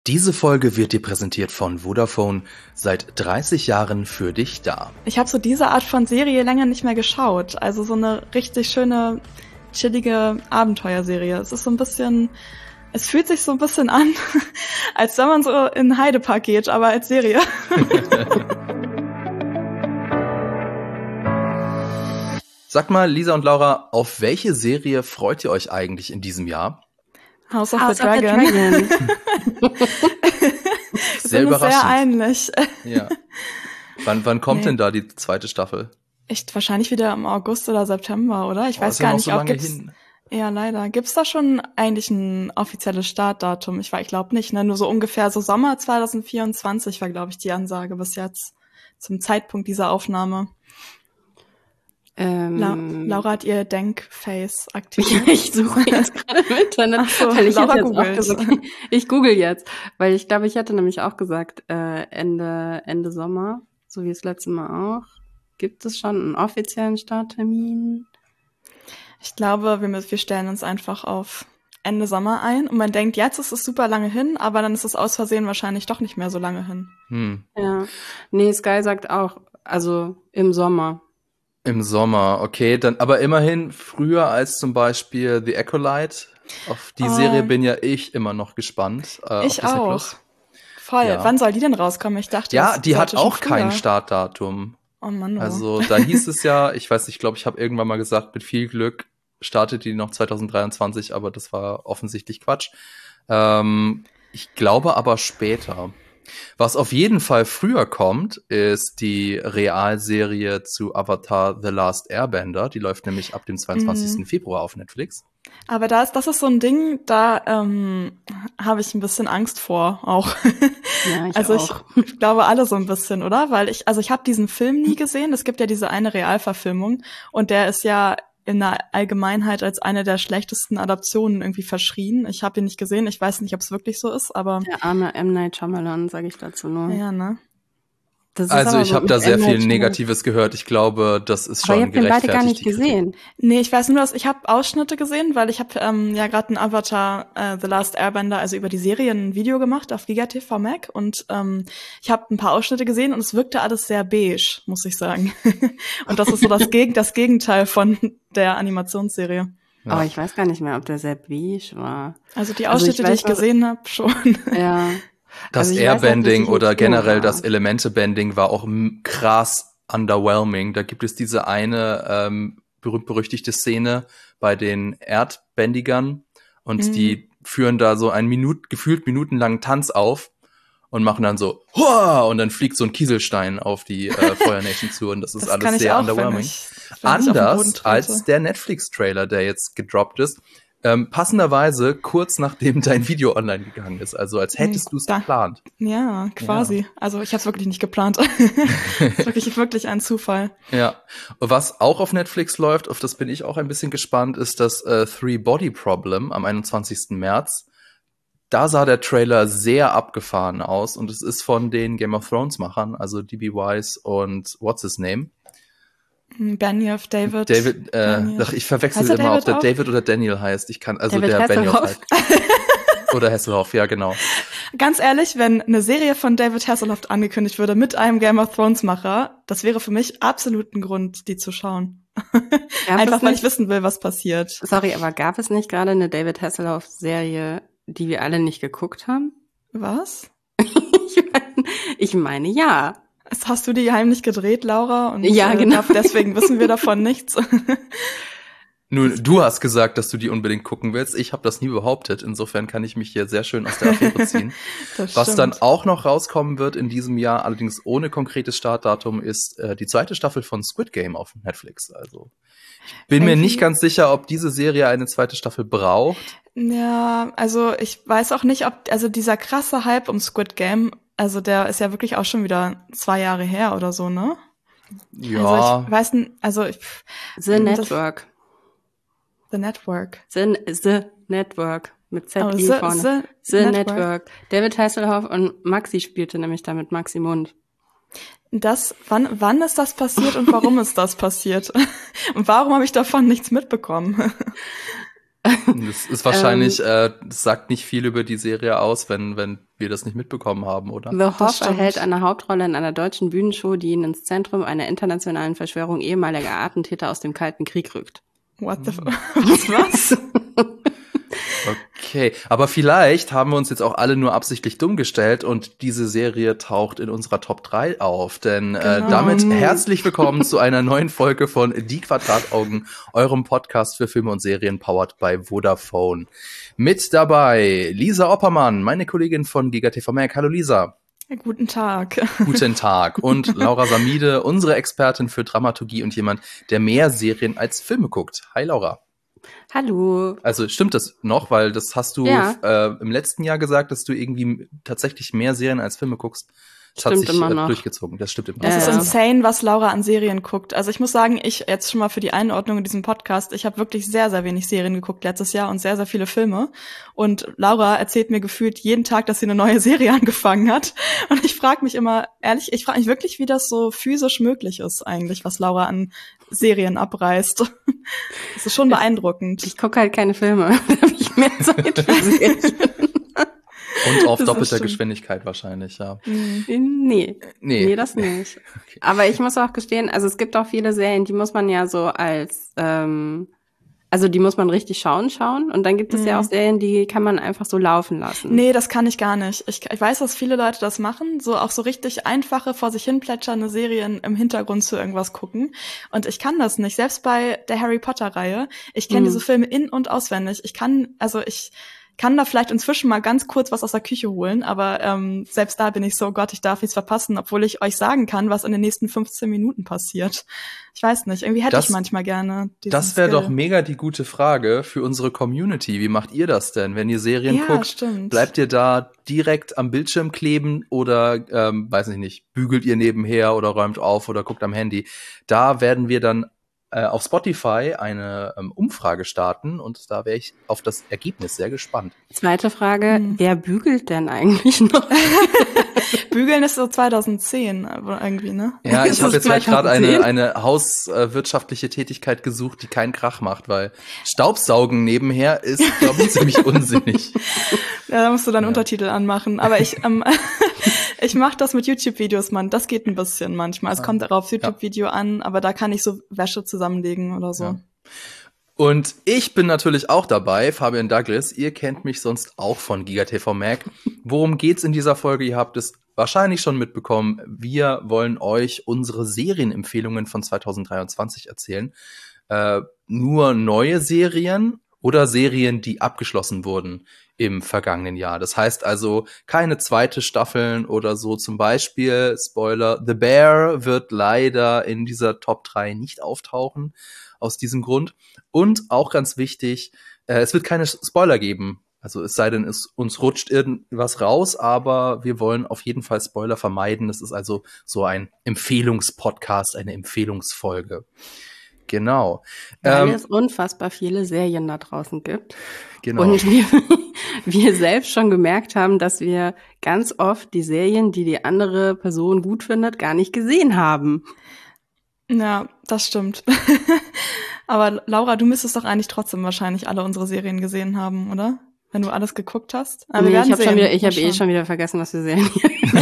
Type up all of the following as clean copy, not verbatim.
Diese Folge wird dir präsentiert von Vodafone, seit 30 Jahren für dich da. Ich habe so diese Art von Serie länger nicht mehr geschaut. Also so eine richtig schöne, chillige Abenteuerserie. Es fühlt sich so ein bisschen an, als wenn man so in den Heidepark geht, aber als Serie. Sag mal, Lisa und Laura, auf welche Serie freut ihr euch eigentlich in diesem Jahr? House of the Dragon. Sehr überraschend. Sehr ähnlich. Ja. Wann kommt denn da die zweite Staffel? Echt wahrscheinlich wieder im August oder September, oder? Ich weiß gar nicht, so ob lange gibt's. hin. Ja, leider. Gibt's da schon eigentlich ein offizielles Startdatum? Ich glaube nicht, ne? Nur so ungefähr so Sommer 2024 war, glaube ich, die Ansage bis jetzt zum Zeitpunkt dieser Aufnahme. Laura hat ihr Denkface aktiviert. Ich suche jetzt gerade im Internet, weil ich Laura jetzt auch gesagt, ich google jetzt, weil ich glaube, ich hatte nämlich auch gesagt, Ende Sommer, so wie das letzte Mal auch. Gibt es schon einen offiziellen Starttermin? Ich glaube, wir stellen uns einfach auf Ende Sommer ein und man denkt, jetzt ist es super lange hin, aber dann ist es aus Versehen wahrscheinlich doch nicht mehr so lange hin. Ja, nee, Sky sagt auch, also im Sommer. Im Sommer, okay, dann aber immerhin früher als zum Beispiel The Acolyte. Auf die Serie bin ja ich immer noch gespannt. Ich auf Disney auch. Plus. Voll. Ja. Wann soll die denn rauskommen? Ich dachte, Ja, die hat auch früher. kein Startdatum. Oh Mann. Oh. Also da hieß es ja, ich weiß nicht, ich glaube, ich habe irgendwann mal gesagt, mit viel Glück startet die noch 2023, aber das war offensichtlich Quatsch. Ich glaube aber später. Was auf jeden Fall früher kommt, ist die Realserie zu Avatar The Last Airbender. Die läuft nämlich ab dem 22. Februar auf Netflix. Aber das ist so ein Ding, da habe ich ein bisschen Angst vor auch. Ja, ich also auch. Ich glaube alle so ein bisschen, oder? Weil ich habe diesen Film nie gesehen. Es gibt ja diese eine Realverfilmung und der ist ja in der Allgemeinheit als eine der schlechtesten Adaptionen irgendwie verschrien. Ich habe ihn nicht gesehen, ich weiß nicht, ob es wirklich so ist, aber Der arme M. Night Shyamalan, sage ich dazu nur. ja, ne? Das ist Also aber ich so habe mit da sehr M. viel Night Shyamalan. Negatives gehört. Ich glaube, das ist Aber ihr schon habt den beide gerechtfertigt. gar nicht die Kritik. gesehen. Nee, ich weiß nur, dass ich habe Ausschnitte gesehen, weil ich habe ja gerade einen Avatar The Last Airbender, also über die Serie, ein Video gemacht auf GigaTV Mac und ich habe ein paar Ausschnitte gesehen und es wirkte alles sehr beige, muss ich sagen. Und das ist so das Gegenteil von der Animationsserie. Ja. Aber ich weiß gar nicht mehr, ob der sehr beige war. Also die Ausschnitte, die ich gesehen habe, schon. Ja. Das Also ich weiß, dass Airbending das oder im Kino generell war. das Elemente-Bending war auch krass underwhelming. Da gibt es diese eine berühmt-berüchtigte Szene bei den Erdbändigern und die führen da so einen gefühlt minutenlangen Tanz auf und machen dann so Hua! Und dann fliegt so ein Kieselstein auf die Fire Nation zu und das ist alles sehr underwhelming. wenn ich auf den Boden Anders trete. als der Netflix-Trailer, der jetzt gedroppt ist. Passenderweise kurz nachdem dein Video online gegangen ist, also als hättest du es geplant. Ja, quasi. Ja. Also ich habe es wirklich nicht geplant. ist wirklich ein Zufall. Ja, was auch auf Netflix läuft, auf das bin ich auch ein bisschen gespannt, ist das Three Body Problem am 21. März. Da sah der Trailer sehr abgefahren aus und es ist von den Game of Thrones Machern, also D.B. Weiss und What's His Name? Benioff, David. Ich verwechsel Heißt er immer, ob David der auch? David oder Daniel heißt. Ich kann, also David der Benioff Hasselhoff. halt. Oder Hasselhoff, ja, genau. Ganz ehrlich, wenn eine Serie von David Hasselhoff angekündigt würde mit einem Game of Thrones Macher, das wäre für mich absolut ein Grund, die zu schauen. Einfach, weil ich wissen will, was passiert. Sorry, aber gab es nicht gerade eine David Hasselhoff-Serie, die wir alle nicht geguckt haben? Was? Ich meine, ja. Hast du die heimlich gedreht, Laura? Und Ja, genau. Deswegen wissen wir davon nichts. Nun, du hast gesagt, dass du die unbedingt gucken willst. Ich habe das nie behauptet. Insofern kann ich mich hier sehr schön aus der Affäre ziehen. Was dann auch noch rauskommen wird in diesem Jahr, allerdings ohne konkretes Startdatum, ist die zweite Staffel von Squid Game auf Netflix. Also ich bin mir nicht ganz sicher, ob diese Serie eine zweite Staffel braucht. Ja, also ich weiß auch nicht, also dieser krasse Hype um Squid Game, also der ist ja wirklich auch schon wieder 2 Jahre her oder so, ne? Ja. Also ich weiß nicht, The Network. The Network. The Network. Mit Z-I vorne. The Network. David Hasselhoff und Maxi spielte nämlich da mit Maxi Mund. Wann ist das passiert und warum ist das passiert? Und warum habe ich davon nichts mitbekommen? Das ist wahrscheinlich, das sagt nicht viel über die Serie aus, wenn wir das nicht mitbekommen haben, oder? The Hoff erhält eine Hauptrolle in einer deutschen Bühnenshow, die ihn ins Zentrum einer internationalen Verschwörung ehemaliger Attentäter aus dem Kalten Krieg rückt. What the was? Okay, aber vielleicht haben wir uns jetzt auch alle nur absichtlich dumm gestellt und diese Serie taucht in unserer Top 3 auf. Denn damit herzlich willkommen zu einer neuen Folge von Die Quadrataugen, eurem Podcast für Filme und Serien powered by Vodafone. Mit dabei Lisa Oppermann, meine Kollegin von GigaTV Mac. Hallo Lisa. Guten Tag. Guten Tag. Und Laura Samide, unsere Expertin für Dramaturgie und jemand, der mehr Serien als Filme guckt. Hi Laura. Hallo. Also stimmt das noch, weil das hast du im letzten Jahr gesagt, dass du irgendwie tatsächlich mehr Serien als Filme guckst. Das stimmt hat sich immer noch durchgezogen. Das stimmt immer noch. Das ist insane, was Laura an Serien guckt. Also ich muss sagen, ich jetzt schon mal für die Einordnung in diesem Podcast, ich habe wirklich sehr, sehr wenig Serien geguckt letztes Jahr und sehr, sehr viele Filme. Und Laura erzählt mir gefühlt jeden Tag, dass sie eine neue Serie angefangen hat. Und ich frage mich immer, ehrlich, ich frage mich wirklich, wie das so physisch möglich ist eigentlich, was Laura an Serien abreißt. Das ist schon beeindruckend. Ich gucke halt keine Filme. Da habe ich mehr Zeit für Serien. Und auf doppelter Geschwindigkeit wahrscheinlich, ja. Nee, das nicht. Okay. Aber ich muss auch gestehen, also es gibt auch viele Serien, die muss man ja so als, also die muss man richtig schauen. Und dann gibt es ja auch Serien, die kann man einfach so laufen lassen. Nee, das kann ich gar nicht. Ich weiß, dass viele Leute das machen, so auch so richtig einfache, vor sich hin plätschernde Serien im Hintergrund zu irgendwas gucken. Und ich kann das nicht. Selbst bei der Harry Potter-Reihe. Ich kenne diese Filme in- und auswendig. Ich kann da vielleicht inzwischen mal ganz kurz was aus der Küche holen, aber selbst da bin ich so, Gott, ich darf nichts verpassen, obwohl ich euch sagen kann, was in den nächsten 15 Minuten passiert. Ich weiß nicht, irgendwie hätte ich manchmal gerne diesen Das wäre Skill. doch mega die gute Frage für unsere Community. Wie macht ihr das denn? Wenn ihr Serien guckt, stimmt. bleibt ihr da direkt am Bildschirm kleben oder, weiß ich nicht, bügelt ihr nebenher oder räumt auf oder guckt am Handy? Da werden wir dann auf Spotify eine Umfrage starten und da wäre ich auf das Ergebnis sehr gespannt. Zweite Frage, wer bügelt denn eigentlich noch? Bügeln ist so 2010 irgendwie, ne? Ja, ich habe jetzt halt gerade 2010? eine hauswirtschaftliche Tätigkeit gesucht, die keinen Krach macht, weil Staubsaugen nebenher ist, glaube ich, ziemlich unsinnig. Ja, da musst du dann Untertitel anmachen. Aber ich mache das mit YouTube-Videos, Mann. Das geht ein bisschen manchmal. Es kommt darauf YouTube-Video an, aber da kann ich so Wäsche zusammenlegen oder so. Ja. Und ich bin natürlich auch dabei, Fabian Douglas. Ihr kennt mich sonst auch von GigaTV Mac. Worum geht's in dieser Folge? Ihr habt es wahrscheinlich schon mitbekommen. Wir wollen euch unsere Serienempfehlungen von 2023 erzählen. Nur neue Serien oder Serien, die abgeschlossen wurden im vergangenen Jahr. Das heißt also keine zweite Staffeln oder so. Zum Beispiel, Spoiler, The Bear wird leider in dieser Top 3 nicht auftauchen. Aus diesem Grund. Und auch ganz wichtig, es wird keine Spoiler geben. Also es sei denn, uns rutscht irgendwas raus, aber wir wollen auf jeden Fall Spoiler vermeiden. Das ist also so ein Empfehlungspodcast, eine Empfehlungsfolge. Genau. Weil es unfassbar viele Serien da draußen gibt. Genau. Und wir selbst schon gemerkt haben, dass wir ganz oft die Serien, die die andere Person gut findet, gar nicht gesehen haben. Ja, das stimmt. Aber Laura, du müsstest doch eigentlich trotzdem wahrscheinlich alle unsere Serien gesehen haben, oder? Wenn du alles geguckt hast. Aber Nee, ich habe schon wieder vergessen, was wir sehen.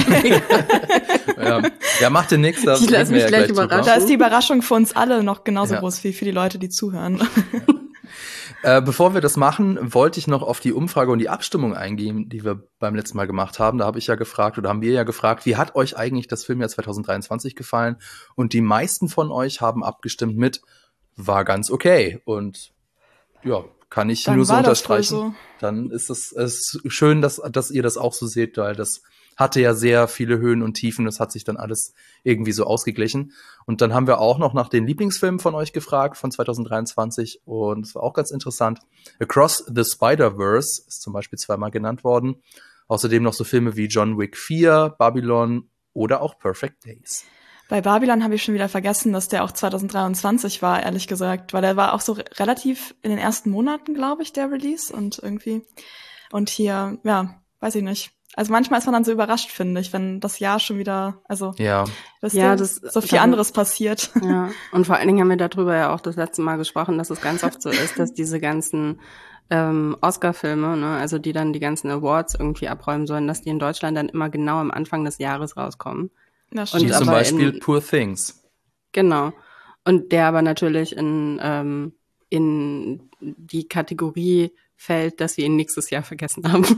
Ja, macht dir nichts. Ich lasse mich gleich überraschen. Da ist die Überraschung für uns alle noch genauso groß wie für die Leute, die zuhören. Bevor wir das machen, wollte ich noch auf die Umfrage und die Abstimmung eingehen, die wir beim letzten Mal gemacht haben. Da habe ich ja gefragt oder haben wir ja gefragt, wie hat euch eigentlich das Filmjahr 2023 gefallen? Und die meisten von euch haben abgestimmt mit, war ganz okay. Und ja, kann ich Dann nur so war das wohl unterstreichen. so. Dann ist es schön, dass ihr das auch so seht, weil das hatte ja sehr viele Höhen und Tiefen. Das hat sich dann alles irgendwie so ausgeglichen. Und dann haben wir auch noch nach den Lieblingsfilmen von euch gefragt von 2023. Und es war auch ganz interessant. Across the Spider-Verse ist zum Beispiel 2-mal genannt worden. Außerdem noch so Filme wie John Wick 4, Babylon oder auch Perfect Days. Bei Babylon habe ich schon wieder vergessen, dass der auch 2023 war, ehrlich gesagt. Weil der war auch so relativ in den ersten Monaten, glaube ich, der Release. Und hier, ja, weiß ich nicht. Also manchmal ist man dann so überrascht, finde ich, wenn das Jahr schon wieder, also das so viel anderes passiert. Ja, und vor allen Dingen haben wir darüber ja auch das letzte Mal gesprochen, dass es ganz oft so ist, dass diese ganzen Oscar-Filme, ne, also die dann die ganzen Awards irgendwie abräumen sollen, dass die in Deutschland dann immer genau am Anfang des Jahres rauskommen. Das Wie stimmt. zum Beispiel Poor Things. Genau. Und der aber natürlich in die Kategorie fällt, dass wir ihn nächstes Jahr vergessen haben.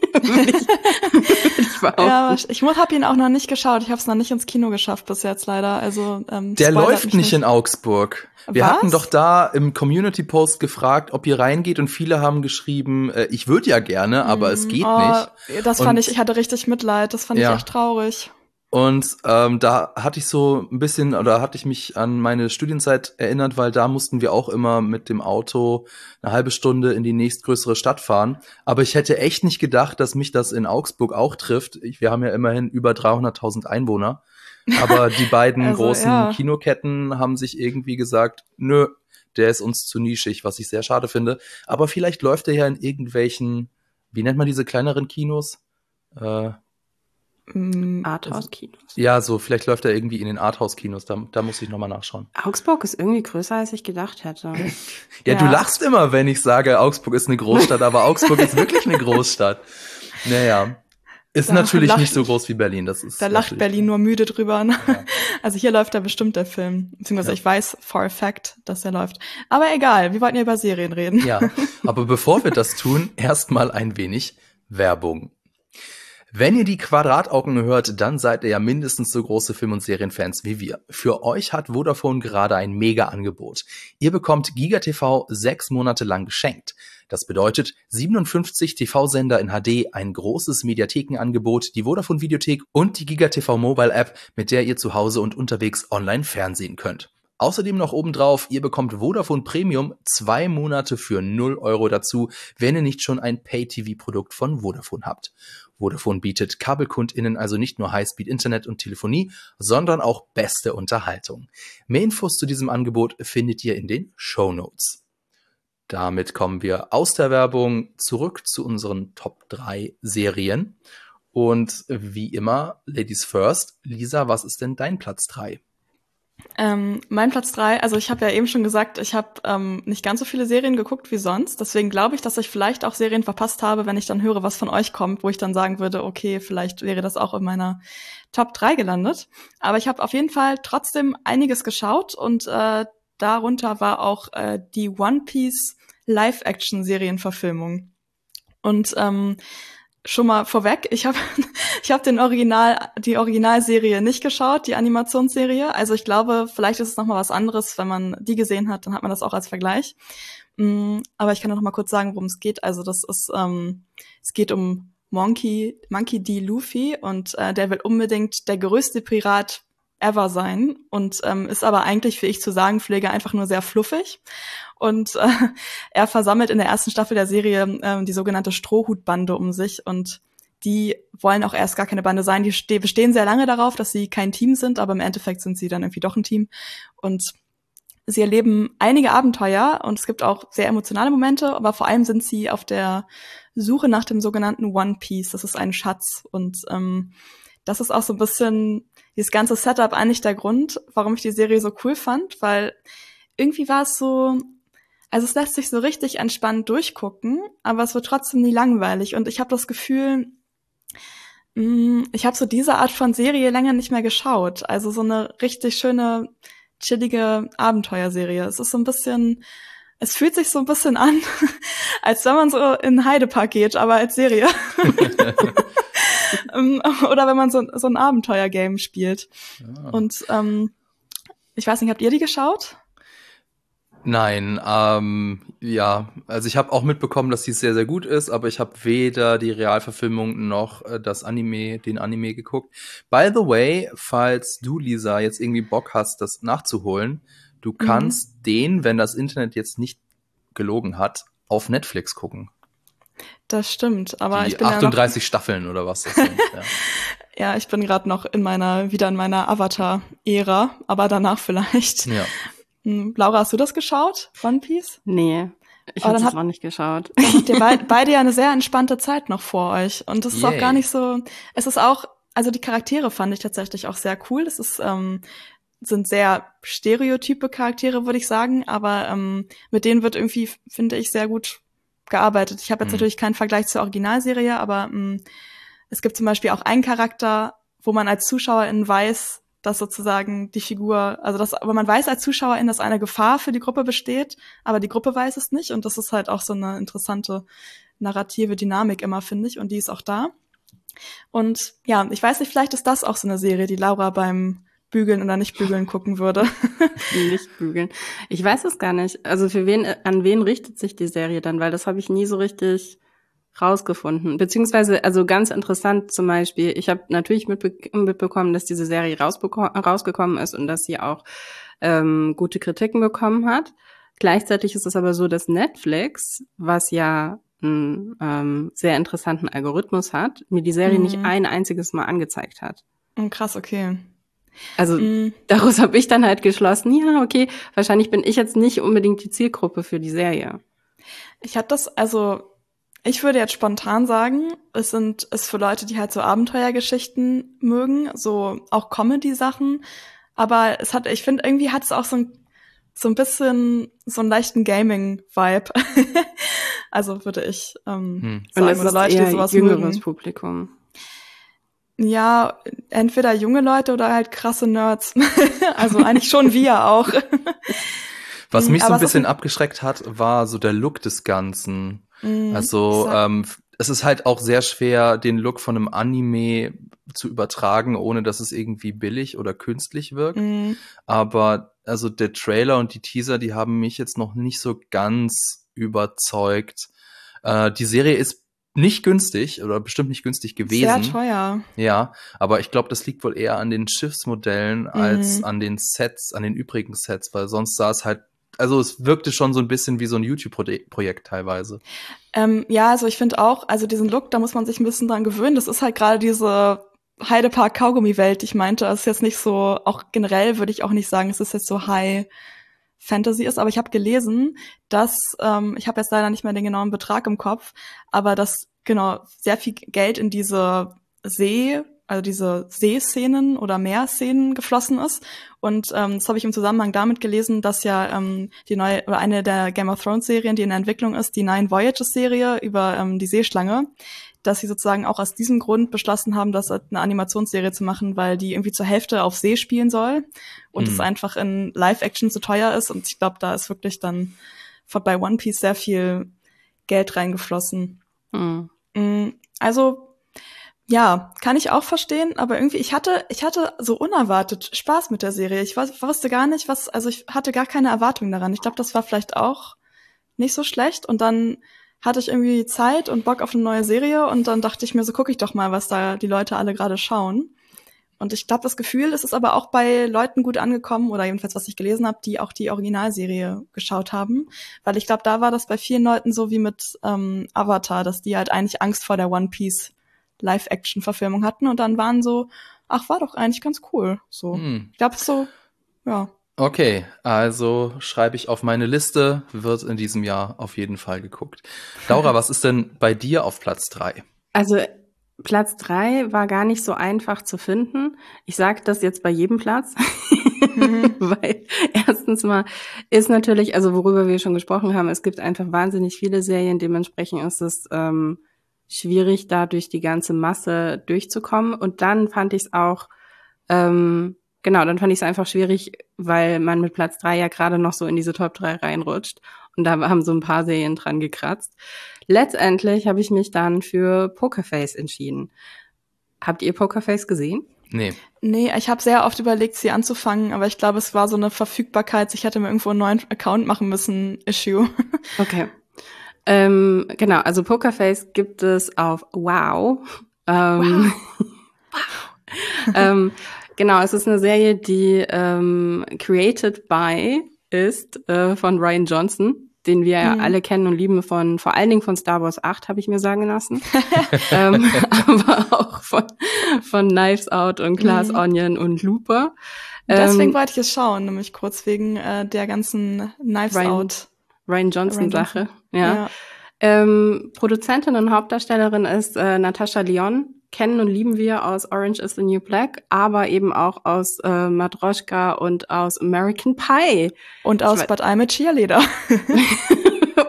Ich habe ihn auch noch nicht geschaut. Ich habe es noch nicht ins Kino geschafft bis jetzt leider. Also der läuft nicht in Augsburg. Wir hatten doch da im Community-Post gefragt, ob ihr reingeht, und viele haben geschrieben, ich würde ja gerne, aber es geht nicht. Das fand ich hatte richtig Mitleid. Das fand ich echt traurig. Und da hatte ich mich an meine Studienzeit erinnert, weil da mussten wir auch immer mit dem Auto eine halbe Stunde in die nächstgrößere Stadt fahren. Aber ich hätte echt nicht gedacht, dass mich das in Augsburg auch trifft. Wir haben ja immerhin über 300.000 Einwohner. Aber die beiden großen Kinoketten haben sich irgendwie gesagt, nö, der ist uns zu nischig, was ich sehr schade finde. Aber vielleicht läuft er ja in irgendwelchen, wie nennt man diese kleineren Kinos? Arthouse-Kinos. Ja, so, vielleicht läuft er irgendwie in den Arthouse-Kinos, da muss ich nochmal nachschauen. Augsburg ist irgendwie größer, als ich gedacht hätte. Ja, du lachst immer, wenn ich sage, Augsburg ist eine Großstadt, aber Augsburg ist wirklich eine Großstadt. Naja, ist natürlich nicht so groß wie Berlin. Da lacht Berlin nur müde drüber. Ne? Ja. Also hier läuft da bestimmt der Film, beziehungsweise ich weiß for a fact, dass er läuft. Aber egal, wir wollten ja über Serien reden. Ja, aber bevor wir das tun, erstmal ein wenig Werbung. Wenn ihr die Quadrataugen hört, dann seid ihr ja mindestens so große Film- und Serienfans wie wir. Für euch hat Vodafone gerade ein Mega-Angebot. Ihr bekommt GigaTV 6 Monate lang geschenkt. Das bedeutet 57 TV-Sender in HD, ein großes Mediathekenangebot, die Vodafone Videothek und die GigaTV Mobile App, mit der ihr zu Hause und unterwegs online fernsehen könnt. Außerdem noch obendrauf, ihr bekommt Vodafone Premium 2 Monate für 0 € dazu, wenn ihr nicht schon ein Pay-TV-Produkt von Vodafone habt. Vodafone bietet KabelkundInnen also nicht nur Highspeed-Internet und Telefonie, sondern auch beste Unterhaltung. Mehr Infos zu diesem Angebot findet ihr in den Shownotes. Damit kommen wir aus der Werbung zurück zu unseren Top 3 Serien. Und wie immer, Ladies first. Lisa, was ist denn dein Platz 3? Mein Platz 3, also ich habe ja eben schon gesagt, ich habe nicht ganz so viele Serien geguckt wie sonst. Deswegen glaube ich, dass ich vielleicht auch Serien verpasst habe, wenn ich dann höre, was von euch kommt, wo ich dann sagen würde, okay, vielleicht wäre das auch in meiner Top 3 gelandet. Aber ich habe auf jeden Fall trotzdem einiges geschaut und darunter war auch die One Piece Live-Action-Serienverfilmung. Und schon mal vorweg, ich habe die Originalserie nicht geschaut, die Animationsserie. Also ich glaube, vielleicht ist es noch mal was anderes, wenn man die gesehen hat, dann hat man das auch als Vergleich. Aber ich kann noch mal kurz sagen, worum es geht. Also das ist, es geht um Monkey D. Luffy und der will unbedingt der größte Pirat ever sein und ist aber eigentlich, wie ich zu sagen pflege, einfach nur sehr fluffig. Und er versammelt in der ersten Staffel der Serie die sogenannte Strohhutbande um sich und die wollen auch erst gar keine Bande sein. Die bestehen sehr lange darauf, dass sie kein Team sind, aber im Endeffekt sind sie dann irgendwie doch ein Team. Und sie erleben einige Abenteuer und es gibt auch sehr emotionale Momente, aber vor allem sind sie auf der Suche nach dem sogenannten One Piece. Das ist ein Schatz und das ist auch so ein bisschen dieses ganze Setup eigentlich der Grund, warum ich die Serie so cool fand, weil irgendwie war es so, also es lässt sich so richtig entspannt durchgucken, aber es wird trotzdem nie langweilig und ich habe das Gefühl, ich habe so diese Art von Serie länger nicht mehr geschaut, also so eine richtig schöne, chillige Abenteuerserie. Es ist so ein bisschen, es fühlt sich so ein bisschen an, als wenn man so in den Heidepark geht, aber als Serie. Oder wenn man so ein Abenteuer-Game spielt. Ja. Und ich weiß nicht, habt ihr die geschaut? Nein, ja, also ich habe auch mitbekommen, dass die sehr, sehr gut ist, aber ich habe weder die Realverfilmung noch den Anime geguckt. By the way, falls du, Lisa, jetzt irgendwie Bock hast, das nachzuholen, du kannst den, wenn das Internet jetzt nicht gelogen hat, auf Netflix gucken. Das stimmt, aber die ich bin 38 ja Staffeln oder was das sind. Ja. Ja, ich bin gerade noch wieder in meiner Avatar-Ära, aber danach vielleicht. Ja. Laura, hast du das geschaut, One Piece? Nee, ich habe das noch nicht geschaut. Dann habt ihr beide ja eine sehr entspannte Zeit noch vor euch. Und das ist auch gar nicht so, es ist auch, also die Charaktere fand ich tatsächlich auch sehr cool. Das ist, sind sehr stereotype Charaktere, würde ich sagen, aber mit denen wird irgendwie, finde ich, sehr gut gearbeitet. Ich habe jetzt natürlich keinen Vergleich zur Originalserie, aber es gibt zum Beispiel auch einen Charakter, wo man als Zuschauerin weiß, dass sozusagen die Figur, aber man weiß als Zuschauerin, dass eine Gefahr für die Gruppe besteht, aber die Gruppe weiß es nicht und das ist halt auch so eine interessante narrative Dynamik immer, finde ich, und die ist auch da. Und ja, ich weiß nicht, vielleicht ist das auch so eine Serie, die Laura beim Bügeln oder nicht bügeln gucken würde. Nicht bügeln. Ich weiß es gar nicht. Also an wen richtet sich die Serie dann? Weil das habe ich nie so richtig rausgefunden. Beziehungsweise, also ganz interessant zum Beispiel, ich habe natürlich mitbekommen, dass diese Serie rausgekommen ist und dass sie auch gute Kritiken bekommen hat. Gleichzeitig ist es aber so, dass Netflix, was ja einen sehr interessanten Algorithmus hat, mir die Serie nicht ein einziges Mal angezeigt hat. Krass, okay. Also daraus habe ich dann halt geschlossen, ja, okay, wahrscheinlich bin ich jetzt nicht unbedingt die Zielgruppe für die Serie. Ich würde jetzt spontan sagen, es ist für Leute, die halt so Abenteuergeschichten mögen, so auch Comedy-Sachen, aber ich finde, irgendwie hat es auch so ein bisschen so einen leichten Gaming-Vibe. Also würde ich sagen, oder Leute, die sowas jüngeres mögen. Publikum. Ja, entweder junge Leute oder halt krasse Nerds. Also eigentlich schon wir auch. Was mich so ein bisschen abgeschreckt hat, war so der Look des Ganzen. Also es ist halt auch sehr schwer, den Look von einem Anime zu übertragen, ohne dass es irgendwie billig oder künstlich wirkt. Aber also der Trailer und die Teaser, die haben mich jetzt noch nicht so ganz überzeugt. Die Serie ist nicht günstig oder bestimmt nicht günstig gewesen. Sehr teuer. Ja, aber ich glaube, das liegt wohl eher an den Schiffsmodellen als an den Sets, an den übrigen Sets, weil sonst sah es halt, also es wirkte schon so ein bisschen wie so ein YouTube-Projekt teilweise. Ja, also ich finde auch, also diesen Look, da muss man sich ein bisschen dran gewöhnen. Das ist halt gerade diese Heidepark-Kaugummi-Welt, die ich meinte. Das ist jetzt nicht so, auch generell würde ich auch nicht sagen, es ist jetzt so High Fantasy ist, aber ich habe gelesen, dass, ich habe jetzt leider nicht mehr den genauen Betrag im Kopf, aber dass genau sehr viel Geld in diese diese Seeszenen oder Meerszenen geflossen ist. Und das habe ich im Zusammenhang damit gelesen, dass ja die neue oder eine der Game of Thrones Serien, die in der Entwicklung ist, die Nine Voyages Serie über die Seeschlange, dass sie sozusagen auch aus diesem Grund beschlossen haben, das eine Animationsserie zu machen, weil die irgendwie zur Hälfte auf See spielen soll und es einfach in Live-Action zu teuer ist. Und ich glaube, da ist wirklich dann bei One Piece sehr viel Geld reingeflossen. Also ja, kann ich auch verstehen, aber irgendwie, ich hatte so unerwartet Spaß mit der Serie. Ich wusste gar nicht, ich hatte gar keine Erwartung daran. Ich glaube, das war vielleicht auch nicht so schlecht. Und dann hatte ich irgendwie Zeit und Bock auf eine neue Serie und dann dachte ich mir, so gucke ich doch mal, was da die Leute alle gerade schauen. Und ich glaube, das Gefühl, es ist aber auch bei Leuten gut angekommen, oder jedenfalls, was ich gelesen habe, die auch die Originalserie geschaut haben. Weil ich glaube, da war das bei vielen Leuten so wie mit Avatar, dass die halt eigentlich Angst vor der One Piece Live-Action-Verfilmung hatten und dann waren so, ach, war doch eigentlich ganz cool. So. Ich glaube so, ja. Okay, also schreibe ich auf meine Liste, wird in diesem Jahr auf jeden Fall geguckt. Laura, was ist denn bei dir auf Platz 3? Also Platz 3 war gar nicht so einfach zu finden. Ich sage das jetzt bei jedem Platz, weil erstens mal ist natürlich, also worüber wir schon gesprochen haben, es gibt einfach wahnsinnig viele Serien, dementsprechend ist es schwierig, da durch die ganze Masse durchzukommen. Und dann fand ich es auch, dann fand ich es einfach schwierig, weil man mit Platz 3 ja gerade noch so in diese Top 3 reinrutscht. Und da haben so ein paar Serien dran gekratzt. Letztendlich habe ich mich dann für Pokerface entschieden. Habt ihr Pokerface gesehen? Nee, ich habe sehr oft überlegt, sie anzufangen, aber ich glaube, es war so eine Verfügbarkeit, ich hätte mir irgendwo einen neuen Account machen müssen, Issue. Okay. Genau, also Pokerface gibt es auf Wow. Wow. Genau, es ist eine Serie, die created by ist von Rian Johnson, den wir ja alle kennen und lieben vor allen Dingen von Star Wars 8, habe ich mir sagen lassen. Aber auch von Knives Out und Glass Onion und Looper. Deswegen wollte ich es schauen, nämlich kurz wegen der ganzen Knives Out. Rian Johnson-Sache, ja. Produzentin und Hauptdarstellerin ist Natasha Lyonne. Kennen und lieben wir aus Orange is the New Black, aber eben auch aus Matroschka und aus American Pie. Und aus But I'm a Cheerleader.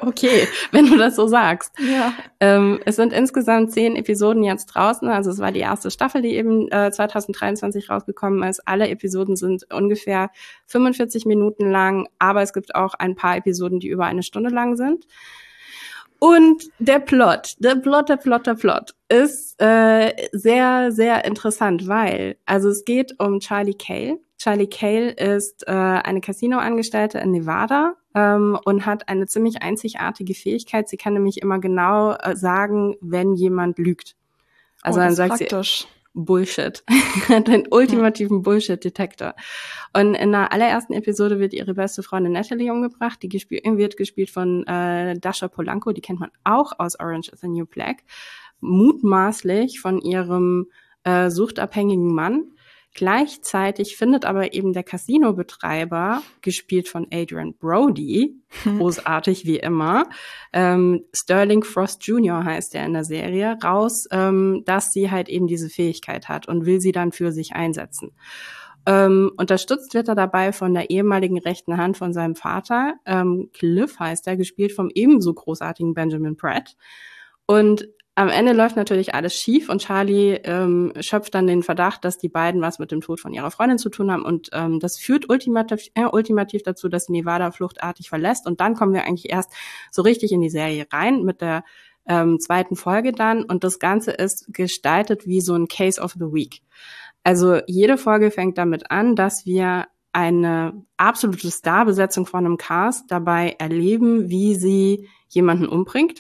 Okay, wenn du das so sagst. Ja. Es sind insgesamt 10 Episoden jetzt draußen. Also es war die erste Staffel, die eben 2023 rausgekommen ist. Alle Episoden sind ungefähr 45 Minuten lang, aber es gibt auch ein paar Episoden, die über 1 Stunde lang sind. Und der Plot ist sehr, sehr interessant, weil, also es geht um Charlie Cale. Charlie Cale ist eine Casino-Angestellte in Nevada und hat eine ziemlich einzigartige Fähigkeit. Sie kann nämlich immer genau sagen, wenn jemand lügt. Also dann sagt praktisch. Sie Bullshit. Hat einen ultimativen Bullshit-Detektor. Und in der allerersten Episode wird ihre beste Freundin Natalie umgebracht. Die wird gespielt von Dasha Polanco. Die kennt man auch aus Orange is the New Black. Mutmaßlich von ihrem suchtabhängigen Mann. Gleichzeitig findet aber eben der Casino-Betreiber, gespielt von Adrian Brody, großartig wie immer, Sterling Frost Jr. heißt er in der Serie, raus, dass sie halt eben diese Fähigkeit hat und will sie dann für sich einsetzen. Unterstützt wird er dabei von der ehemaligen rechten Hand von seinem Vater, Cliff heißt er, gespielt vom ebenso großartigen Benjamin Pratt. Und am Ende läuft natürlich alles schief und Charlie schöpft dann den Verdacht, dass die beiden was mit dem Tod von ihrer Freundin zu tun haben und das führt ultimativ dazu, dass sie Nevada fluchtartig verlässt und dann kommen wir eigentlich erst so richtig in die Serie rein mit der zweiten Folge dann und das Ganze ist gestaltet wie so ein Case of the Week. Also jede Folge fängt damit an, dass wir eine absolute Starbesetzung von einem Cast dabei erleben, wie sie jemanden umbringt.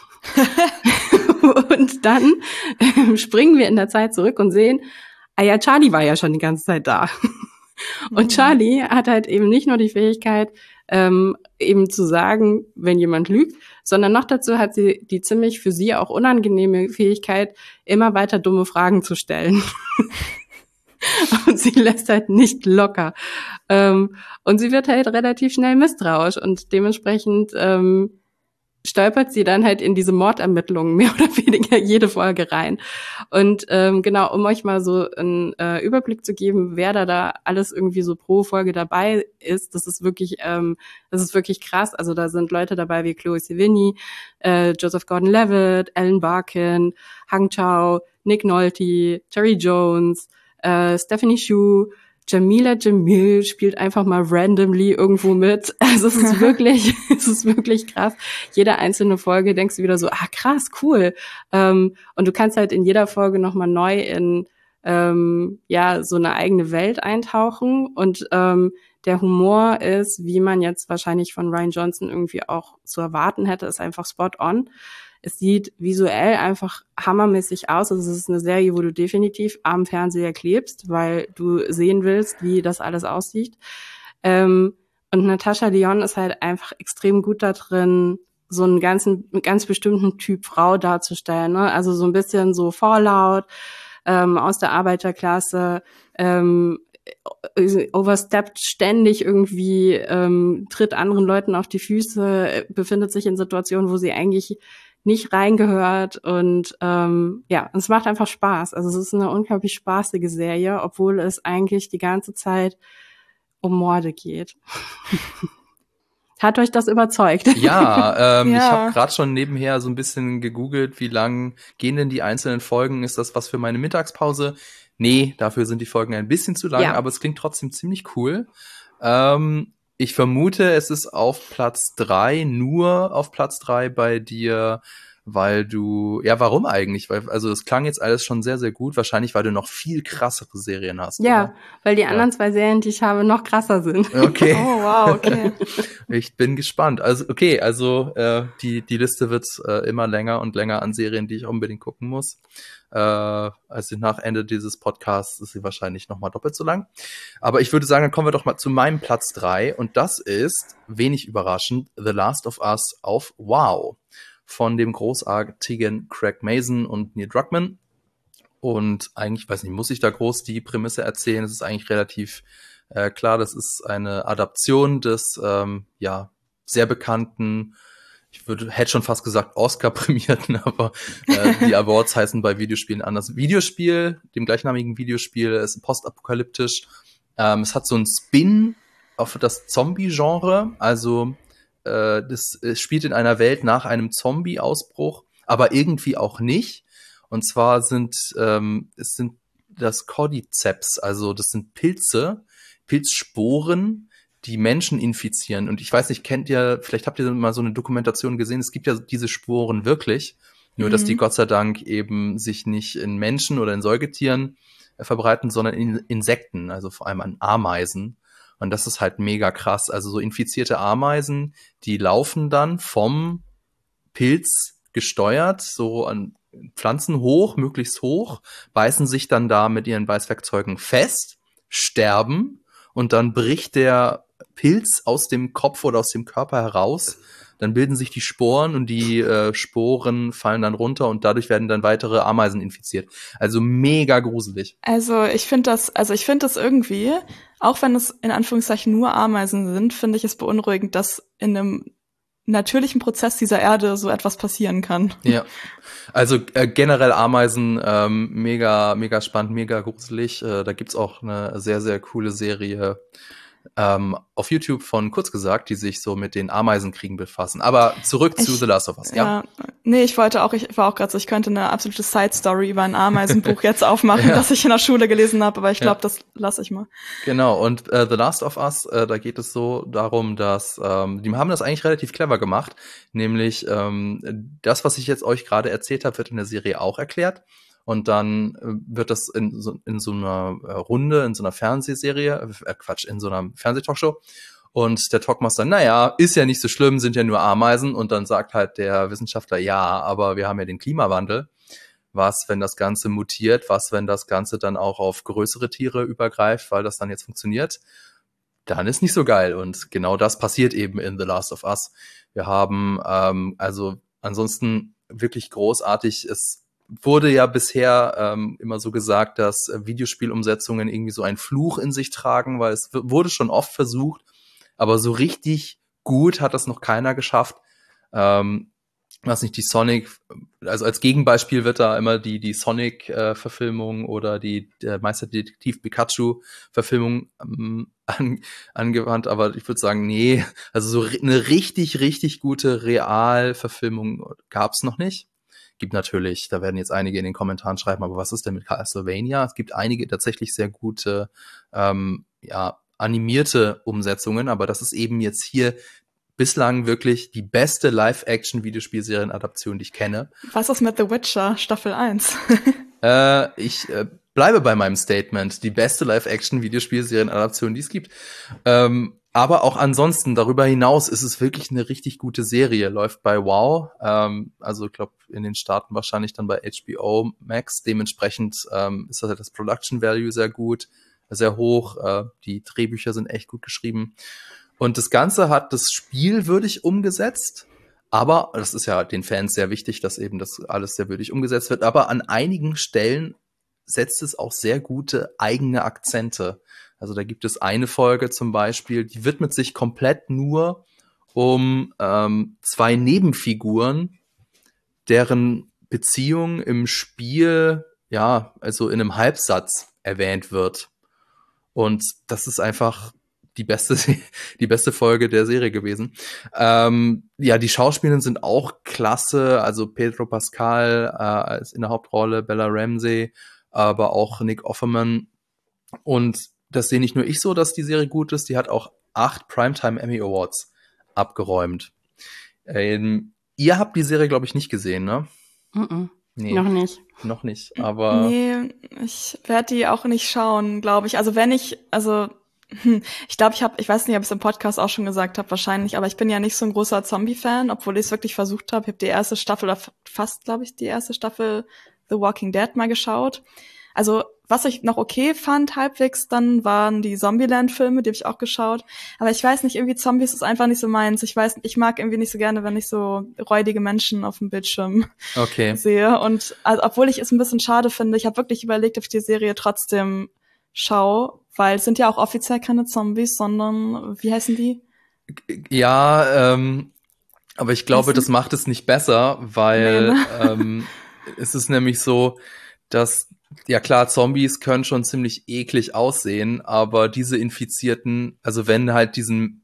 Und dann springen wir in der Zeit zurück und sehen, ja, Charlie war ja schon die ganze Zeit da. Und Charlie hat halt eben nicht nur die Fähigkeit, eben zu sagen, wenn jemand lügt, sondern noch dazu hat sie die ziemlich für sie auch unangenehme Fähigkeit, immer weiter dumme Fragen zu stellen. Und sie lässt halt nicht locker. Und sie wird halt relativ schnell misstrauisch und dementsprechend stolpert sie dann halt in diese Mordermittlungen mehr oder weniger jede Folge rein. Und genau, um euch mal so einen Überblick zu geben, wer da alles irgendwie so pro Folge dabei ist, das ist wirklich krass. Also da sind Leute dabei wie Chloe Sevigny, Joseph Gordon-Levitt, Alan Barkin, Hang Chau, Nick Nolte, Terry Jones, Stephanie Hsu, Jamila Jamil spielt einfach mal randomly irgendwo mit. Also es ist wirklich krass. Jede einzelne Folge denkst du wieder so, krass, cool. Und du kannst halt in jeder Folge nochmal neu in so eine eigene Welt eintauchen. Und der Humor ist, wie man jetzt wahrscheinlich von Rian Johnson irgendwie auch zu erwarten hätte, ist einfach spot on. Es sieht visuell einfach hammermäßig aus. Also es ist eine Serie, wo du definitiv am Fernseher klebst, weil du sehen willst, wie das alles aussieht. Und Natasha Lyonne ist halt einfach extrem gut da drin, so einen ganz bestimmten Typ Frau darzustellen. Ne? Also so ein bisschen so Fallout aus der Arbeiterklasse, oversteppt ständig irgendwie, tritt anderen Leuten auf die Füße, befindet sich in Situationen, wo sie eigentlich nicht reingehört und es macht einfach Spaß. Also es ist eine unglaublich spaßige Serie, obwohl es eigentlich die ganze Zeit um Morde geht. Hat euch das überzeugt? Ja, ich habe gerade schon nebenher so ein bisschen gegoogelt, wie lang gehen denn die einzelnen Folgen? Ist das was für meine Mittagspause? Nee, dafür sind die Folgen ein bisschen zu lang, aber es klingt trotzdem ziemlich cool. Ich vermute, es ist auf Platz 3, nur auf Platz 3 bei dir, weil du, warum eigentlich? Also es klang jetzt alles schon sehr, sehr gut. Wahrscheinlich, weil du noch viel krassere Serien hast. Ja, oder? Weil die anderen 2 Serien, die ich habe, noch krasser sind. Okay. Oh, wow, okay. Ich bin gespannt. Also, die Liste wird immer länger und länger an Serien, die ich unbedingt gucken muss. Also nach Ende dieses Podcasts ist sie wahrscheinlich noch mal doppelt so lang. Aber ich würde sagen, dann kommen wir doch mal zu meinem Platz 3. Und das ist, wenig überraschend, The Last of Us auf Wow. Von dem großartigen Craig Mazin und Neil Druckmann. Und eigentlich, weiß nicht, muss ich da groß die Prämisse erzählen? Es ist eigentlich relativ klar, das ist eine Adaption des sehr bekannten, hätte schon fast gesagt Oscar-prämierten, aber die Awards heißen bei Videospielen anders. Videospiel, dem gleichnamigen Videospiel, ist postapokalyptisch. Es hat so einen Spin auf das Zombie-Genre, also das spielt in einer Welt nach einem Zombie-Ausbruch, aber irgendwie auch nicht. Und zwar es sind das Cordyceps, also das sind Pilzsporen, die Menschen infizieren. Und ich weiß nicht, vielleicht habt ihr mal so eine Dokumentation gesehen, es gibt ja diese Sporen wirklich, nur dass die Gott sei Dank eben sich nicht in Menschen oder in Säugetieren verbreiten, sondern in Insekten, also vor allem an Ameisen. Und das ist halt mega krass. Also so infizierte Ameisen, die laufen dann vom Pilz gesteuert, so an Pflanzen hoch, möglichst hoch, beißen sich dann da mit ihren Beißwerkzeugen fest, sterben und dann bricht der Pilz aus dem Kopf oder aus dem Körper heraus. Dann bilden sich die Sporen und die Sporen fallen dann runter und dadurch werden dann weitere Ameisen infiziert. Also mega gruselig. Also ich finde das irgendwie, auch wenn es in Anführungszeichen nur Ameisen sind, finde ich es beunruhigend, dass in einem natürlichen Prozess dieser Erde so etwas passieren kann. Ja, also generell Ameisen mega, mega spannend, mega gruselig. Da gibt's auch eine sehr, sehr coole Serie auf YouTube von Kurzgesagt, die sich so mit den Ameisenkriegen befassen. Aber zurück zu The Last of Us, ja? Nee, ich war auch gerade so, ich könnte eine absolute Side-Story über ein Ameisenbuch jetzt aufmachen, das ich in der Schule gelesen habe, aber ich glaube, das lasse ich mal. Genau, und The Last of Us, da geht es so darum, dass, die haben das eigentlich relativ clever gemacht, nämlich das, was ich jetzt euch gerade erzählt habe, wird in der Serie auch erklärt. Und dann wird das in so einer Runde, in so einer Fernsehserie, in so einer Fernsehtalkshow. Und der Talkmaster, naja, ist ja nicht so schlimm, sind ja nur Ameisen. Und dann sagt halt der Wissenschaftler, ja, aber wir haben ja den Klimawandel. Was, wenn das Ganze mutiert? Was, wenn das Ganze dann auch auf größere Tiere übergreift, weil das dann jetzt funktioniert? Dann ist nicht so geil. Und genau das passiert eben in The Last of Us. Wir haben also ansonsten wirklich großartig. Es wurde ja bisher immer so gesagt, dass Videospielumsetzungen irgendwie so einen Fluch in sich tragen, weil es wurde schon oft versucht, aber so richtig gut hat das noch keiner geschafft. Was nicht die Sonic, also als Gegenbeispiel wird da immer die Sonic-Verfilmung oder die Meisterdetektiv Pikachu-Verfilmung angewandt, aber ich würde sagen, nee, also so eine richtig, richtig gute Realverfilmung gab's noch nicht. Gibt natürlich, da werden jetzt einige in den Kommentaren schreiben, aber was ist denn mit Castlevania? Es gibt einige tatsächlich sehr gute, animierte Umsetzungen, aber das ist eben jetzt hier bislang wirklich die beste Live-Action-Videospielserien-Adaption, die ich kenne. Was ist mit The Witcher Staffel 1? Ich bleibe bei meinem Statement. Die beste Live-Action-Videospielserien-Adaption, die es gibt. Aber auch ansonsten, darüber hinaus, ist es wirklich eine richtig gute Serie. Läuft bei WoW, also ich glaube in den Staaten wahrscheinlich dann bei HBO Max. Dementsprechend ist das Production Value sehr gut, sehr hoch. Die Drehbücher sind echt gut geschrieben. Und das Ganze hat das Spiel würdig umgesetzt. Aber, das ist ja den Fans sehr wichtig, dass eben das alles sehr würdig umgesetzt wird. Aber an einigen Stellen setzt es auch sehr gute eigene Akzente. Also da gibt es eine Folge zum Beispiel, die widmet sich komplett nur um zwei Nebenfiguren, deren Beziehung im Spiel, ja, also in einem Halbsatz erwähnt wird. Und das ist einfach die beste Folge der Serie gewesen. Die Schauspielerinnen sind auch klasse, also Pedro Pascal ist in der Hauptrolle, Bella Ramsey, aber auch Nick Offerman. Und das sehe nicht nur ich so, dass die Serie gut ist, die hat auch 8 Primetime Emmy Awards abgeräumt. Ihr habt die Serie, glaube ich, nicht gesehen, ne? Nee. Noch nicht. Noch nicht, aber... Nee, ich werde die auch nicht schauen, glaube ich. Also ich glaube, ich weiß nicht, ob ich es im Podcast auch schon gesagt habe, wahrscheinlich, aber ich bin ja nicht so ein großer Zombie-Fan, obwohl ich es wirklich versucht habe. Ich habe die erste Staffel, oder fast, glaube ich, die erste Staffel The Walking Dead mal geschaut. Also, was ich noch okay fand, halbwegs, dann waren die Zombieland-Filme, die habe ich auch geschaut. Aber ich weiß nicht, irgendwie Zombies ist einfach nicht so meins. Ich mag irgendwie nicht so gerne, wenn ich so räudige Menschen auf dem Bildschirm sehe. Und also, obwohl ich es ein bisschen schade finde, ich habe wirklich überlegt, ob ich die Serie trotzdem schaue, weil es sind ja auch offiziell keine Zombies, sondern, wie heißen die? Ja, aber ich glaube, das macht es nicht besser, weil es ist nämlich so, dass, ja klar, Zombies können schon ziemlich eklig aussehen, aber diese Infizierten, also wenn halt diesen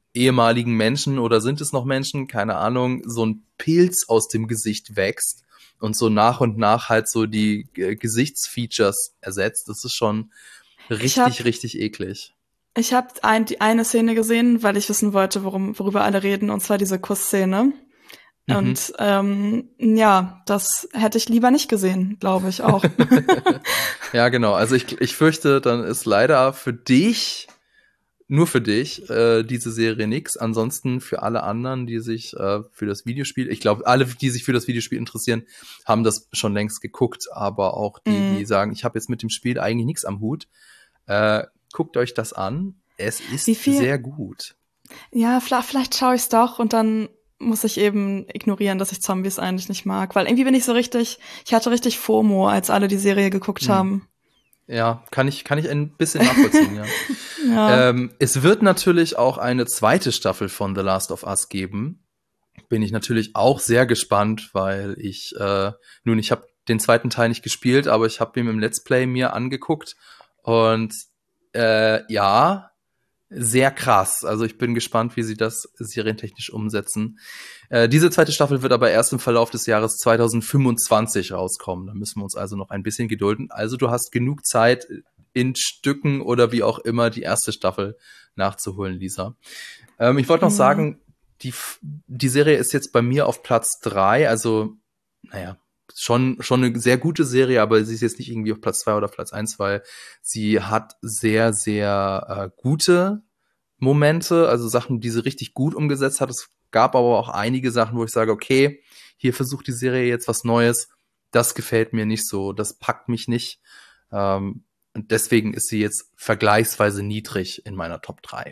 ehemaligen Menschen oder sind es noch Menschen, keine Ahnung, so ein Pilz aus dem Gesicht wächst und so nach und nach halt so die Gesichtsfeatures ersetzt. Das ist schon richtig eklig. Ich habe die eine Szene gesehen, weil ich wissen wollte, worüber alle reden, und zwar diese Kussszene. Und ja, das hätte ich lieber nicht gesehen, glaube ich auch. Ja, genau. Also ich fürchte, dann ist leider nur für dich, diese Serie nix. Ansonsten für alle anderen, die sich für das Videospiel, ich glaube, alle, die sich für das Videospiel interessieren, haben das schon längst geguckt. Aber auch die sagen, ich habe jetzt mit dem Spiel eigentlich nichts am Hut, guckt euch das an. Es ist sehr gut. Ja, vielleicht schaue ich es doch und dann muss ich eben ignorieren, dass ich Zombies eigentlich nicht mag. Weil irgendwie bin ich ich hatte richtig FOMO, als alle die Serie geguckt haben. Ja, kann ich ein bisschen nachvollziehen, ja. Ja. Es wird natürlich auch eine zweite Staffel von The Last of Us geben. Bin ich natürlich auch sehr gespannt, weil ich habe den zweiten Teil nicht gespielt, aber ich habe ihn im Let's Play mir angeguckt und ja, sehr krass. Also ich bin gespannt, wie sie das serientechnisch umsetzen. Diese zweite Staffel wird aber erst im Verlauf des Jahres 2025 rauskommen. Da müssen wir uns also noch ein bisschen gedulden. Also du hast genug Zeit, in Stücken oder wie auch immer die erste Staffel nachzuholen, Lisa. Ich wollte noch sagen, die Serie ist jetzt bei mir auf Platz 3. Also, naja, schon eine sehr gute Serie, aber sie ist jetzt nicht irgendwie auf Platz 2 oder Platz 1, weil sie hat sehr, sehr gute Momente, also Sachen, die sie richtig gut umgesetzt hat. Es gab aber auch einige Sachen, wo ich sage, okay, hier versucht die Serie jetzt was Neues. Das gefällt mir nicht so, das packt mich nicht. Und deswegen ist sie jetzt vergleichsweise niedrig in meiner Top 3.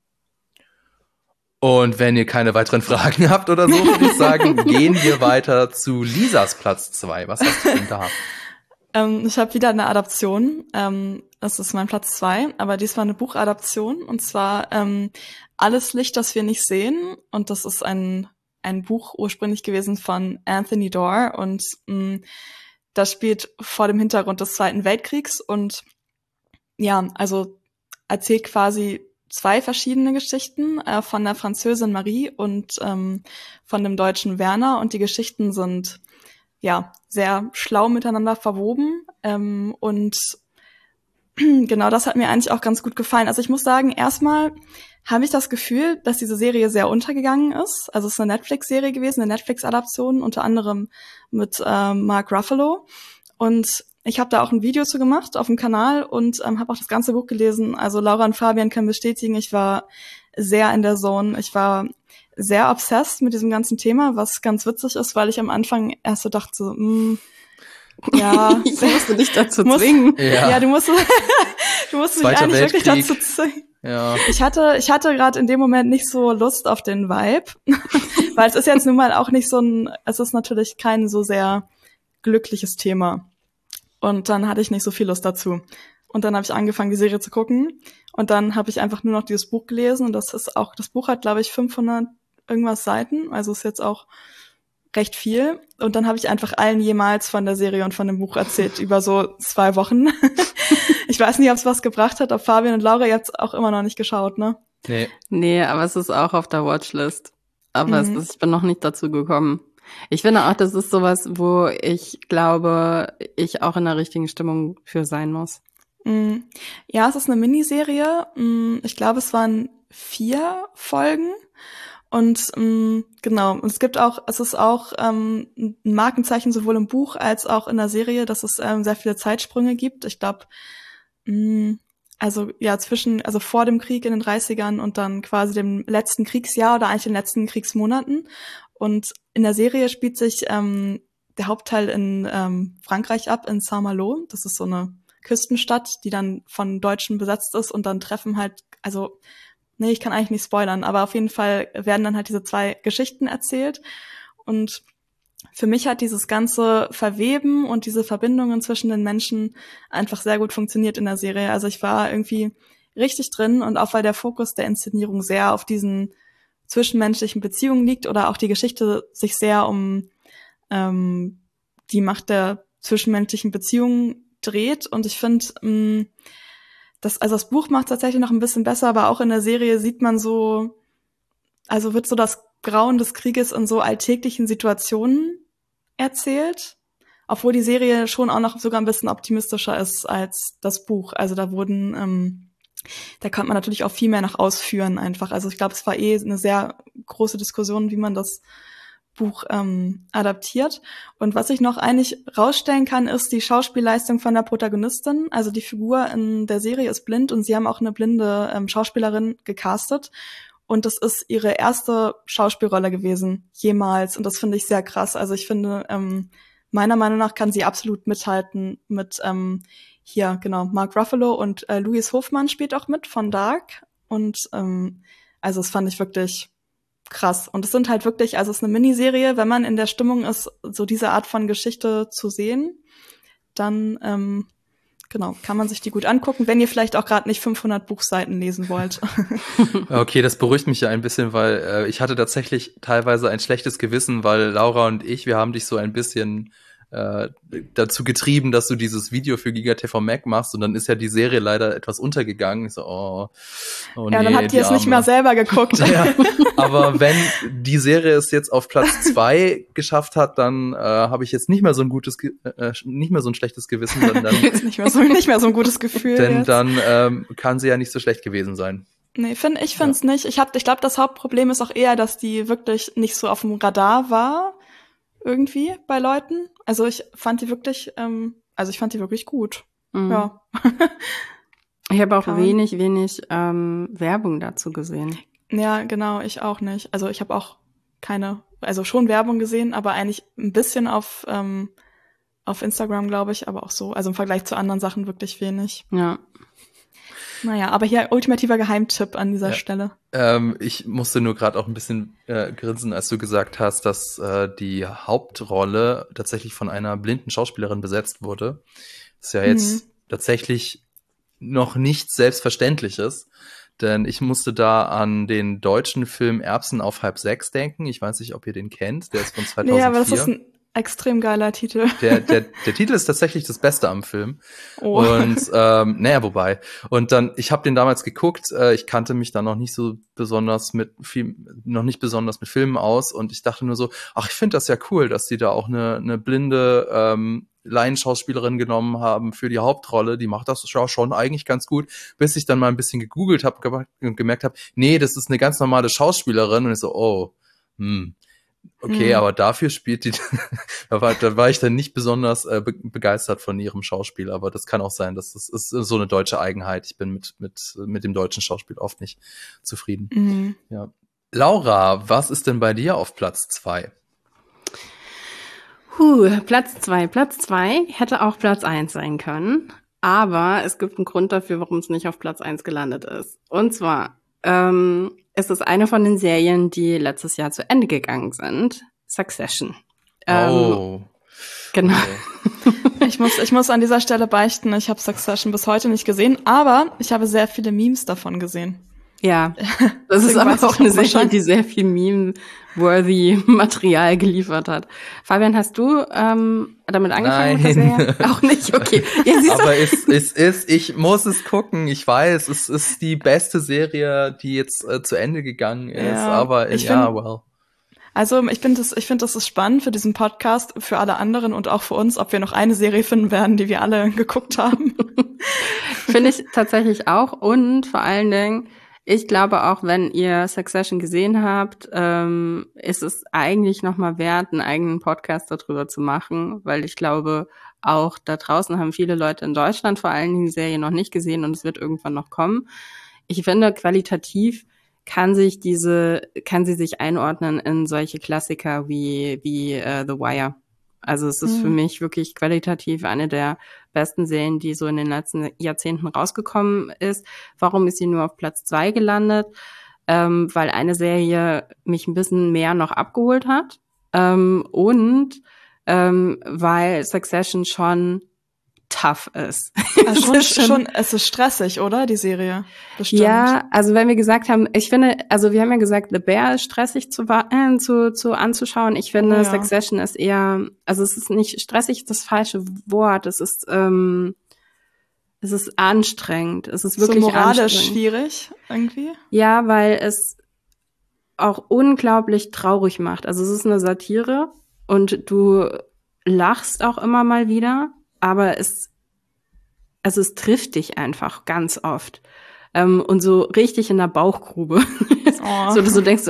Und wenn ihr keine weiteren Fragen habt oder so, würde ich sagen, gehen wir weiter zu Lisas Platz 2. Was hast du denn da? Ich habe wieder eine Adaption. Das ist mein Platz 2, aber diesmal eine Buchadaption. Und zwar Alles Licht, das wir nicht sehen. Und das ist ein Buch ursprünglich gewesen von Anthony Doerr. Und das spielt vor dem Hintergrund des Zweiten Weltkriegs. Und ja, also erzählt quasi 2 verschiedene Geschichten von der Französin Marie und von dem Deutschen Werner. Und die Geschichten sind ja sehr schlau miteinander verwoben. Und genau, das hat mir eigentlich auch ganz gut gefallen. Also ich muss sagen, erstmal habe ich das Gefühl, dass diese Serie sehr untergegangen ist. Also es ist eine Netflix-Serie gewesen, eine Netflix-Adaption, unter anderem mit Mark Ruffalo. Und ich habe da auch ein Video zu gemacht auf dem Kanal und habe auch das ganze Buch gelesen. Also Laura und Fabian können bestätigen, ich war sehr in der Zone. Ich war sehr obsessed mit diesem ganzen Thema, was ganz witzig ist, weil ich am Anfang erst so dachte, so, ja. Ich musste dich dazu zwingen. Ja, du musst mich eigentlich wirklich dazu zwingen. Ja. Ich hatte gerade in dem Moment nicht so Lust auf den Vibe, weil es ist jetzt nun mal auch nicht es ist natürlich kein so sehr glückliches Thema. Und dann hatte ich nicht so viel Lust dazu. Und dann habe ich angefangen, die Serie zu gucken. Und dann habe ich einfach nur noch dieses Buch gelesen. Und das Buch hat, glaube ich, 500 irgendwas Seiten. Also ist jetzt auch recht viel. Und dann habe ich einfach allen jemals von der Serie und von dem Buch erzählt, über so 2 Wochen. Ich weiß nicht, ob es was gebracht hat, ob Fabian und Laura, ihr habt es auch immer noch nicht geschaut, ne? Nee, aber es ist auch auf der Watchlist. Aber ich bin noch nicht dazu gekommen. Ich finde auch, das ist sowas, wo ich glaube, ich auch in der richtigen Stimmung für sein muss. Ja, es ist eine Miniserie. Ich glaube, es waren 4 Folgen. Und genau, es ist auch ein Markenzeichen sowohl im Buch als auch in der Serie, dass es sehr viele Zeitsprünge gibt. Ich glaube, also vor dem Krieg in den 30ern und dann quasi dem letzten Kriegsjahr oder eigentlich den letzten Kriegsmonaten. Und in der Serie spielt sich der Hauptteil in Frankreich ab, in Saint-Malo. Das ist so eine Küstenstadt, die dann von Deutschen besetzt ist und dann treffen halt, also nee, ich kann eigentlich nicht spoilern, aber auf jeden Fall werden dann halt diese 2 Geschichten erzählt. Und für mich hat dieses ganze Verweben und diese Verbindungen zwischen den Menschen einfach sehr gut funktioniert in der Serie. Also ich war irgendwie richtig drin und auch weil der Fokus der Inszenierung sehr auf diesen zwischenmenschlichen Beziehungen liegt oder auch die Geschichte sich sehr um die Macht der zwischenmenschlichen Beziehungen dreht. Und ich finde, das Buch macht tatsächlich noch ein bisschen besser, aber auch in der Serie sieht man so also wird so das Grauen des Krieges in so alltäglichen Situationen erzählt, obwohl die Serie schon auch noch sogar ein bisschen optimistischer ist als das Buch. Also da konnte man natürlich auch viel mehr noch ausführen einfach. Also ich glaube, es war eine sehr große Diskussion, wie man das Buch adaptiert. Und was ich noch eigentlich rausstellen kann, ist die Schauspielleistung von der Protagonistin. Also die Figur in der Serie ist blind und sie haben auch eine blinde Schauspielerin gecastet. Und das ist ihre erste Schauspielrolle gewesen, jemals. Und das finde ich sehr krass. Also ich finde, meiner Meinung nach kann sie absolut mithalten mit Mark Ruffalo und Louis Hofmann spielt auch mit von Dark. Und also das fand ich wirklich krass. Und es sind halt wirklich, also es ist eine Miniserie, wenn man in der Stimmung ist, so diese Art von Geschichte zu sehen, dann kann man sich die gut angucken, wenn ihr vielleicht auch gerade nicht 500 Buchseiten lesen wollt. Okay, das beruhigt mich ja ein bisschen, weil ich hatte tatsächlich teilweise ein schlechtes Gewissen, weil Laura und wir haben dich so ein bisschen dazu getrieben, dass du dieses Video für GigaTV Mac machst und dann ist ja die Serie leider etwas untergegangen. Ich so, oh ja, dann habt ihr es nicht mehr selber geguckt. Ja, aber wenn die Serie es jetzt auf Platz 2 geschafft hat, dann habe ich jetzt nicht mehr so ein schlechtes Gewissen. Dann nicht mehr so ein gutes Gefühl. Denn dann kann sie ja nicht so schlecht gewesen sein. Nee, ich finde es nicht. Ich glaube, das Hauptproblem ist auch eher, dass die wirklich nicht so auf dem Radar war. Irgendwie bei Leuten. Also ich fand die wirklich gut. Mhm. Ja. Ich habe auch wenig Werbung dazu gesehen. Ja, genau, ich auch nicht. Also ich habe auch schon Werbung gesehen, aber eigentlich ein bisschen auf Instagram, glaube ich, aber auch so. Also im Vergleich zu anderen Sachen wirklich wenig. Ja. Naja, aber hier ultimativer Geheimtipp an dieser Stelle. Ich musste nur gerade auch ein bisschen grinsen, als du gesagt hast, dass die Hauptrolle tatsächlich von einer blinden Schauspielerin besetzt wurde. Das ist ja jetzt tatsächlich noch nichts Selbstverständliches, denn ich musste da an den deutschen Film Erbsen auf 5:30 denken. Ich weiß nicht, ob ihr den kennt, der ist von 2004. Nee, aber das ist ein extrem geiler Titel. Der Titel ist tatsächlich das Beste am Film. Oh. Und wobei. Und dann, ich habe den damals geguckt, ich kannte mich da noch nicht besonders mit Filmen aus und ich dachte nur so, ach, ich finde das ja cool, dass die da auch eine blinde Laienschauspielerin genommen haben für die Hauptrolle. Die macht das schon eigentlich ganz gut, bis ich dann mal ein bisschen gegoogelt habe und gemerkt habe, nee, das ist eine ganz normale Schauspielerin und ich so, okay, aber dafür spielt die, da war ich dann nicht besonders begeistert von ihrem Schauspiel, aber das kann auch sein, das ist so eine deutsche Eigenheit. Ich bin mit dem deutschen Schauspiel oft nicht zufrieden. Mhm. Ja. Laura, was ist denn bei dir auf Platz 2? Platz 2 hätte auch Platz 1 sein können, aber es gibt einen Grund dafür, warum es nicht auf Platz 1 gelandet ist. Und zwar es ist eine von den Serien, die letztes Jahr zu Ende gegangen sind. Succession. Genau. Okay. Ich muss an dieser Stelle beichten, ich habe Succession bis heute nicht gesehen, aber ich habe sehr viele Memes davon gesehen. Ja, das ist aber auch eine Serie, die sehr viel Meme-worthy Material geliefert hat. Fabian, hast du damit angefangen mit der Serie? Auch nicht, okay. Ja, aber ich muss es gucken. Ich weiß, es ist die beste Serie, die jetzt zu Ende gegangen ist. Ja, aber Also ich finde, das ist spannend für diesen Podcast, für alle anderen und auch für uns, ob wir noch eine Serie finden werden, die wir alle geguckt haben. Finde ich tatsächlich auch. Und vor allen Dingen, ich glaube auch, wenn ihr Succession gesehen habt, ist es eigentlich nochmal wert, einen eigenen Podcast darüber zu machen, weil ich glaube, auch da draußen haben viele Leute in Deutschland vor allen Dingen die Serie noch nicht gesehen und es wird irgendwann noch kommen. Ich finde, qualitativ kann sie sich einordnen in solche Klassiker wie The Wire. Also es ist für mich wirklich qualitativ eine der besten Serien, die so in den letzten Jahrzehnten rausgekommen ist. Warum ist sie nur auf Platz 2 gelandet? Weil eine Serie mich ein bisschen mehr noch abgeholt hat und weil Succession schon tough ist. Also es ist stressig, oder? Die Serie. Bestimmt. Ja, also wenn wir gesagt haben, ich finde, also wir haben ja gesagt, The Bear ist stressig anzuschauen. Ich finde, Succession ist eher, also es ist nicht stressig, ist das falsche Wort. Es ist anstrengend. Es ist wirklich so moralisch anstrengend. Schwierig irgendwie. Ja, weil es auch unglaublich traurig macht. Also es ist eine Satire und du lachst auch immer mal wieder, aber es trifft dich einfach ganz oft. Und so richtig in der Bauchgrube. Oh. So, dass du denkst,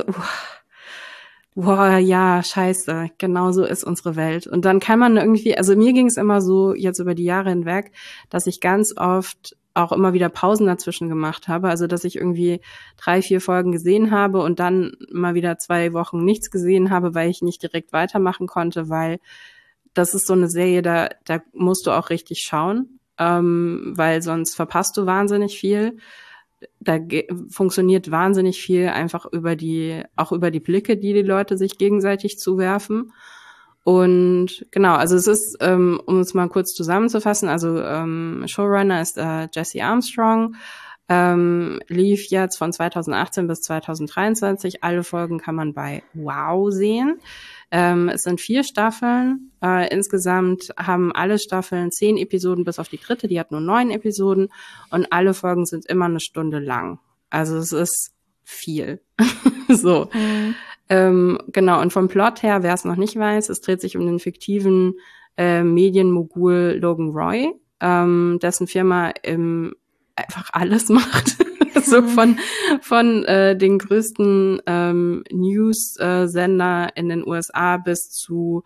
ja, scheiße, genau so ist unsere Welt. Und dann kann man irgendwie, also mir ging es immer so jetzt über die Jahre hinweg, dass ich ganz oft auch immer wieder Pausen dazwischen gemacht habe. Also dass ich irgendwie 3-4 Folgen gesehen habe und dann mal wieder 2 Wochen nichts gesehen habe, weil ich nicht direkt weitermachen konnte, weil das ist so eine Serie, da musst du auch richtig schauen, weil sonst verpasst du wahnsinnig viel. Da funktioniert wahnsinnig viel einfach über die Blicke, die Leute sich gegenseitig zuwerfen. Und genau, also es ist, um es mal kurz zusammenzufassen, also Showrunner ist Jesse Armstrong, lief jetzt von 2018 bis 2023. Alle Folgen kann man bei Wow sehen. Es sind 4 Staffeln. Insgesamt haben alle Staffeln 10 Episoden, bis auf die 3., die hat nur 9 Episoden. Und alle Folgen sind immer 1 Stunde lang. Also es ist viel. So. Genau, und vom Plot her, wer es noch nicht weiß, es dreht sich um den fiktiven Medienmogul Logan Roy, dessen Firma einfach alles macht. So von den größten News-Sender in den USA bis zu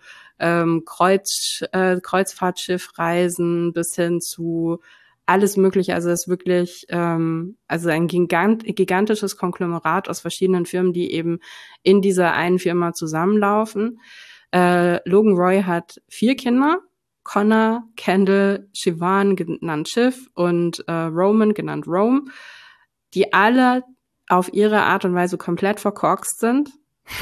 Kreuzfahrtschiffreisen bis hin zu alles Mögliche. Also es ist wirklich also ein gigantisches Konglomerat aus verschiedenen Firmen, die eben in dieser einen Firma zusammenlaufen. Logan Roy hat 4 Kinder. Connor, Kendall, Siobhan, genannt Shiv, und Roman, genannt Rome, die alle auf ihre Art und Weise komplett verkorkst sind.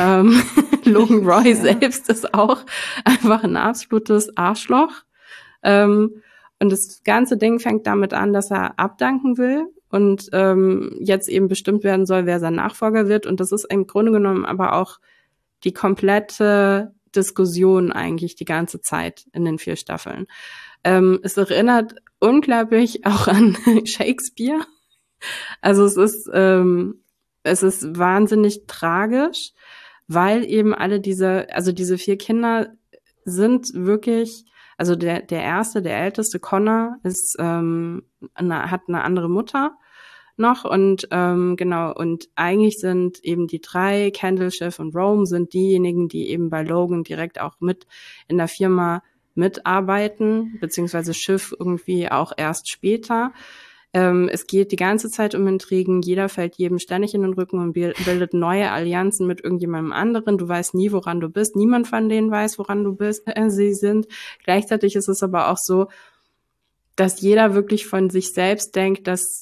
Logan Roy selbst ist auch einfach ein absolutes Arschloch. Und das ganze Ding fängt damit an, dass er abdanken will und jetzt eben bestimmt werden soll, wer sein Nachfolger wird. Und das ist im Grunde genommen aber auch die komplette Diskussion eigentlich die ganze Zeit in den 4 Staffeln. Es erinnert unglaublich auch an Shakespeare. Also es ist wahnsinnig tragisch, weil eben alle diese 4 Kinder sind wirklich, also der älteste Connor ist hat eine andere Mutter noch und genau, und eigentlich sind eben die 3, Kendall, Shiv und Rome, sind diejenigen, die eben bei Logan direkt auch mit in der Firma mitarbeiten, beziehungsweise Shiv irgendwie auch erst später. Es geht die ganze Zeit um Intrigen, jeder fällt jedem ständig in den Rücken und bildet neue Allianzen mit irgendjemandem anderen. Du weißt nie, woran du bist. Niemand von denen weiß, woran du bist. Sie sind. Gleichzeitig ist es aber auch so, dass jeder wirklich von sich selbst denkt, dass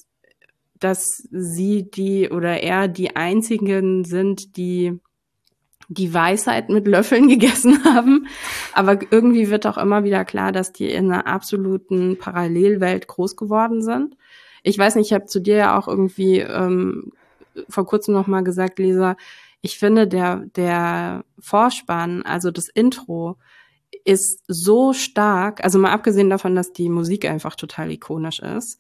sie er die einzigen sind, die Weisheit mit Löffeln gegessen haben. Aber irgendwie wird auch immer wieder klar, dass die in einer absoluten Parallelwelt groß geworden sind. Ich weiß nicht, ich habe zu dir ja auch irgendwie vor kurzem noch mal gesagt, Lisa, ich finde der Vorspann, also das Intro, ist so stark, also mal abgesehen davon, dass die Musik einfach total ikonisch ist,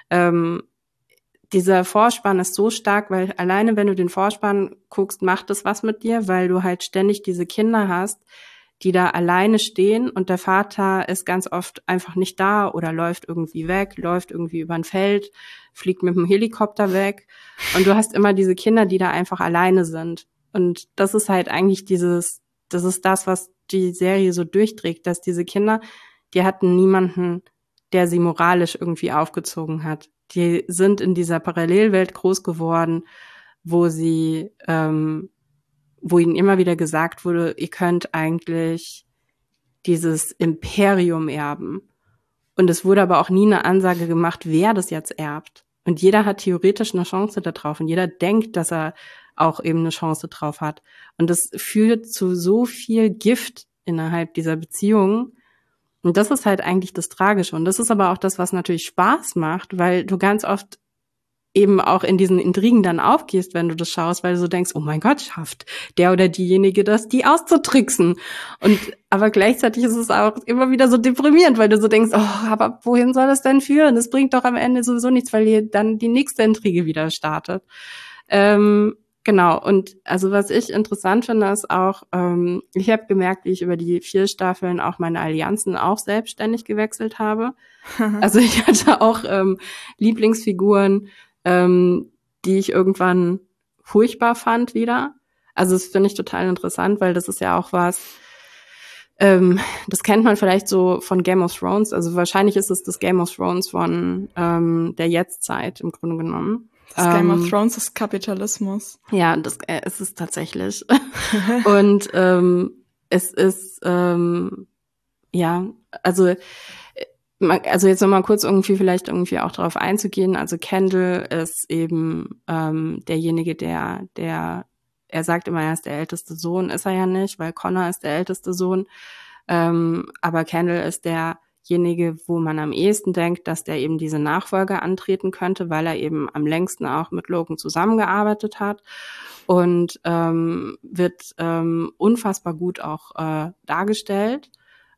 dieser Vorspann ist so stark, weil alleine, wenn du den Vorspann guckst, macht es was mit dir, weil du halt ständig diese Kinder hast, die da alleine stehen und der Vater ist ganz oft einfach nicht da oder läuft irgendwie weg, läuft irgendwie über ein Feld, fliegt mit dem Helikopter weg und du hast immer diese Kinder, die da einfach alleine sind. Und das ist halt eigentlich das ist das, was die Serie so durchträgt, dass diese Kinder, die hatten niemanden, der sie moralisch irgendwie aufgezogen hat. Die sind in dieser Parallelwelt groß geworden, wo ihnen immer wieder gesagt wurde, ihr könnt eigentlich dieses Imperium erben. Und es wurde aber auch nie eine Ansage gemacht, wer das jetzt erbt. Und jeder hat theoretisch eine Chance da drauf und jeder denkt, dass er auch eben eine Chance drauf hat. Und das führt zu so viel Gift innerhalb dieser Beziehung. Und das ist halt eigentlich das Tragische. Und das ist aber auch das, was natürlich Spaß macht, weil du ganz oft eben auch in diesen Intrigen dann aufgehst, wenn du das schaust, weil du so denkst, oh mein Gott, schafft der oder diejenige das, die auszutricksen. Aber gleichzeitig ist es auch immer wieder so deprimierend, weil du so denkst, oh, aber wohin soll das denn führen? Das bringt doch am Ende sowieso nichts, weil dann die nächste Intrige wieder startet. Genau, und also was ich interessant finde, ist auch, ich habe gemerkt, wie ich über die 4 Staffeln auch meine Allianzen auch selbstständig gewechselt habe. Also ich hatte auch Lieblingsfiguren, die ich irgendwann furchtbar fand wieder. Also das finde ich total interessant, weil das ist ja auch was, das kennt man vielleicht so von Game of Thrones. Also wahrscheinlich ist es das Game of Thrones von der Jetztzeit im Grunde genommen. Das Game of Thrones ist Kapitalismus. Ja, das ist es tatsächlich. Und es ist, ja, also jetzt nochmal kurz irgendwie vielleicht irgendwie auch darauf einzugehen. Also Kendall ist eben derjenige, der er sagt immer, er ist der älteste Sohn, ist er ja nicht, weil Connor ist der älteste Sohn. Aber Kendall ist derjenige, wo man am ehesten denkt, dass der eben diese Nachfolge antreten könnte, weil er eben am längsten auch mit Logan zusammengearbeitet hat und wird unfassbar gut auch dargestellt.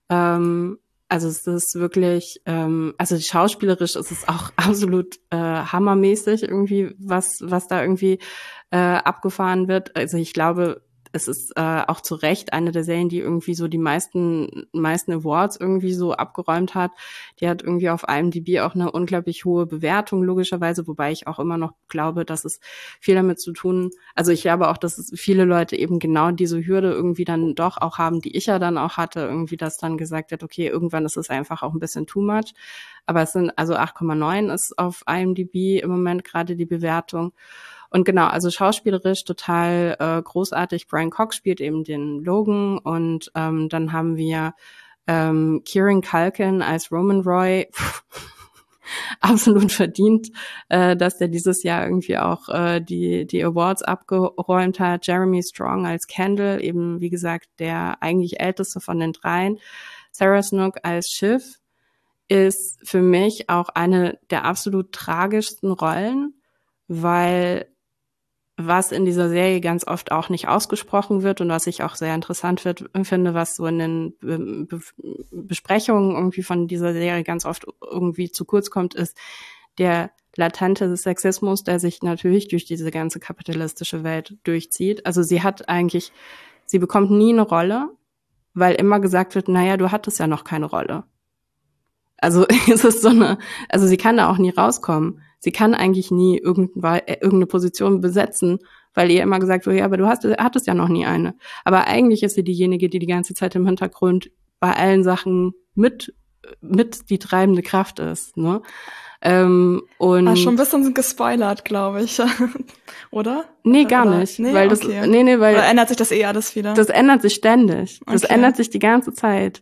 Also es ist wirklich, also schauspielerisch ist es auch absolut hammermäßig irgendwie, was da irgendwie abgefahren wird. Also ich glaube, es ist auch zu Recht eine der Serien, die irgendwie so die meisten Awards irgendwie so abgeräumt hat. Die hat irgendwie auf IMDb auch eine unglaublich hohe Bewertung, logischerweise, wobei ich auch immer noch glaube, dass es viel damit zu tun, also ich glaube auch, dass es viele Leute eben genau diese Hürde irgendwie dann doch auch haben, die ich ja dann auch hatte, irgendwie, dass dann gesagt wird, okay, irgendwann ist es einfach auch ein bisschen too much. Aber es sind, also 8,9 ist auf IMDb im Moment gerade die Bewertung. Und genau, also schauspielerisch total großartig. Brian Cox spielt eben den Logan und dann haben wir Kieran Culkin als Roman Roy. Absolut verdient, dass der dieses Jahr irgendwie auch die Awards abgeräumt hat. Jeremy Strong als Kendall, eben wie gesagt der eigentlich älteste von den 3. Sarah Snook als Shiv ist für mich auch eine der absolut tragischsten Rollen, weil was in dieser Serie ganz oft auch nicht ausgesprochen wird und was ich auch sehr interessant finde, was so in den Besprechungen irgendwie von dieser Serie ganz oft irgendwie zu kurz kommt, ist der latente Sexismus, der sich natürlich durch diese ganze kapitalistische Welt durchzieht. Also sie bekommt nie eine Rolle, weil immer gesagt wird, naja, du hattest ja noch keine Rolle. Also es ist also sie kann da auch nie rauskommen. Sie kann eigentlich nie irgendeine Position besetzen, weil ihr immer gesagt wird, ja, aber du hattest ja noch nie eine. Aber eigentlich ist sie diejenige, die die ganze Zeit im Hintergrund bei allen Sachen mit die treibende Kraft ist, ne? Und schon ein bisschen gespoilert, glaube ich, oder? Nee, gar nicht. Nee, weil okay. Weil oder ändert sich das alles wieder? Das ändert sich ständig. Das Okay. ändert sich die ganze Zeit.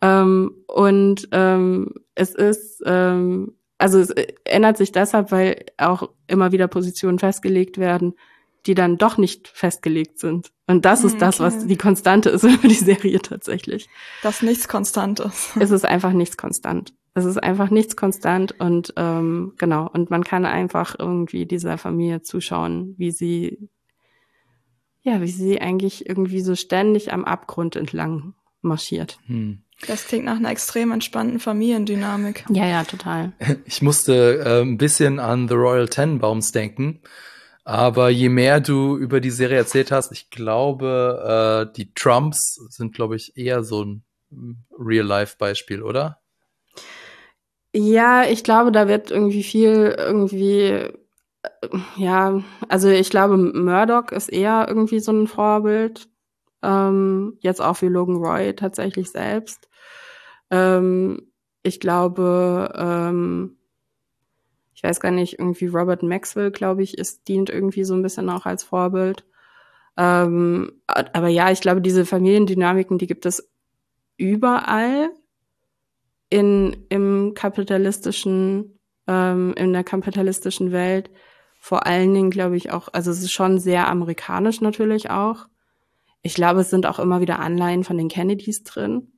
Es ist, also es ändert sich deshalb, weil auch immer wieder Positionen festgelegt werden, die dann doch nicht festgelegt sind. Und das ist das, was die Konstante ist über die Serie tatsächlich. Dass nichts konstant ist. Es ist einfach nichts konstant. Es ist einfach nichts konstant und genau. Und man kann einfach irgendwie dieser Familie zuschauen, wie sie eigentlich irgendwie so ständig am Abgrund entlang marschiert. Das klingt nach einer extrem entspannten Familiendynamik. Ja, total. Ich musste ein bisschen an The Royal Tenenbaums denken, aber je mehr du über die Serie erzählt hast, ich glaube, die Trumps sind, glaube ich, eher so ein Real-Life-Beispiel, oder? Ja, ich glaube, da wird also ich glaube, Murdoch ist eher irgendwie so ein Vorbild. Jetzt auch wie Logan Roy tatsächlich selbst. Ich glaube, ich weiß gar nicht, irgendwie Robert Maxwell, glaube ich, dient irgendwie so ein bisschen auch als Vorbild. Aber ja, ich glaube, diese Familiendynamiken, die gibt es überall in der kapitalistischen Welt. Vor allen Dingen, glaube ich, auch, also es ist schon sehr amerikanisch natürlich auch. Ich glaube, es sind auch immer wieder Anleihen von den Kennedys drin.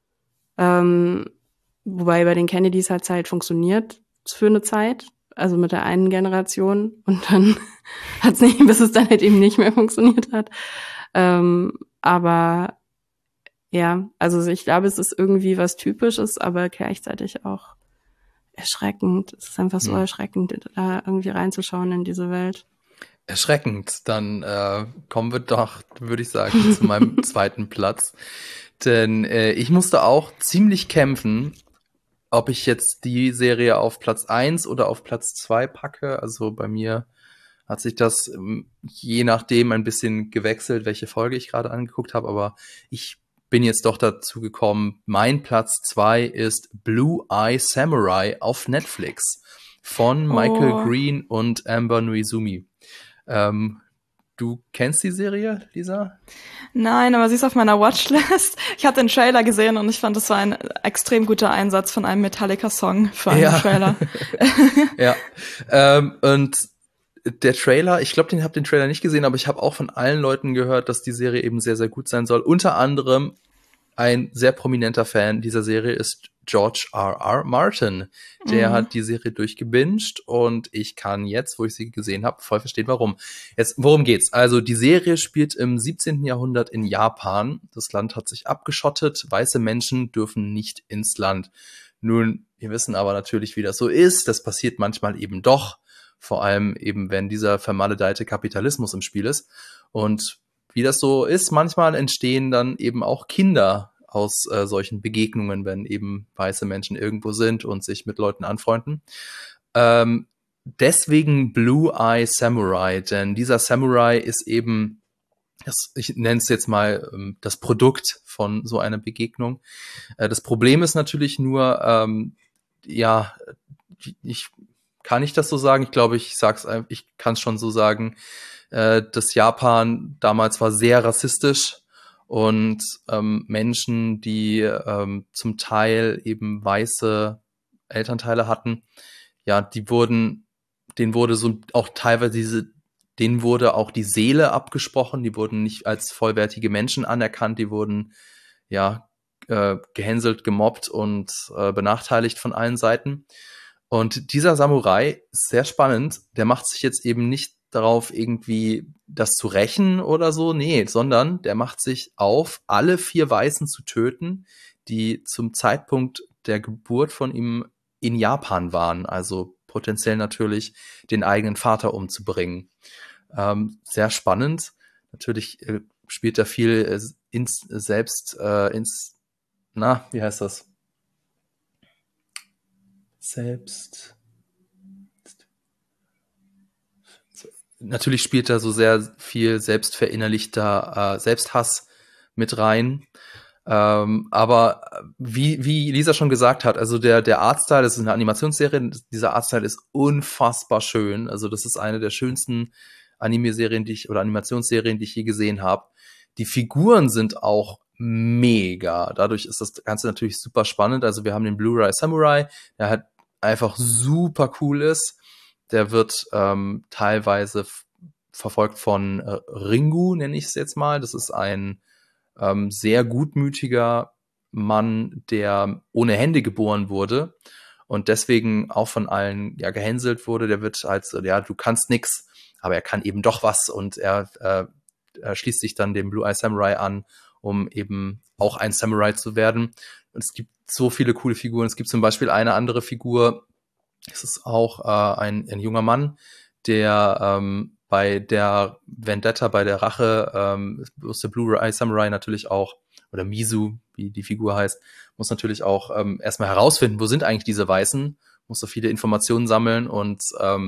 Wobei bei den Kennedys hat es halt funktioniert für eine Zeit, also mit der einen Generation. Und dann hat es nicht, bis es dann halt eben nicht mehr funktioniert hat. Aber ja, also ich glaube, es ist irgendwie was Typisches, aber gleichzeitig auch erschreckend. Es ist einfach so erschreckend, da irgendwie reinzuschauen in diese Welt. Erschreckend. Dann kommen wir doch, würde ich sagen, zu meinem zweiten Platz. Denn ich musste auch ziemlich kämpfen, ob ich jetzt die Serie auf Platz 1 oder auf Platz 2 packe. Also bei mir hat sich das je nachdem ein bisschen gewechselt, welche Folge ich gerade angeguckt habe. Aber ich bin jetzt doch dazu gekommen, mein Platz 2 ist Blue Eye Samurai auf Netflix von Michael Green und Amber Nuizumi. Du kennst die Serie, Lisa? Nein, aber sie ist auf meiner Watchlist. Ich habe den Trailer gesehen und ich fand, das war ein extrem guter Einsatz von einem Metallica-Song für einen Trailer. Ja, und der Trailer, ich glaube, ich habe den Trailer nicht gesehen, aber ich habe auch von allen Leuten gehört, dass die Serie eben sehr, sehr gut sein soll. Unter anderem ein sehr prominenter Fan dieser Serie ist George R.R. Martin. Der hat die Serie durchgebinged und ich kann jetzt, wo ich sie gesehen habe, voll verstehen, warum. Jetzt, worum geht's? Also die Serie spielt im 17. Jahrhundert in Japan. Das Land hat sich abgeschottet. Weiße Menschen dürfen nicht ins Land. Nun, wir wissen aber natürlich, wie das so ist. Das passiert manchmal eben doch. Vor allem eben, wenn dieser vermaledeite Kapitalismus im Spiel ist. Und wie das so ist, manchmal entstehen dann eben auch Kinder aus solchen Begegnungen, wenn eben weiße Menschen irgendwo sind und sich mit Leuten anfreunden. Deswegen Blue Eye Samurai, denn dieser Samurai ist eben, ich nenne es jetzt mal das Produkt von so einer Begegnung. Das Problem ist natürlich nur, kann ich das so sagen? Ich glaube, ich kann es schon so sagen, dass Japan damals war sehr rassistisch und Menschen, die zum Teil eben weiße Elternteile hatten, ja, denen wurde auch die Seele abgesprochen, die wurden nicht als vollwertige Menschen anerkannt, die wurden gehänselt, gemobbt und benachteiligt von allen Seiten. Und dieser Samurai ist sehr spannend, der macht sich jetzt eben nicht darauf, irgendwie das zu rächen oder so, nee, sondern der macht sich auf, alle 4 Weißen zu töten, die zum Zeitpunkt der Geburt von ihm in Japan waren, also potenziell natürlich den eigenen Vater umzubringen. Sehr spannend. Natürlich spielt da viel wie heißt das? Natürlich spielt da so sehr viel selbstverinnerlichter Selbsthass mit rein. Aber wie Lisa schon gesagt hat, also der Artstyle, das ist eine Animationsserie, dieser Artstyle ist unfassbar schön. Also das ist eine der schönsten Anime-Serien, Animationsserien, die ich je gesehen habe. Die Figuren sind auch mega. Dadurch ist das Ganze natürlich super spannend. Also wir haben den Blue Eye Samurai, der halt einfach super cool ist. Der wird teilweise verfolgt von Ringu, nenne ich es jetzt mal. Das ist ein sehr gutmütiger Mann, der ohne Hände geboren wurde und deswegen auch von allen gehänselt wurde. Der wird als, du kannst nix, aber er kann eben doch was und er schließt sich dann dem Blue Eye Samurai an, um eben auch ein Samurai zu werden. Und es gibt so viele coole Figuren. Es gibt zum Beispiel eine andere Figur, es ist auch ein junger Mann, der bei der Vendetta, bei der Rache, muss der Blue Eye Samurai natürlich auch, oder Mizu, wie die Figur heißt, muss natürlich auch erstmal herausfinden, wo sind eigentlich diese Weißen, muss so viele Informationen sammeln und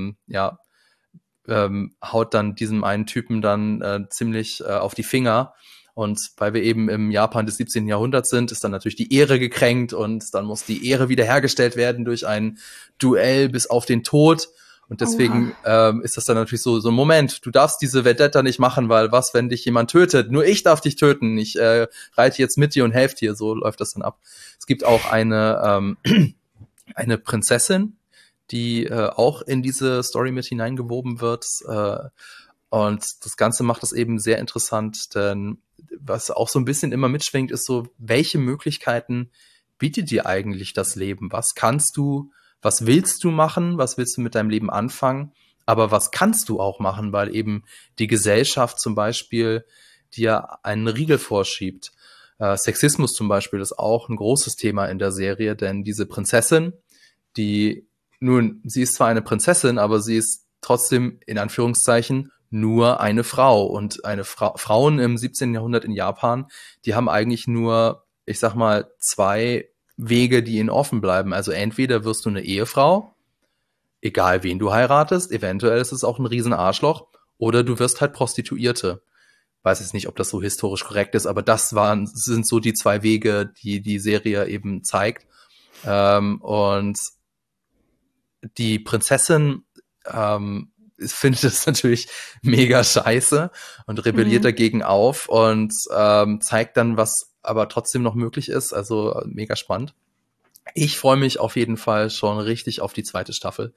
haut dann diesem einen Typen dann ziemlich auf die Finger. Und weil wir eben im Japan des 17. Jahrhunderts sind, ist dann natürlich die Ehre gekränkt und dann muss die Ehre wiederhergestellt werden durch ein Duell bis auf den Tod. Und deswegen ist das dann natürlich so ein Moment, du darfst diese Vendetta nicht machen, weil was, wenn dich jemand tötet? Nur ich darf dich töten. Ich reite jetzt mit dir und helfe dir. So läuft das dann ab. Es gibt auch eine Prinzessin, die auch in diese Story mit hineingewoben wird. Und das Ganze macht es eben sehr interessant, denn was auch so ein bisschen immer mitschwingt, ist so, welche Möglichkeiten bietet dir eigentlich das Leben? Was kannst du, was willst du machen? Was willst du mit deinem Leben anfangen? Aber was kannst du auch machen, weil eben die Gesellschaft zum Beispiel dir einen Riegel vorschiebt. Sexismus zum Beispiel ist auch ein großes Thema in der Serie, denn diese Prinzessin, sie ist zwar eine Prinzessin, aber sie ist trotzdem in Anführungszeichen nur eine Frau. Und Frauen im 17. Jahrhundert in Japan, die haben eigentlich nur, ich sag mal, 2 Wege, die ihnen offen bleiben. Also entweder wirst du eine Ehefrau, egal wen du heiratest, eventuell ist es auch ein Riesenarschloch, oder du wirst halt Prostituierte. Weiß jetzt nicht, ob das so historisch korrekt ist, aber sind so die 2 Wege, die die Serie eben zeigt. Und die Prinzessin findet es natürlich mega scheiße und rebelliert dagegen auf und zeigt dann, was aber trotzdem noch möglich ist. Also mega spannend. Ich freue mich auf jeden Fall schon richtig auf die 2. Staffel.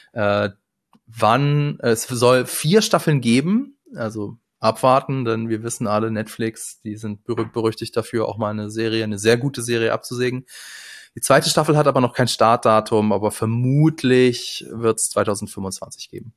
Es soll 4 Staffeln geben, also abwarten, denn wir wissen alle, Netflix, die sind berühmt-berüchtigt dafür, auch mal eine sehr gute Serie abzusägen. Die 2. Staffel hat aber noch kein Startdatum, aber vermutlich wird es 2025 geben.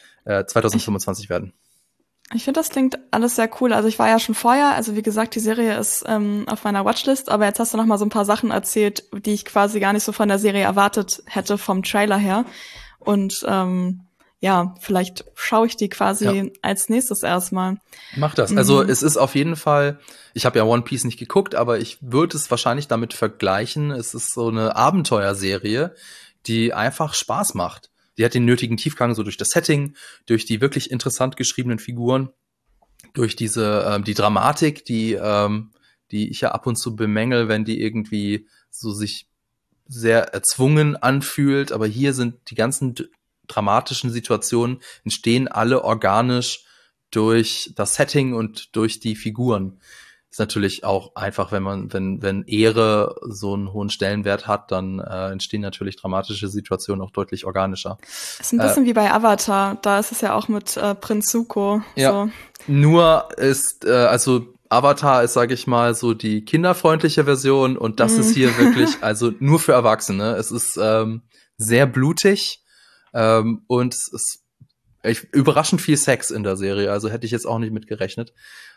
2025 werden. Ich finde, das klingt alles sehr cool. Also ich war ja schon vorher, also wie gesagt, die Serie ist auf meiner Watchlist, aber jetzt hast du noch mal so ein paar Sachen erzählt, die ich quasi gar nicht so von der Serie erwartet hätte vom Trailer her. Und ja, vielleicht schaue ich die quasi als nächstes erstmal. Mach das. Also es ist auf jeden Fall, ich habe ja One Piece nicht geguckt, aber ich würde es wahrscheinlich damit vergleichen. Es ist so eine Abenteuerserie, die einfach Spaß macht. Die hat den nötigen Tiefgang so durch das Setting, durch die wirklich interessant geschriebenen Figuren, durch die Dramatik, die ich ja ab und zu bemängel, wenn die irgendwie so sich sehr erzwungen anfühlt. Aber hier sind die ganzen dramatischen Situationen entstehen alle organisch durch das Setting und durch die Figuren. Ist natürlich auch einfach, wenn Ehre so einen hohen Stellenwert hat, dann entstehen natürlich dramatische Situationen auch deutlich organischer. Ist ein bisschen wie bei Avatar, da ist es ja auch mit Prinz Zuko. Ja, so. Nur ist, also Avatar ist, sage ich mal, so die kinderfreundliche Version und das ist hier wirklich, also nur für Erwachsene. Es ist sehr blutig und es ist überraschend viel Sex in der Serie, also hätte ich jetzt auch nicht mit gerechnet.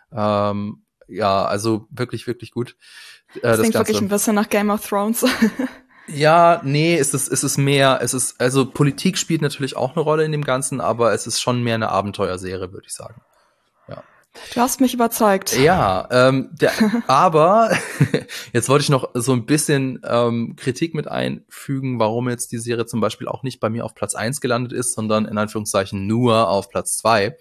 Ja, also wirklich, wirklich gut. Das klingt wirklich ein bisschen nach Game of Thrones. Ja, nee, also Politik spielt natürlich auch eine Rolle in dem Ganzen, aber es ist schon mehr eine Abenteuerserie, würde ich sagen. Ja. Du hast mich überzeugt. Ja, aber jetzt wollte ich noch so ein bisschen Kritik mit einfügen, warum jetzt die Serie zum Beispiel auch nicht bei mir auf Platz 1 gelandet ist, sondern in Anführungszeichen nur auf Platz 2.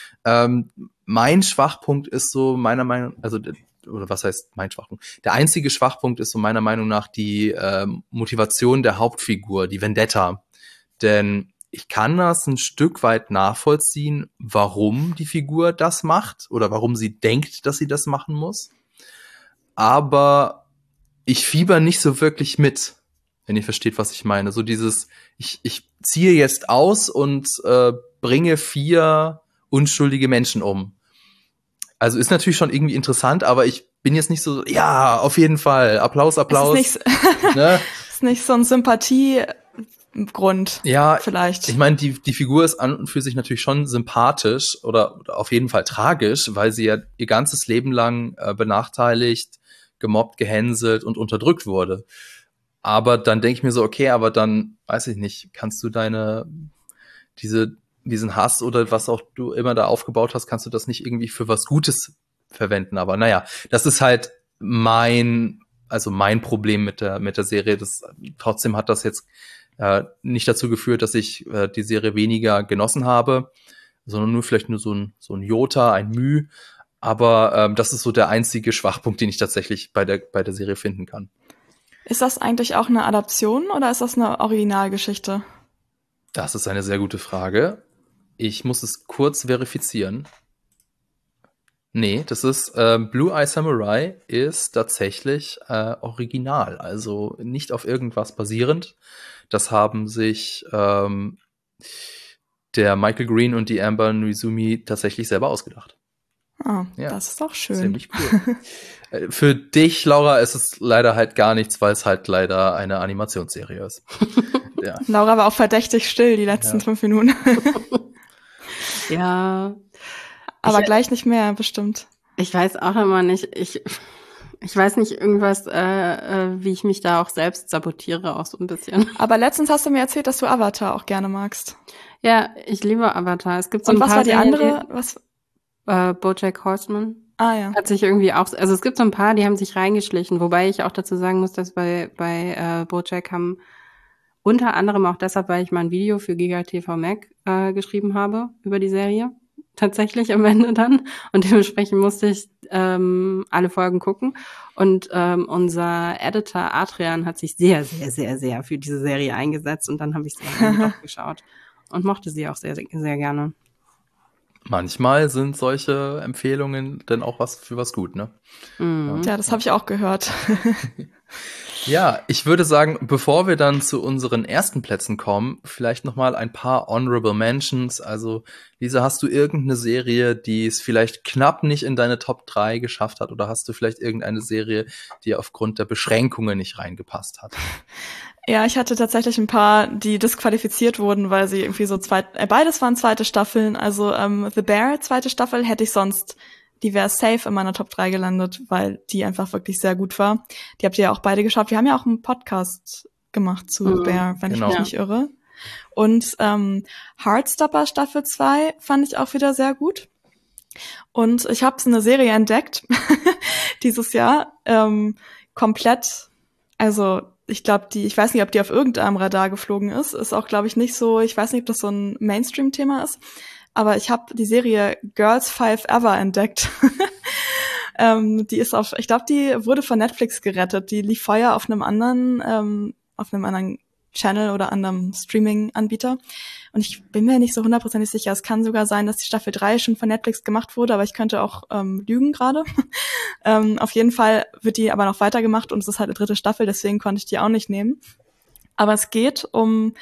Mein Schwachpunkt ist so meiner Meinung, oder was heißt mein Schwachpunkt? Der einzige Schwachpunkt ist so meiner Meinung nach die Motivation der Hauptfigur, die Vendetta. Denn ich kann das ein Stück weit nachvollziehen, warum die Figur das macht oder warum sie denkt, dass sie das machen muss. Aber ich fieber nicht so wirklich mit, wenn ihr versteht, was ich meine. So dieses, ich ziehe jetzt aus und bringe 4 unschuldige Menschen um. Also ist natürlich schon irgendwie interessant, aber ich bin jetzt nicht so, ja, auf jeden Fall, Applaus. Ist nicht so ein Sympathiegrund, ja, vielleicht. Ich meine, die Figur ist an und für sich natürlich schon sympathisch oder auf jeden Fall tragisch, weil sie ja ihr ganzes Leben lang benachteiligt, gemobbt, gehänselt und unterdrückt wurde. Aber dann denke ich mir so, okay, aber dann, weiß ich nicht, kannst du diesen Hass oder was auch du immer da aufgebaut hast, kannst du das nicht irgendwie für was Gutes verwenden. Aber naja, das ist halt mein Problem mit der Serie. Trotzdem hat das jetzt nicht dazu geführt, dass ich die Serie weniger genossen habe, sondern vielleicht nur so ein Jota, ein Müh. Aber das ist so der einzige Schwachpunkt, den ich tatsächlich bei der Serie finden kann. Ist das eigentlich auch eine Adaption oder ist das eine Originalgeschichte? Das ist eine sehr gute Frage. Ich muss es kurz verifizieren. Nee, das ist Blue Eye Samurai ist tatsächlich original, also nicht auf irgendwas basierend. Das haben sich der Michael Green und die Amber Noizumi tatsächlich selber ausgedacht. Ah, ja, das ist auch schön. Ziemlich cool. Für dich, Laura, ist es leider halt gar nichts, weil es halt leider eine Animationsserie ist. Ja. Laura war auch verdächtig still die letzten 5 Minuten. Ja. Aber gleich nicht mehr, bestimmt. Ich weiß auch immer nicht. Ich weiß nicht, irgendwas, wie ich mich da auch selbst sabotiere, auch so ein bisschen. Aber letztens hast du mir erzählt, dass du Avatar auch gerne magst. Ja, ich liebe Avatar. Es gibt so und ein was paar war die Serien, andere? BoJack Horseman. Ja. Hat sich irgendwie auch, also es gibt so ein paar, die haben sich reingeschlichen, wobei ich auch dazu sagen muss, dass bei BoJack haben unter anderem auch deshalb, weil ich mal ein Video für Giga TV Mac geschrieben habe über die Serie. Tatsächlich am Ende dann. Und dementsprechend musste ich alle Folgen gucken. Und unser Editor Adrian hat sich sehr, sehr, sehr, sehr für diese Serie eingesetzt. Und dann habe ich sie dann doch geschaut. Und mochte sie auch sehr, sehr, sehr gerne. Manchmal sind solche Empfehlungen dann auch für was gut, ne? Mhm. Ja, das habe ich auch gehört. Ja, ich würde sagen, bevor wir dann zu unseren ersten Plätzen kommen, vielleicht noch mal ein paar Honorable Mentions. Also, Lisa, hast du irgendeine Serie, die es vielleicht knapp nicht in deine Top 3 geschafft hat? Oder hast du vielleicht irgendeine Serie, die aufgrund der Beschränkungen nicht reingepasst hat? Ja, ich hatte tatsächlich ein paar, die disqualifiziert wurden, weil sie irgendwie so beides waren zweite Staffeln. Also The Bear, zweite Staffel, hätte ich sonst, die wäre safe in meiner Top 3 gelandet, weil die einfach wirklich sehr gut war. Die habt ihr ja auch beide geschaut. Wir haben ja auch einen Podcast gemacht zu The Bear, wenn ich mich nicht irre. Und Heartstopper Staffel 2 fand ich auch wieder sehr gut. Und ich habe eine Serie entdeckt dieses Jahr, komplett, also ich glaube, ich weiß nicht, ob die auf irgendeinem Radar geflogen ist auch, glaube ich, nicht so, ich weiß nicht, ob das so ein Mainstream-Thema ist, aber ich habe die Serie Girls 5 Ever entdeckt. Die ist ich glaube, die wurde von Netflix gerettet. Die lief vorher auf einem anderen Channel oder anderem Streaming-Anbieter. Und ich bin mir nicht so 100% sicher. Es kann sogar sein, dass die Staffel 3 schon von Netflix gemacht wurde, aber ich könnte auch lügen gerade. Auf jeden Fall wird die aber noch weitergemacht und es ist halt eine 3. Staffel, deswegen konnte ich die auch nicht nehmen. Aber es geht um,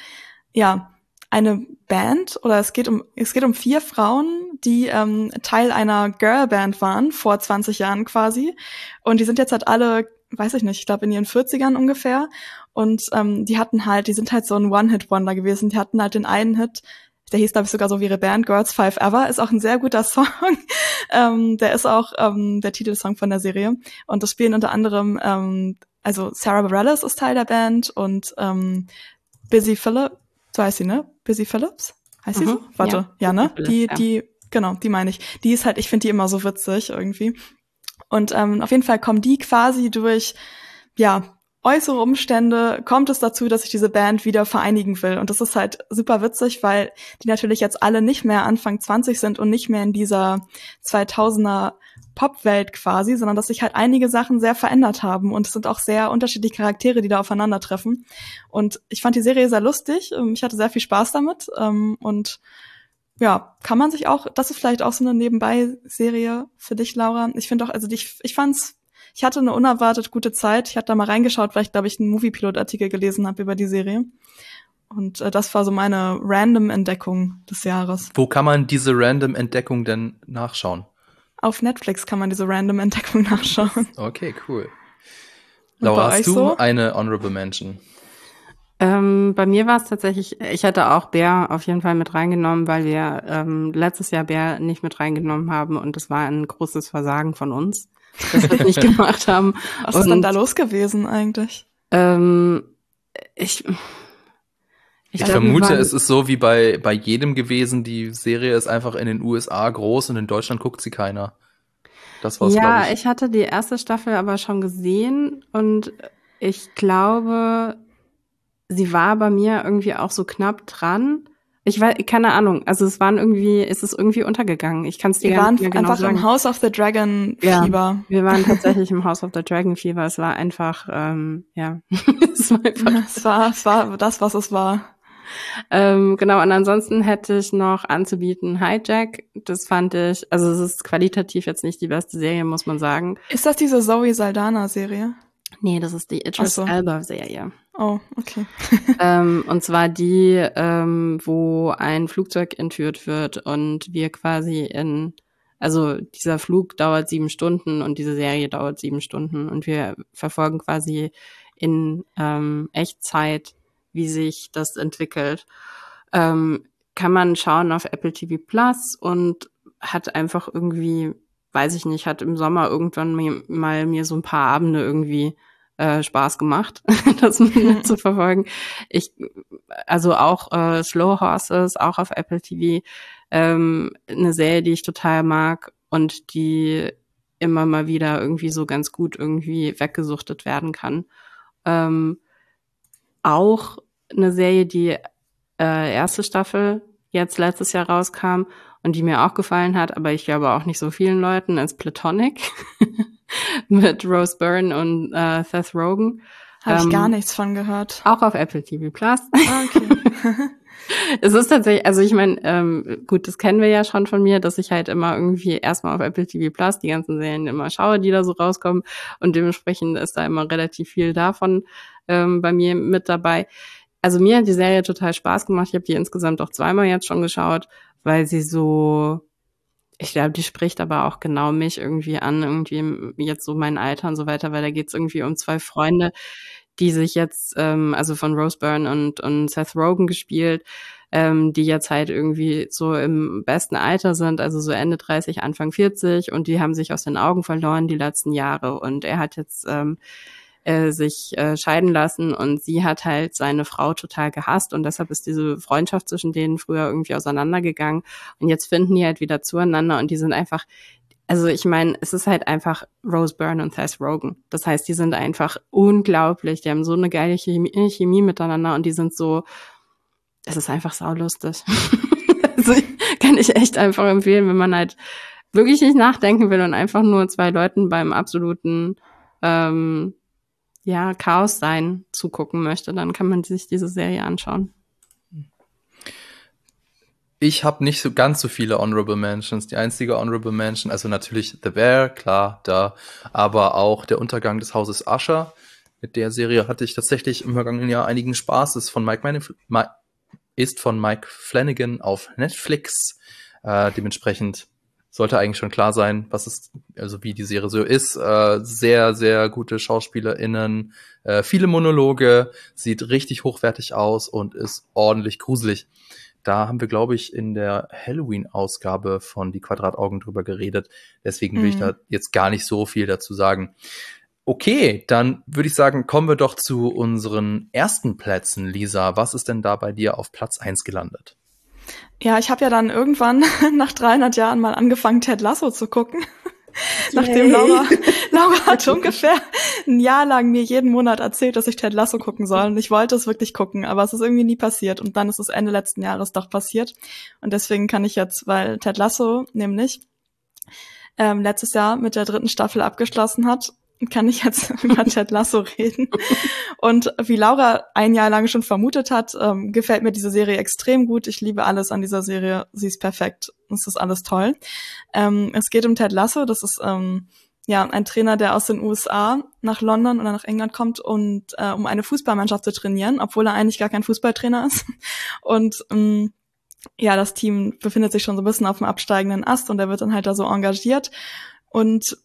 eine Band oder es geht um 4 Frauen, die Teil einer Girlband waren, vor 20 Jahren quasi. Und die sind jetzt halt alle, weiß ich nicht, ich glaube in ihren 40ern ungefähr. Und die sind halt so ein One-Hit-Wonder gewesen. Die hatten halt den einen Hit, der hieß, glaube ich, sogar so wie ihre Band, Girls 5 Ever, ist auch ein sehr guter Song. Der ist auch der Titelsong von der Serie. Und das spielen unter anderem, also Sarah Bareilles ist Teil der Band und Busy Phillips, so heißt sie, ne? Busy Phillips? Heißt sie so? Warte, ja ne? Genau, die meine ich. Die ist halt, ich finde die immer so witzig irgendwie. Und auf jeden Fall kommen die quasi durch, äußere Umstände, kommt es dazu, dass ich diese Band wieder vereinigen will. Und das ist halt super witzig, weil die natürlich jetzt alle nicht mehr Anfang 20 sind und nicht mehr in dieser 2000er Popwelt quasi, sondern dass sich halt einige Sachen sehr verändert haben. Und es sind auch sehr unterschiedliche Charaktere, die da aufeinandertreffen. Und ich fand die Serie sehr lustig. Ich hatte sehr viel Spaß damit. Und ja, kann man sich auch, das ist vielleicht auch so eine Nebenbei-Serie für dich, Laura. Ich finde auch, also ich hatte eine unerwartet gute Zeit. Ich hatte da mal reingeschaut, weil ich, glaube ich, einen Moviepilot-Artikel gelesen habe über die Serie. Und das war so meine Random-Entdeckung des Jahres. Wo kann man diese Random-Entdeckung denn nachschauen? Auf Netflix kann man diese Random-Entdeckung nachschauen. Okay, cool. Laura, hast du eine Honorable Mention? Bei mir war es tatsächlich, ich hätte auch Bär auf jeden Fall mit reingenommen, weil wir letztes Jahr Bär nicht mit reingenommen haben und das war ein großes Versagen von uns, dass wir es nicht gemacht haben. Was ist denn da los gewesen eigentlich? Ich vermute, es ist so wie bei jedem gewesen, die Serie ist einfach in den USA groß und in Deutschland guckt sie keiner. Das war's, glaube ich. Ich hatte die erste Staffel aber schon gesehen und ich glaube, sie war bei mir irgendwie auch so knapp dran. Ich weiß, keine Ahnung. Also es ist irgendwie untergegangen. Ich kann es dir gar nicht mehr genau sagen. Wir waren einfach im House of the Dragon Fieber. Ja, wir waren tatsächlich im House of the Dragon Fieber. Es war einfach, es war das, was es war. Genau, und ansonsten hätte ich noch anzubieten Hijack. Das fand ich, also es ist qualitativ jetzt nicht die beste Serie, muss man sagen. Ist das diese Zoe Saldana-Serie? Nee, das ist die Idris Elba-Serie. Oh, okay. Und zwar die, wo ein Flugzeug entführt wird und wir quasi also dieser Flug dauert 7 Stunden und diese Serie dauert 7 Stunden und wir verfolgen quasi in Echtzeit, wie sich das entwickelt. Kann man schauen auf Apple TV Plus und hat einfach irgendwie weiß ich nicht, hat im Sommer irgendwann mir so ein paar Abende irgendwie Spaß gemacht, das zu verfolgen. Also auch Slow Horses, auch auf Apple TV, eine Serie, die ich total mag und die immer mal wieder irgendwie so ganz gut irgendwie weggesuchtet werden kann. Auch eine Serie, die erste Staffel jetzt letztes Jahr rauskam und die mir auch gefallen hat, aber ich glaube auch nicht so vielen Leuten, ist Platonic mit Rose Byrne und Seth Rogen. Habe ich gar nichts von gehört. Auch auf Apple TV Plus. Ah, okay. Es ist tatsächlich, also ich meine, gut, das kennen wir ja schon von mir, dass ich halt immer irgendwie erstmal auf Apple TV Plus die ganzen Serien immer schaue, die da so rauskommen und dementsprechend ist da immer relativ viel davon bei mir mit dabei. Also mir hat die Serie total Spaß gemacht. Ich habe die insgesamt auch 2-mal jetzt schon geschaut, weil sie so, ich glaube, die spricht aber auch genau mich irgendwie an, irgendwie jetzt so mein Alter und so weiter, weil da geht's irgendwie um 2 Freunde, die sich jetzt, also von Rose Byrne und Seth Rogen gespielt, die jetzt halt irgendwie so im besten Alter sind, also so Ende 30, Anfang 40 und die haben sich aus den Augen verloren die letzten Jahre und er hat jetzt sich scheiden lassen und sie hat halt seine Frau total gehasst und deshalb ist diese Freundschaft zwischen denen früher irgendwie auseinandergegangen und jetzt finden die halt wieder zueinander und die sind einfach, also ich meine, es ist halt einfach Rose Byrne und Seth Rogen. Das heißt, die sind einfach unglaublich, die haben so eine geile Chemie miteinander und die sind so, es ist einfach saulustig. Also kann ich echt einfach empfehlen, wenn man halt wirklich nicht nachdenken will und einfach nur 2 Leuten beim absoluten Chaos sein zugucken möchte, dann kann man sich diese Serie anschauen. Ich habe nicht so ganz so viele Honorable Mentions. Die einzige Honorable Mention, also natürlich The Bear, klar, da, aber auch Der Untergang des Hauses Usher. Mit der Serie hatte ich tatsächlich im vergangenen Jahr einigen Spaß. Ist von Mike Flanagan auf Netflix. Dementsprechend sollte eigentlich schon klar sein, wie die Serie so ist. Sehr, sehr gute SchauspielerInnen, viele Monologe, sieht richtig hochwertig aus und ist ordentlich gruselig. Da haben wir, glaube ich, in der Halloween-Ausgabe von Die Quadrataugen drüber geredet. Deswegen will ich da jetzt gar nicht so viel dazu sagen. Okay, dann würde ich sagen, kommen wir doch zu unseren ersten Plätzen. Lisa, was ist denn da bei dir auf Platz 1 gelandet? Ja, ich habe ja dann irgendwann nach 300 Jahren mal angefangen, Ted Lasso zu gucken. Nachdem Laura hat ungefähr ein Jahr lang mir jeden Monat erzählt, dass ich Ted Lasso gucken soll. Und ich wollte es wirklich gucken, aber es ist irgendwie nie passiert. Und dann ist es Ende letzten Jahres doch passiert. Und deswegen kann ich jetzt, weil Ted Lasso nämlich letztes Jahr mit der 3. Staffel abgeschlossen hat, kann ich jetzt über Ted Lasso reden. Und wie Laura ein Jahr lang schon vermutet hat, gefällt mir diese Serie extrem gut. Ich liebe alles an dieser Serie. Sie ist perfekt. Es ist alles toll. Es geht um Ted Lasso. Das ist ein Trainer, der aus den USA nach London oder nach England kommt und um eine Fußballmannschaft zu trainieren, obwohl er eigentlich gar kein Fußballtrainer ist. Und das Team befindet sich schon so ein bisschen auf dem absteigenden Ast und er wird dann halt da so engagiert. Und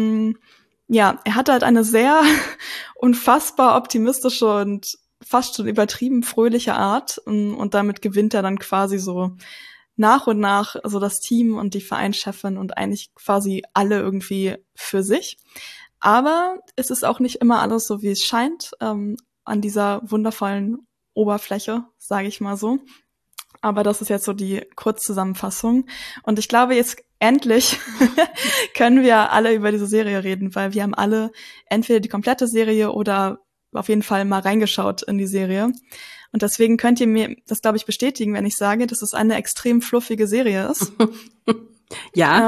er hat halt eine sehr unfassbar optimistische und fast schon übertrieben fröhliche Art und damit gewinnt er dann quasi so nach und nach so das Team und die Vereinschefin und eigentlich quasi alle irgendwie für sich. Aber es ist auch nicht immer alles so, wie es scheint an dieser wundervollen Oberfläche, sage ich mal so. Aber das ist jetzt so die Kurzzusammenfassung. Und ich glaube, jetzt endlich können wir alle über diese Serie reden, weil wir haben alle entweder die komplette Serie oder auf jeden Fall mal reingeschaut in die Serie. Und deswegen könnt ihr mir das, glaube ich, bestätigen, wenn ich sage, dass es eine extrem fluffige Serie ist. Ja.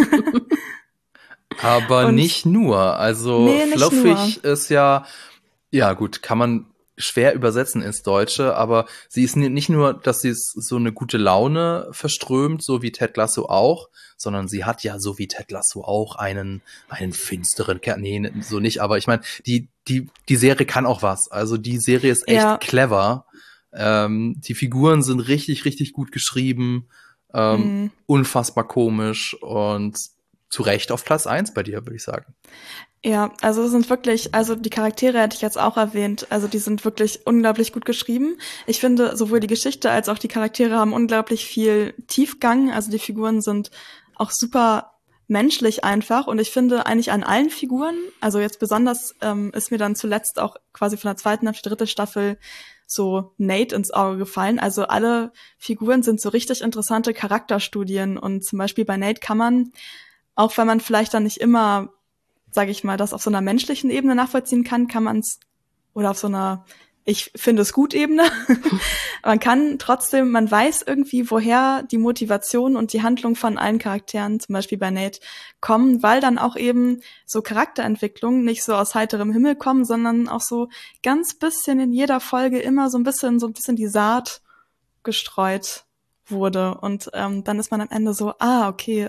Aber nicht nur. Also nicht fluffig nur. Ist ja gut, kann man schwer übersetzen ins Deutsche, aber sie ist nicht nur, dass sie so eine gute Laune verströmt, so wie Ted Lasso auch, sondern sie hat ja so wie Ted Lasso auch einen finsteren Kern. Nee, so nicht, aber ich meine, die Serie kann auch was. Also die Serie ist echt clever. Die Figuren sind richtig, richtig gut geschrieben, unfassbar komisch und zu Recht auf Platz 1 bei dir, würde ich sagen. Ja, also es sind wirklich, also die Charaktere hätte ich jetzt auch erwähnt, also die sind wirklich unglaublich gut geschrieben. Ich finde, sowohl die Geschichte als auch die Charaktere haben unglaublich viel Tiefgang, also die Figuren sind auch super menschlich einfach. Und ich finde eigentlich an allen Figuren, also jetzt besonders ist mir dann zuletzt auch quasi von der 2. auf die 3. Staffel so Nate ins Auge gefallen. Also alle Figuren sind so richtig interessante Charakterstudien. Und zum Beispiel bei Nate kann man, auch wenn man vielleicht dann nicht immer, sage ich mal, das auf so einer menschlichen Ebene nachvollziehen kann, kann man es, oder auf so einer ich finde es gut Ebene. Man kann trotzdem, man weiß irgendwie, woher die Motivation und die Handlung von allen Charakteren, zum Beispiel bei Nate, kommen, weil dann auch eben so Charakterentwicklungen nicht so aus heiterem Himmel kommen, sondern auch so ganz bisschen in jeder Folge immer so ein bisschen die Saat gestreut wurde. Und dann ist man am Ende so, okay,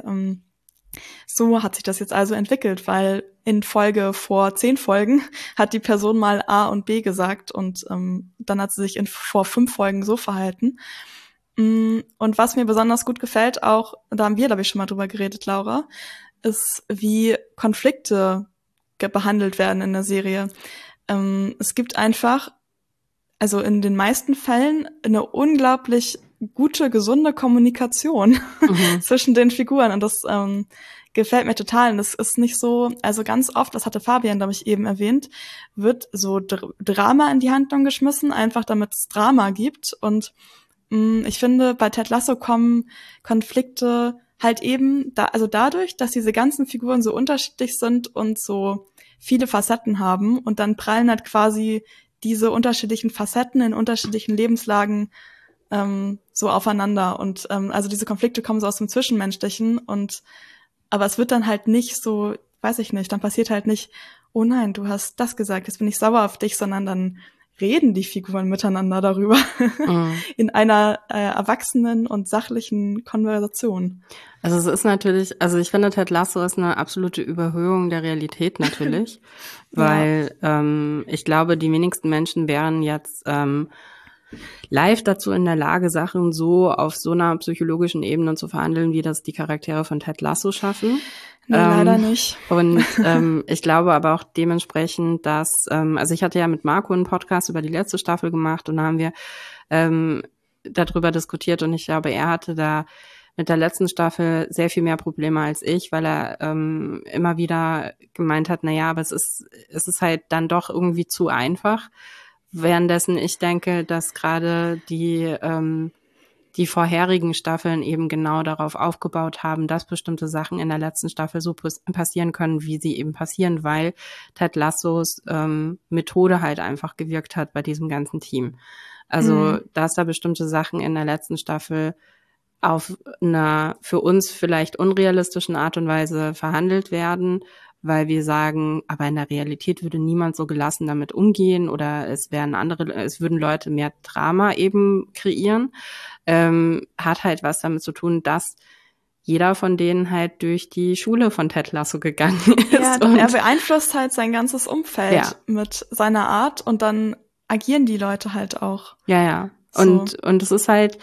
so hat sich das jetzt also entwickelt, weil in Folge vor 10 Folgen hat die Person mal A und B gesagt und dann hat sie sich vor 5 Folgen so verhalten. Und was mir besonders gut gefällt, auch, da haben wir, glaube ich, schon mal drüber geredet, Laura, ist, wie Konflikte behandelt werden in der Serie. Es gibt einfach, also in den meisten Fällen, eine unglaublich gute, gesunde Kommunikation zwischen den Figuren. Und das gefällt mir total. Und das ist nicht so, also ganz oft, das hatte Fabian, glaube ich, eben erwähnt, wird so Drama in die Handlung geschmissen, einfach damit es Drama gibt. Und ich finde, bei Ted Lasso kommen Konflikte halt eben, dadurch, dass diese ganzen Figuren so unterschiedlich sind und so viele Facetten haben und dann prallen halt quasi diese unterschiedlichen Facetten in unterschiedlichen Lebenslagen so aufeinander. Und also diese Konflikte kommen so aus dem Zwischenmenschlichen aber es wird dann halt nicht so, weiß ich nicht, dann passiert halt nicht, oh nein, du hast das gesagt, jetzt bin ich sauer auf dich, sondern dann reden die Figuren miteinander darüber in einer erwachsenen und sachlichen Konversation. Also es ist natürlich, also ich finde, Ted Lasso ist eine absolute Überhöhung der Realität natürlich, weil ich glaube, die wenigsten Menschen wären jetzt live dazu in der Lage, Sachen so auf so einer psychologischen Ebene zu verhandeln, wie das die Charaktere von Ted Lasso schaffen. Nee, leider nicht. Und ich glaube aber auch dementsprechend, dass, also ich hatte ja mit Marco einen Podcast über die letzte Staffel gemacht und da haben wir darüber diskutiert und ich glaube, er hatte da mit der letzten Staffel sehr viel mehr Probleme als ich, weil er immer wieder gemeint hat, aber es ist halt dann doch irgendwie zu einfach. Währenddessen ich denke, dass gerade die vorherigen Staffeln eben genau darauf aufgebaut haben, dass bestimmte Sachen in der letzten Staffel so passieren können, wie sie eben passieren, weil Ted Lassos Methode halt einfach gewirkt hat bei diesem ganzen Team. Also, dass da bestimmte Sachen in der letzten Staffel auf einer für uns vielleicht unrealistischen Art und Weise verhandelt werden, weil wir sagen, aber in der Realität würde niemand so gelassen damit umgehen oder es würden Leute mehr Drama eben kreieren, hat halt was damit zu tun, dass jeder von denen halt durch die Schule von Ted Lasso gegangen ist. Ja, und er beeinflusst halt sein ganzes Umfeld mit seiner Art und dann agieren die Leute halt auch. Ja. So. Und es ist halt,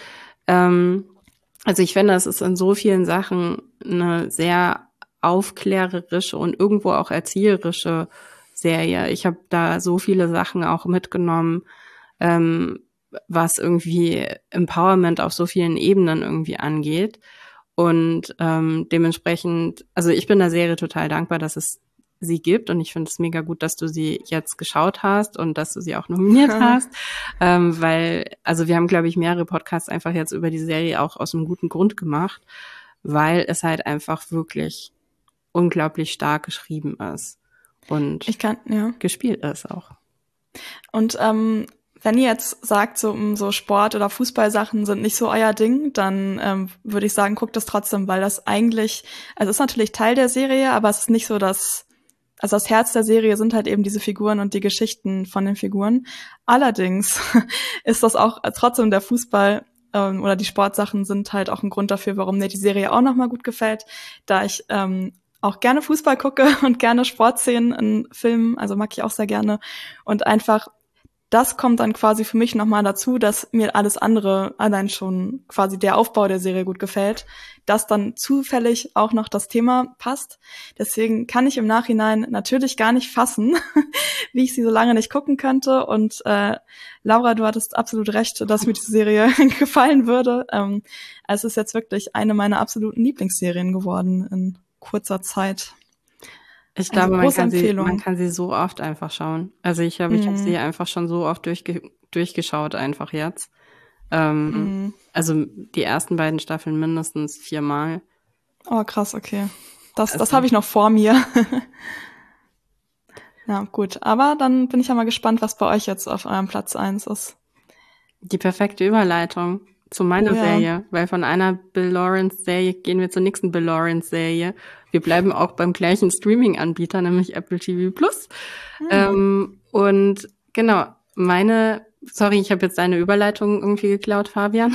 also ich finde, es ist in so vielen Sachen eine sehr aufklärerische und irgendwo auch erzieherische Serie. Ich habe da so viele Sachen auch mitgenommen, was irgendwie Empowerment auf so vielen Ebenen irgendwie angeht. Und dementsprechend, also ich bin der Serie total dankbar, dass es sie gibt und ich finde es mega gut, dass du sie jetzt geschaut hast und dass du sie auch nominiert hast, weil, also wir haben, glaube ich, mehrere Podcasts einfach jetzt über die Serie auch aus einem guten Grund gemacht, weil es halt einfach wirklich unglaublich stark geschrieben ist und gespielt ist auch. Und wenn ihr jetzt sagt, so Sport- oder Fußballsachen sind nicht so euer Ding, dann würde ich sagen, guckt das trotzdem, weil das eigentlich, also ist natürlich Teil der Serie, aber es ist nicht so, das Herz der Serie sind halt eben diese Figuren und die Geschichten von den Figuren. Allerdings ist das auch trotzdem der Fußball oder die Sportsachen sind halt auch ein Grund dafür, warum mir die Serie auch nochmal gut gefällt, da ich auch gerne Fußball gucke und gerne Sportszenen in Filmen, also mag ich auch sehr gerne. Und einfach, das kommt dann quasi für mich nochmal dazu, dass mir alles andere allein schon quasi der Aufbau der Serie gut gefällt, dass dann zufällig auch noch das Thema passt. Deswegen kann ich im Nachhinein natürlich gar nicht fassen, wie ich sie so lange nicht gucken könnte. Und Laura, du hattest absolut recht, dass mir diese Serie gefallen würde. Es ist jetzt wirklich eine meiner absoluten Lieblingsserien geworden kurzer Zeit. Ich glaube, man kann sie so oft einfach schauen. Also ich habe sie einfach schon so oft durchgeschaut einfach jetzt. Also die ersten beiden Staffeln mindestens 4-mal. Oh, krass, okay. Das habe ich noch vor mir. Ja, gut. Aber dann bin ich ja mal gespannt, was bei euch jetzt auf eurem Platz 1 ist. Die perfekte Überleitung zu meiner Serie, weil von einer Bill Lawrence-Serie gehen wir zur nächsten Bill Lawrence-Serie. Wir bleiben auch beim gleichen Streaming-Anbieter, nämlich Apple TV+. Und genau, sorry, ich habe jetzt deine Überleitung irgendwie geklaut, Fabian.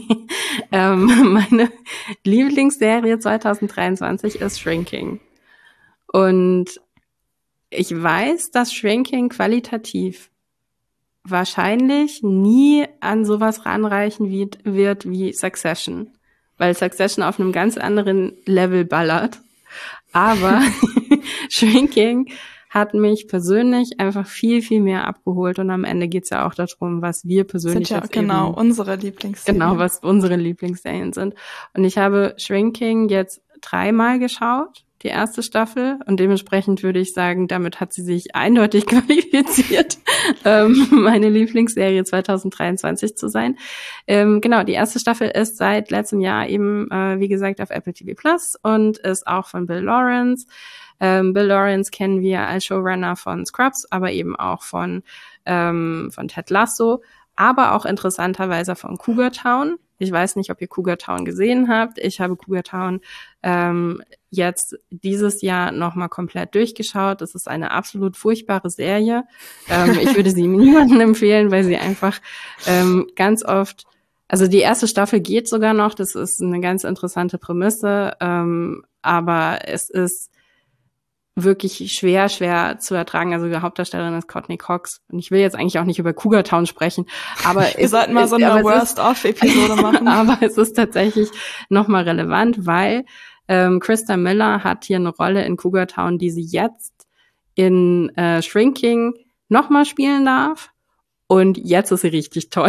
Meine Lieblingsserie 2023 ist Shrinking. Und ich weiß, dass Shrinking qualitativ wahrscheinlich nie an sowas ranreichen wird wie Succession, weil Succession auf einem ganz anderen Level ballert. Aber Shrinking hat mich persönlich einfach viel, viel mehr abgeholt und am Ende geht's ja auch darum, was wir persönlich sind ja genau unsere Lieblingsserien. Genau, was unsere Lieblingsserien sind. Und ich habe Shrinking jetzt 3-mal geschaut, die erste Staffel, und dementsprechend würde ich sagen, damit hat sie sich eindeutig qualifiziert, meine Lieblingsserie 2023 zu sein. Genau, die erste Staffel ist seit letztem Jahr eben, wie gesagt, auf Apple TV Plus und ist auch von Bill Lawrence. Bill Lawrence kennen wir als Showrunner von Scrubs, aber eben auch von Ted Lasso, aber auch interessanterweise von Cougar Town. Ich weiß nicht, ob ihr Cougar Town gesehen habt. Ich habe Cougar Town jetzt dieses Jahr nochmal komplett durchgeschaut. Das ist eine absolut furchtbare Serie. Ich würde sie niemandem empfehlen, weil sie einfach ganz oft, also die erste Staffel geht sogar noch, das ist eine ganz interessante Prämisse, aber es ist wirklich schwer zu ertragen. Also die Hauptdarstellerin ist Courtney Cox. Und ich will jetzt eigentlich auch nicht über Cougar Town sprechen, aber wir sollten mal so eine Worst-of-Episode machen. Aber es ist tatsächlich nochmal relevant, weil Krista Miller hat hier eine Rolle in Cougar Town, die sie jetzt in Shrinking nochmal spielen darf. Und jetzt ist sie richtig toll.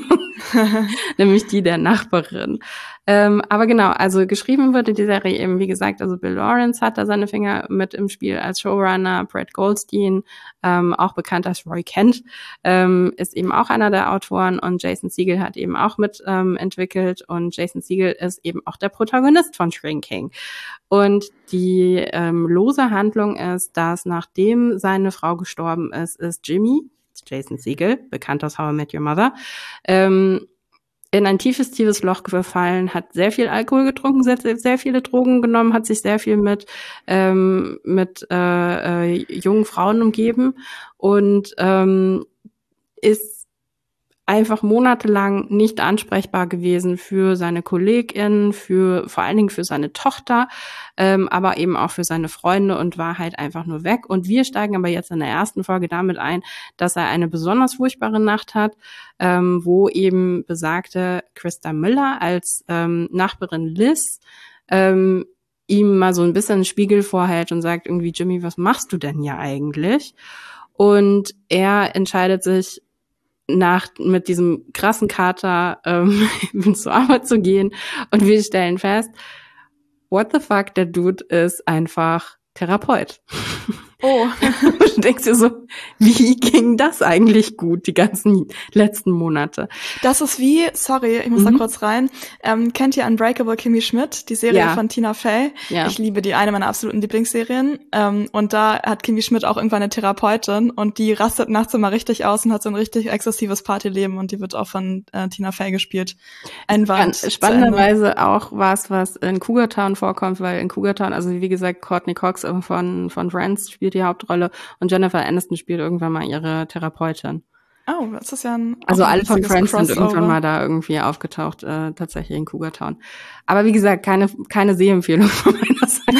Nämlich die der Nachbarin. Aber genau, also geschrieben wurde die Serie eben, wie gesagt, also Bill Lawrence hat da seine Finger mit im Spiel als Showrunner, Brett Goldstein, auch bekannt als Roy Kent, ist eben auch einer der Autoren, und Jason Segel hat eben auch mit entwickelt, und Jason Segel ist eben auch der Protagonist von Shrinking. Und die lose Handlung ist, dass nachdem seine Frau gestorben ist Jimmy, Jason Segel, bekannt aus How I Met Your Mother, in ein tiefes Loch gefallen, hat sehr viel Alkohol getrunken, sehr viele Drogen genommen, hat sich sehr viel mit jungen Frauen umgeben und ist einfach monatelang nicht ansprechbar gewesen für seine KollegInnen, vor allen Dingen für seine Tochter, aber eben auch für seine Freunde, und war halt einfach nur weg. Und wir steigen aber jetzt in der ersten Folge damit ein, dass er eine besonders furchtbare Nacht hat, wo eben besagte Krista Miller als Nachbarin Liz ihm mal so ein bisschen einen Spiegel vorhält und sagt irgendwie, Jimmy, was machst du denn hier eigentlich? Und er entscheidet sich, mit diesem krassen Kater zur Arbeit zu gehen, und wir stellen fest, what the fuck, der Dude ist einfach Therapeut. Oh. Du denkst dir so, wie ging das eigentlich gut, die ganzen letzten Monate? Das ist wie, sorry, ich muss da kurz rein, kennt ihr Unbreakable Kimmy Schmidt, die Serie von Tina Fey? Ja. Ich liebe die, eine meiner absoluten Lieblingsserien. Und da hat Kimmy Schmidt auch irgendwann eine Therapeutin, und die rastet nachts immer richtig aus und hat so ein richtig exzessives Partyleben, und die wird auch von Tina Fey gespielt. Spannenderweise auch was in Cougar Town vorkommt, weil in Cougar Town, also wie gesagt, Courtney Cox von Friends spielt die Hauptrolle, und Jennifer Aniston spielt irgendwann mal ihre Therapeutin. Oh, das ist ja also alle von Friends sind irgendwann mal da irgendwie aufgetaucht, tatsächlich in Cougar Town. Aber wie gesagt, keine Sehempfehlung von meiner Seite.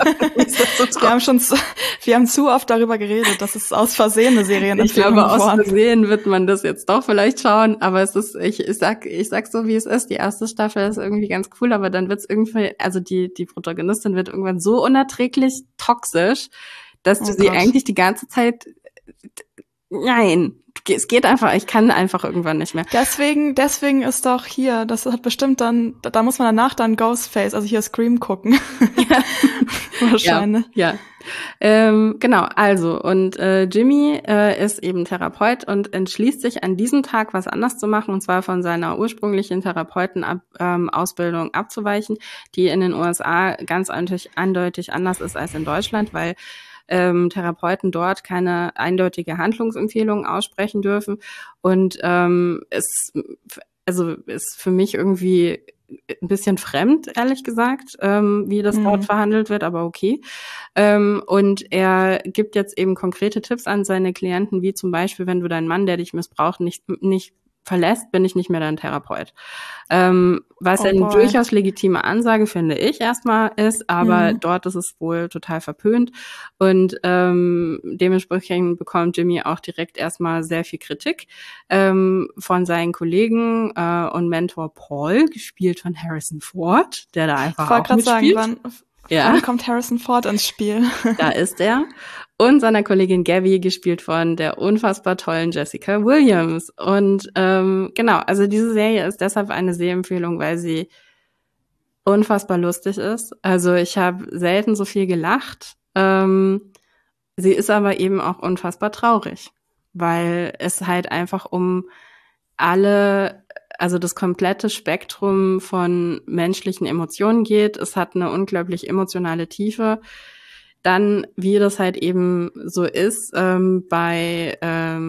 wir haben zu oft darüber geredet, dass es aus Versehen eine Serienempfehlung ist. Ich glaube, aus Versehen wird man das jetzt doch vielleicht schauen, aber es ist, ich sag so, wie es ist. Die erste Staffel ist irgendwie ganz cool, aber dann wird's irgendwie, also die Protagonistin wird irgendwann so unerträglich toxisch, dass du sie eigentlich die ganze Zeit nein, es geht einfach, ich kann einfach irgendwann nicht mehr. Deswegen ist doch hier, das hat bestimmt dann, da muss man danach dann Ghostface, also hier Scream gucken. Ja. Wahrscheinlich. Ja. Genau, also und Jimmy ist eben Therapeut und entschließt sich an diesem Tag was anders zu machen, und zwar von seiner ursprünglichen Therapeutenausbildung abzuweichen, die in den USA ganz eindeutig anders ist als in Deutschland, weil Therapeuten dort keine eindeutige Handlungsempfehlung aussprechen dürfen, und ist für mich irgendwie ein bisschen fremd, ehrlich gesagt, wie das dort verhandelt wird, aber okay. Und er gibt jetzt eben konkrete Tipps an seine Klienten, wie zum Beispiel, wenn du deinen Mann, der dich missbraucht, nicht verlässt, bin ich nicht mehr dein Therapeut. Was eine durchaus legitime Ansage, finde ich, erstmal ist, aber dort ist es wohl total verpönt, und dementsprechend bekommt Jimmy auch direkt erstmal sehr viel Kritik von seinen Kollegen und Mentor Paul, gespielt von Harrison Ford, der da einfach auch mitspielt. Wann kommt Harrison Ford ins Spiel? Da ist er. Und seiner Kollegin Gabby, gespielt von der unfassbar tollen Jessica Williams. Und genau, also diese Serie ist deshalb eine Sehempfehlung, weil sie unfassbar lustig ist. Also ich habe selten so viel gelacht. Sie ist aber eben auch unfassbar traurig, weil es halt einfach um das komplette Spektrum von menschlichen Emotionen geht. Es hat eine unglaublich emotionale Tiefe. Dann, wie das halt eben so ist, bei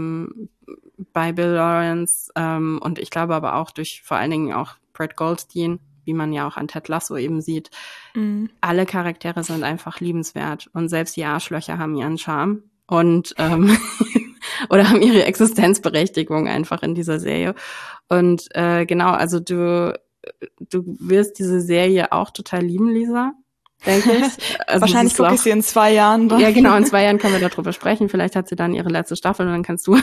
Bill Lawrence und ich glaube aber auch durch vor allen Dingen auch Brett Goldstein, wie man ja auch an Ted Lasso eben sieht. Alle Charaktere sind einfach liebenswert, und selbst die Arschlöcher haben ihren Charme und oder haben ihre Existenzberechtigung einfach in dieser Serie. Und genau, also du wirst diese Serie auch total lieben, Lisa, denke ich. Also wahrscheinlich gucke ich sie in 2 Jahren. Ja, genau, in 2 Jahren können wir darüber sprechen. Vielleicht hat sie dann ihre letzte Staffel, und dann kannst du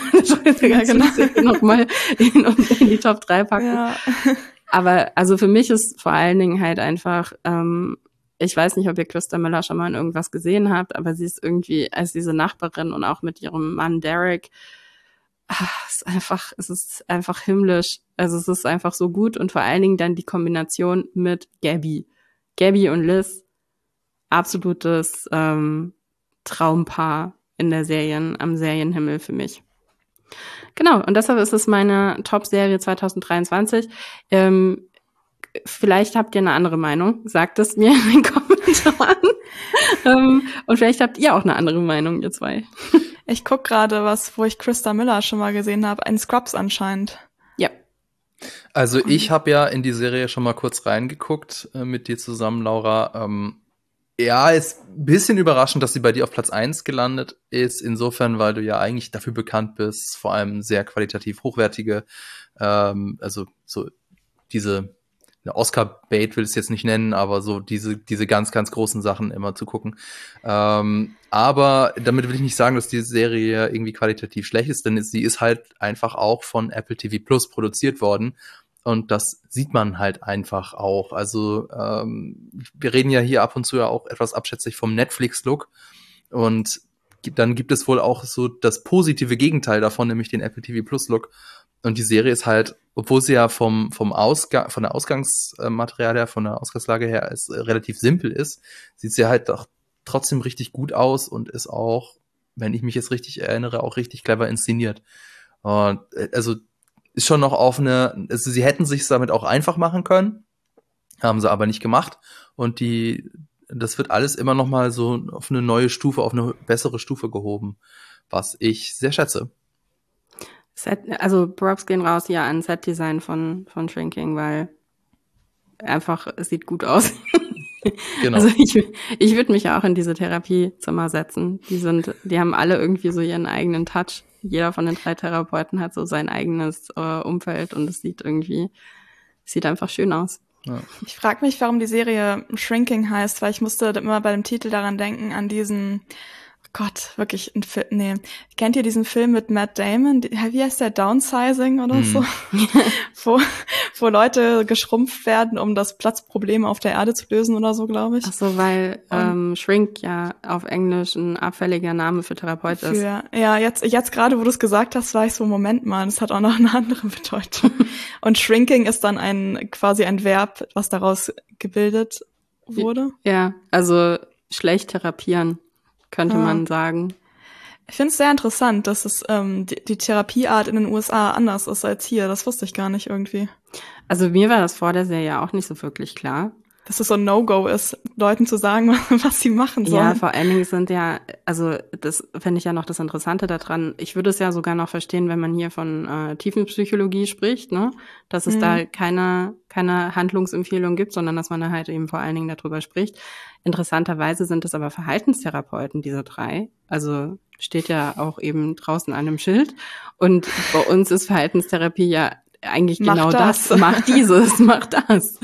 nochmal in die Top 3 packen. Ja. Aber also für mich ist vor allen Dingen halt einfach, ich weiß nicht, ob ihr Christa Miller schon mal in irgendwas gesehen habt, aber sie ist irgendwie als diese Nachbarin und auch mit ihrem Mann Derek, es ist einfach himmlisch. Also es ist einfach so gut, und vor allen Dingen dann die Kombination mit Gabby und Liz, absolutes Traumpaar in der am Serienhimmel für mich. Genau, und deshalb ist es meine Top-Serie 2023. Vielleicht habt ihr eine andere Meinung, sagt es mir in den Kommentaren. Und vielleicht habt ihr auch eine andere Meinung, ihr zwei. Ich guck gerade wo ich Christa Miller schon mal gesehen habe, in Scrubs anscheinend. Ja. Also ich habe ja in die Serie schon mal kurz reingeguckt mit dir zusammen, Laura. Ja, ist ein bisschen überraschend, dass sie bei dir auf Platz 1 gelandet ist. Insofern, weil du ja eigentlich dafür bekannt bist, vor allem sehr qualitativ hochwertige, also so diese Oscar-Bait will ich es jetzt nicht nennen, aber so diese ganz, ganz großen Sachen immer zu gucken. Aber damit will ich nicht sagen, dass die Serie irgendwie qualitativ schlecht ist, denn sie ist halt einfach auch von Apple TV Plus produziert worden. Und das sieht man halt einfach auch. Also wir reden ja hier ab und zu ja auch etwas abschätzig vom Netflix-Look. Und dann gibt es wohl auch so das positive Gegenteil davon, nämlich den Apple TV Plus-Look. Und die Serie ist halt, obwohl sie ja von der Ausgangsmaterial her, von der Ausgangslage her relativ simpel ist, sieht sie halt doch trotzdem richtig gut aus und ist auch, wenn ich mich jetzt richtig erinnere, auch richtig clever inszeniert. Und also ist schon noch also sie hätten sich damit auch einfach machen können, haben sie aber nicht gemacht. Und das wird alles immer noch mal so auf eine neue Stufe, auf eine bessere Stufe gehoben, was ich sehr schätze. Also Props gehen raus hier an Set-Design von Shrinking, weil einfach, es sieht gut aus. Genau. Also ich würde mich ja auch in diese Therapiezimmer setzen. Die haben alle irgendwie so ihren eigenen Touch. Jeder von den 3 Therapeuten hat so sein eigenes Umfeld, und es sieht einfach schön aus. Ja. Ich frage mich, warum die Serie Shrinking heißt, weil ich musste immer bei dem Titel daran denken, an diesen, oh Gott, wirklich ein Film, nee. Kennt ihr diesen Film mit Matt Damon? Wie heißt der? Downsizing oder so? wo Leute geschrumpft werden, um das Platzproblem auf der Erde zu lösen oder so, glaube ich. Ach so, weil Shrink ja auf Englisch ein abfälliger Name für Therapeut ist. Ja, jetzt gerade, wo du es gesagt hast, war ich so, Moment mal, das hat auch noch eine andere Bedeutung. Und Shrinking ist dann quasi ein Verb, was daraus gebildet wurde. Ja, also schlecht therapieren, könnte man sagen. Ich finde es sehr interessant, dass es die Therapieart in den USA anders ist als hier. Das wusste ich gar nicht irgendwie. Also mir war das vor der Serie auch nicht so wirklich klar. Dass es so ein No-Go ist, Leuten zu sagen, was sie machen sollen. Ja, vor allen Dingen sind ja, also das finde ich ja noch das Interessante daran. Ich würde es ja sogar noch verstehen, wenn man hier von Tiefenpsychologie spricht, ne, dass es da keine Handlungsempfehlung gibt, sondern dass man da halt eben vor allen Dingen darüber spricht. Interessanterweise sind es aber Verhaltenstherapeuten, diese 3. Also steht ja auch eben draußen an einem Schild. Und bei uns ist Verhaltenstherapie ja eigentlich genau das. Mach dieses, mach das.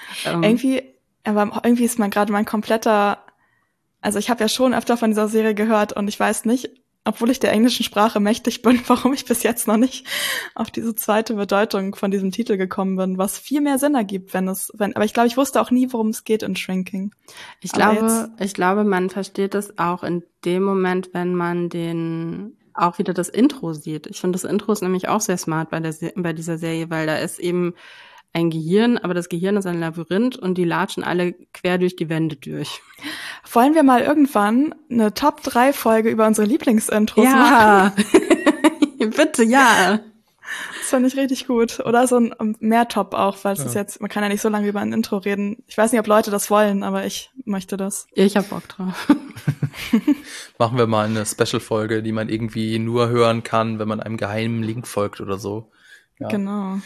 Irgendwie ist mein kompletter, also ich habe ja schon öfter von dieser Serie gehört und ich weiß nicht, obwohl ich der englischen Sprache mächtig bin, warum ich bis jetzt noch nicht auf diese zweite Bedeutung von diesem Titel gekommen bin, was viel mehr Sinn ergibt, aber ich glaube, ich wusste auch nie, worum es geht in Shrinking. Ich glaube, man versteht es auch in dem Moment, wenn man auch wieder das Intro sieht. Ich finde, das Intro ist nämlich auch sehr smart bei dieser Serie, weil da ist eben ein Gehirn, aber das Gehirn ist ein Labyrinth und die latschen alle quer durch die Wände durch. Wollen wir mal irgendwann eine Top-3-Folge über unsere Lieblingsintros machen? Ja, bitte, ja. Das fand ich richtig gut. Oder so ein Mehr-Top auch, weil es ist jetzt, man kann ja nicht so lange über ein Intro reden. Ich weiß nicht, ob Leute das wollen, aber ich möchte das. Ich hab Bock drauf. Machen wir mal eine Special-Folge, die man irgendwie nur hören kann, wenn man einem geheimen Link folgt oder so. Ja. Genau.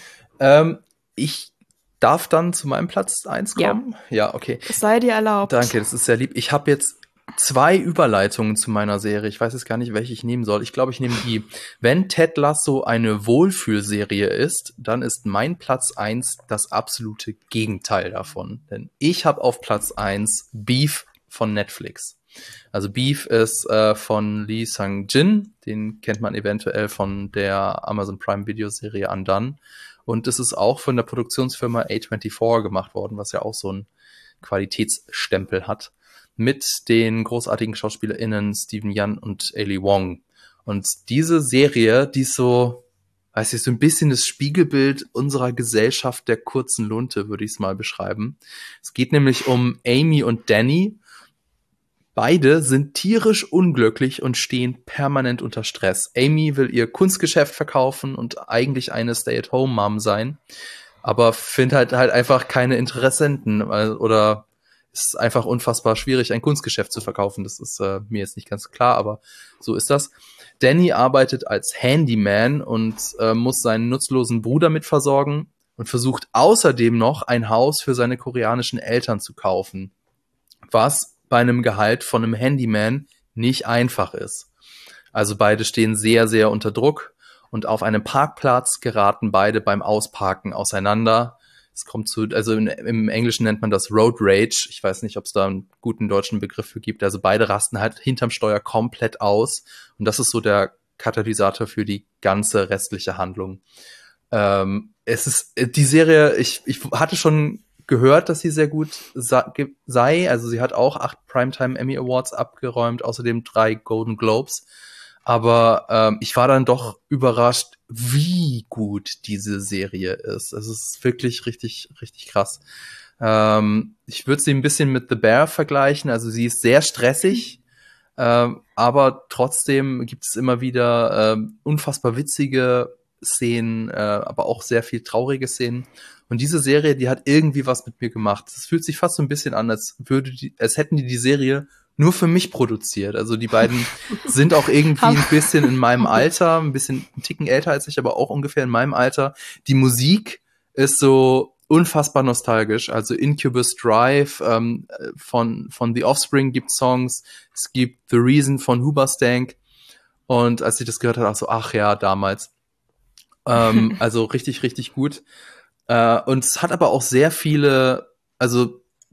Ich darf dann zu meinem Platz 1 kommen? Ja, okay. Es sei dir erlaubt. Danke, das ist sehr lieb. Ich habe jetzt 2 Überleitungen zu meiner Serie. Ich weiß jetzt gar nicht, welche ich nehmen soll. Ich glaube, ich nehme die. Wenn Ted Lasso eine Wohlfühlserie ist, dann ist mein Platz 1 das absolute Gegenteil davon. Denn ich habe auf Platz 1 Beef von Netflix. Also Beef ist von Lee Sang-jin. Den kennt man eventuell von der Amazon Prime Videoserie Undone. Und es ist auch von der Produktionsfirma A24 gemacht worden, was ja auch so einen Qualitätsstempel hat. Mit den großartigen SchauspielerInnen Steven Yeun und Ali Wong. Und diese Serie, die ist so, weiß ich, so ein bisschen das Spiegelbild unserer Gesellschaft der kurzen Lunte, würde ich es mal beschreiben. Es geht nämlich um Amy und Danny. Beide sind tierisch unglücklich und stehen permanent unter Stress. Amy will ihr Kunstgeschäft verkaufen und eigentlich eine Stay-at-home-Mom sein, aber findet halt einfach keine Interessenten oder ist einfach unfassbar schwierig, ein Kunstgeschäft zu verkaufen. Das ist mir jetzt nicht ganz klar, aber so ist das. Danny arbeitet als Handyman und muss seinen nutzlosen Bruder mit versorgen und versucht außerdem noch ein Haus für seine koreanischen Eltern zu kaufen, was bei einem Gehalt von einem Handyman nicht einfach ist. Also beide stehen sehr, sehr unter Druck und auf einem Parkplatz geraten beide beim Ausparken auseinander. Es kommt im Englischen nennt man das Road Rage. Ich weiß nicht, ob es da einen guten deutschen Begriff für gibt. Also beide rasten halt hinterm Steuer komplett aus und das ist so der Katalysator für die ganze restliche Handlung. Es ist die Serie, ich hatte schon gehört, dass sie sehr gut sei. Also sie hat auch 8 Primetime Emmy Awards abgeräumt, außerdem 3 Golden Globes. Aber ich war dann doch überrascht, wie gut diese Serie ist. Es ist wirklich richtig, richtig krass. Ich würde sie ein bisschen mit The Bear vergleichen. Also sie ist sehr stressig, aber trotzdem gibt es immer wieder unfassbar witzige Szenen, aber auch sehr viel traurige Szenen. Und diese Serie, die hat irgendwie was mit mir gemacht. Es fühlt sich fast so ein bisschen an, als hätten die Serie nur für mich produziert. Also die beiden sind auch irgendwie ein bisschen in meinem Alter, ein Ticken älter als ich, aber auch ungefähr in meinem Alter. Die Musik ist so unfassbar nostalgisch. Also Incubus Drive von The Offspring gibt Songs. Es gibt The Reason von Hoobastank. Und als ich das gehört habe, auch so, ach ja, damals. Also richtig, richtig gut. Und es hat aber auch sehr viele, also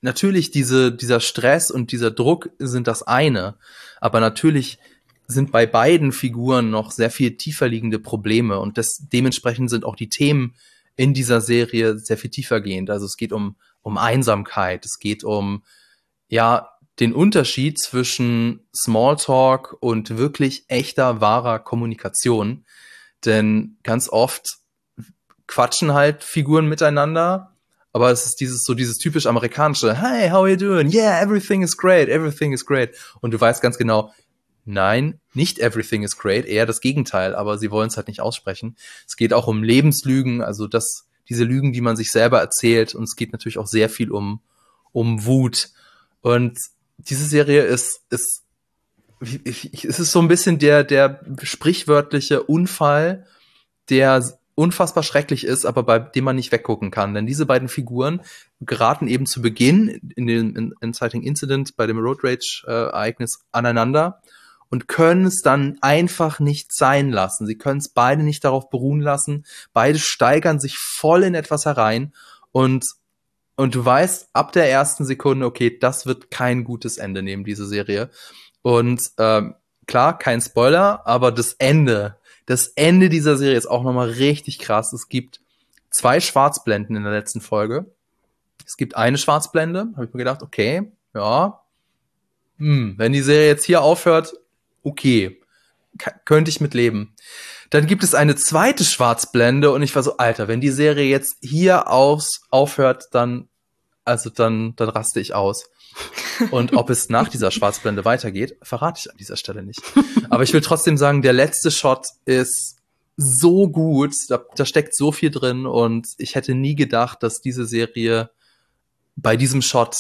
natürlich dieser Stress und dieser Druck sind das eine, aber natürlich sind bei beiden Figuren noch sehr viel tiefer liegende Probleme und dementsprechend sind auch die Themen in dieser Serie sehr viel tiefergehend. Also es geht um Einsamkeit, es geht um, ja, den Unterschied zwischen Smalltalk und wirklich echter, wahrer Kommunikation. Denn ganz oft quatschen halt Figuren miteinander, aber es ist dieses typisch amerikanische, "Hi, how are you doing? Yeah, everything is great, everything is great." Und du weißt ganz genau, nein, nicht everything is great, eher das Gegenteil, aber sie wollen es halt nicht aussprechen. Es geht auch um Lebenslügen, also diese Lügen, die man sich selber erzählt, und es geht natürlich auch sehr viel um Wut. Und diese Serie es ist so ein bisschen der sprichwörtliche Unfall, der unfassbar schrecklich ist, aber bei dem man nicht weggucken kann. Denn diese beiden Figuren geraten eben zu Beginn in dem Inciting Incident bei dem Road Rage Ereignis aneinander und können es dann einfach nicht sein lassen. Sie können es beide nicht darauf beruhen lassen. Beide steigern sich voll in etwas herein und du weißt ab der ersten Sekunde, okay, das wird kein gutes Ende nehmen, diese Serie. Und klar, kein Spoiler, aber das Ende dieser Serie ist auch nochmal richtig krass. Es gibt 2 Schwarzblenden in der letzten Folge. Es gibt eine Schwarzblende, habe ich mir gedacht, okay, ja, wenn die Serie jetzt hier aufhört, okay, könnte ich mit leben. Dann gibt es eine zweite Schwarzblende und ich war so, Alter, wenn die Serie jetzt hier aufhört, dann raste ich aus. Und ob es nach dieser Schwarzblende weitergeht, verrate ich an dieser Stelle nicht. Aber ich will trotzdem sagen, der letzte Shot ist so gut, da steckt so viel drin und ich hätte nie gedacht, dass diese Serie bei diesem Shot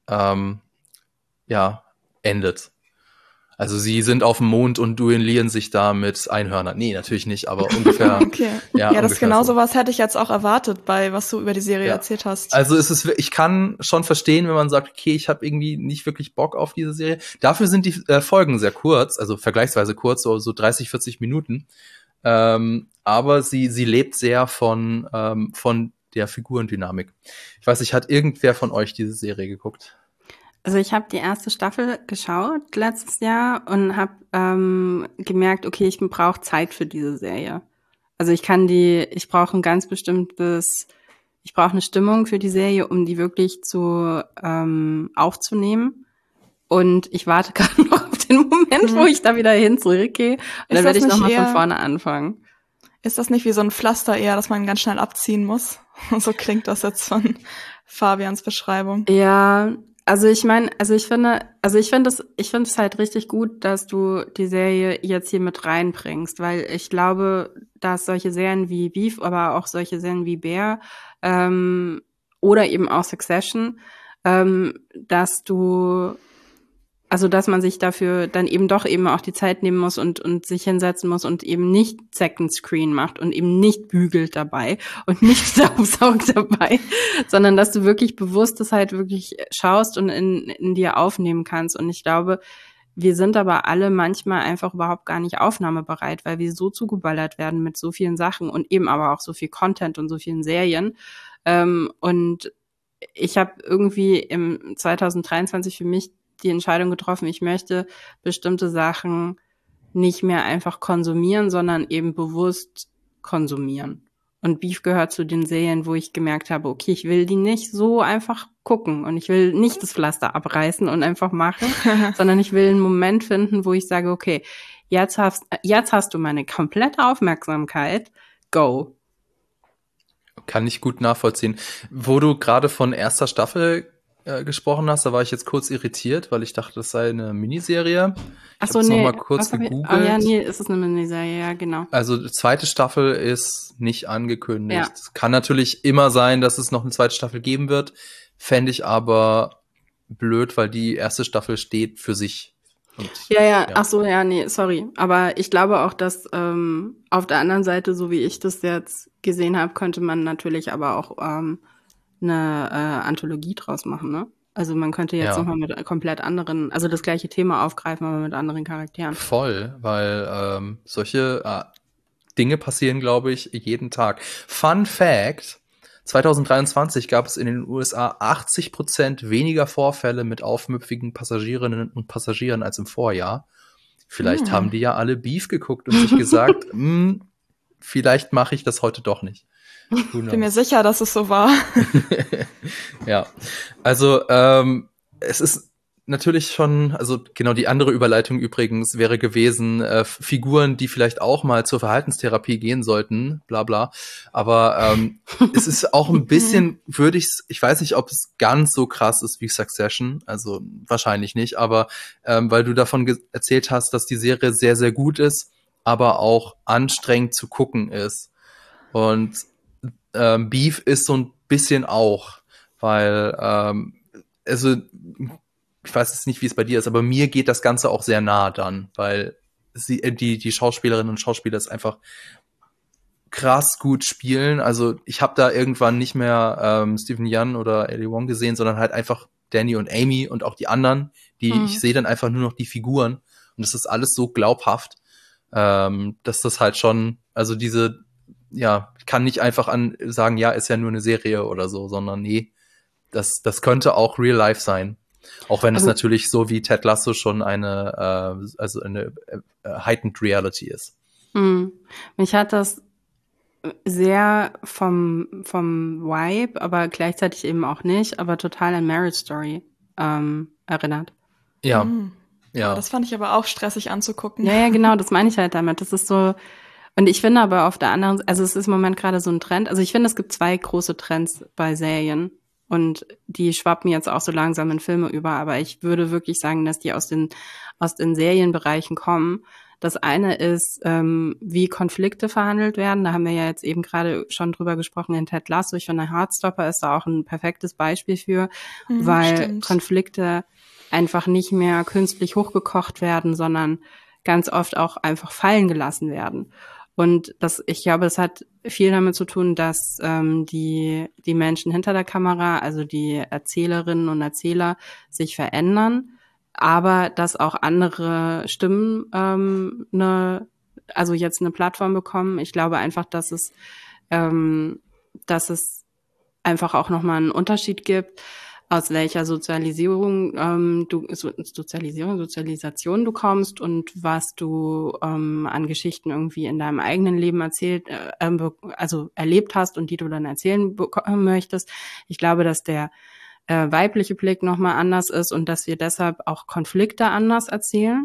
endet. Also sie sind auf dem Mond und duellieren sich da mit Einhörnern. Nee, natürlich nicht, aber ungefähr. Okay. Ja, das genau sowas hätte ich jetzt auch erwartet, bei was du über die Serie erzählt hast. Also ich kann schon verstehen, wenn man sagt, okay, ich habe irgendwie nicht wirklich Bock auf diese Serie. Dafür sind die Folgen sehr kurz, also vergleichsweise kurz, so 30, 40 Minuten. Aber sie lebt sehr von der Figurendynamik. Ich weiß nicht, hat irgendwer von euch diese Serie geguckt? Also ich habe die erste Staffel geschaut letztes Jahr und habe gemerkt, okay, ich brauche Zeit für diese Serie. Also ich brauche ich brauche eine Stimmung für die Serie, um die wirklich aufzunehmen. Und ich warte gerade noch auf den Moment, wo ich da wieder hin zurückgehe. Und dann werde ich nochmal von vorne anfangen. Ist das nicht wie so ein Pflaster eher, das man ganz schnell abziehen muss? So klingt das jetzt von Fabians Beschreibung. Ja, ich finde es halt richtig gut, dass du die Serie jetzt hier mit reinbringst, weil ich glaube, dass solche Serien wie Beef, aber auch solche Serien wie Bear oder eben auch Succession, dass man sich dafür dann eben doch eben auch die Zeit nehmen muss und sich hinsetzen muss und eben nicht Second Screen macht und eben nicht bügelt dabei und nicht staubsaugt dabei, sondern dass du wirklich bewusst das halt wirklich schaust und in dir aufnehmen kannst. Und ich glaube, wir sind aber alle manchmal einfach überhaupt gar nicht aufnahmebereit, weil wir so zugeballert werden mit so vielen Sachen und eben aber auch so viel Content und so vielen Serien. Und ich habe irgendwie im 2023 für mich die Entscheidung getroffen, ich möchte bestimmte Sachen nicht mehr einfach konsumieren, sondern eben bewusst konsumieren. Und Beef gehört zu den Serien, wo ich gemerkt habe, okay, ich will die nicht so einfach gucken und ich will nicht das Pflaster abreißen und einfach machen, sondern ich will einen Moment finden, wo ich sage, okay, jetzt hast du meine komplette Aufmerksamkeit, go. Kann ich gut nachvollziehen. Wo du gerade von erster Staffel gesprochen hast, da war ich jetzt kurz irritiert, weil ich dachte, das sei eine Miniserie. Ach so, nee. Noch mal kurz gegoogelt. Es ist eine Miniserie, ja, genau. Also die zweite Staffel ist nicht angekündigt. Ja. Es kann natürlich immer sein, dass es noch eine zweite Staffel geben wird. Fände ich aber blöd, weil die erste Staffel steht für sich. Und, ja. Ach so, ja, nee, sorry. Aber ich glaube auch, dass auf der anderen Seite, so wie ich das jetzt gesehen habe, könnte man natürlich aber auch eine Anthologie draus machen, ne? Also man könnte jetzt nochmal mit komplett anderen, also das gleiche Thema aufgreifen, aber mit anderen Charakteren. Voll, weil solche Dinge passieren, glaube ich, jeden Tag. Fun Fact, 2023 gab es in den USA 80% weniger Vorfälle mit aufmüpfigen Passagierinnen und Passagieren als im Vorjahr. Vielleicht haben die ja alle Beef geguckt und sich gesagt, vielleicht mache ich das heute doch nicht. Ich bin mir sicher, dass es so war. Ja, also es ist natürlich schon, also genau, die andere Überleitung übrigens wäre gewesen, Figuren, die vielleicht auch mal zur Verhaltenstherapie gehen sollten, bla bla. Aber es ist auch ein bisschen, ich weiß nicht, ob es ganz so krass ist wie Succession, also wahrscheinlich nicht, aber weil du davon erzählt hast, dass die Serie sehr, sehr gut ist, aber auch anstrengend zu gucken ist. Und Beef ist so ein bisschen auch, weil also ich weiß jetzt nicht, wie es bei dir ist, aber mir geht das Ganze auch sehr nah dann, weil die Schauspielerinnen und Schauspieler es einfach krass gut spielen. Also ich habe da irgendwann nicht mehr Steven Yeun oder Ali Wong gesehen, sondern halt einfach Danny und Amy und auch die anderen, ich sehe dann einfach nur noch die Figuren und es ist alles so glaubhaft, dass das halt schon, also ich kann nicht einfach sagen, ja, ist ja nur eine Serie oder so, sondern nee, das könnte auch Real Life sein. Auch wenn es natürlich so wie Ted Lasso schon eine heightened Reality ist. Mich hat das sehr vom Vibe, aber gleichzeitig eben auch nicht, aber total an Marriage Story erinnert. Ja. Ja. Oh, das fand ich aber auch stressig anzugucken. Ja, genau, das meine ich halt damit. Das ist so, und ich finde aber auf der anderen Seite, also es ist im Moment gerade so ein Trend, also ich finde, es gibt 2 große Trends bei Serien. Und die schwappen jetzt auch so langsam in Filme über. Aber ich würde wirklich sagen, dass die aus den Serienbereichen kommen. Das eine ist, wie Konflikte verhandelt werden. Da haben wir ja jetzt eben gerade schon drüber gesprochen in Ted Lasso. Ich finde, Heartstopper ist da auch ein perfektes Beispiel für, weil stimmt. Konflikte einfach nicht mehr künstlich hochgekocht werden, sondern ganz oft auch einfach fallen gelassen werden. Und ich glaube, es hat viel damit zu tun, dass die Menschen hinter der Kamera, also die Erzählerinnen und Erzähler, sich verändern, aber dass auch andere Stimmen jetzt eine Plattform bekommen. Ich glaube einfach, dass es einfach auch nochmal einen Unterschied gibt, aus welcher Sozialisation du kommst und was du an Geschichten irgendwie in deinem eigenen Leben erlebt hast und die du dann erzählen möchtest. Ich glaube, dass der weibliche Blick nochmal anders ist und dass wir deshalb auch Konflikte anders erzählen.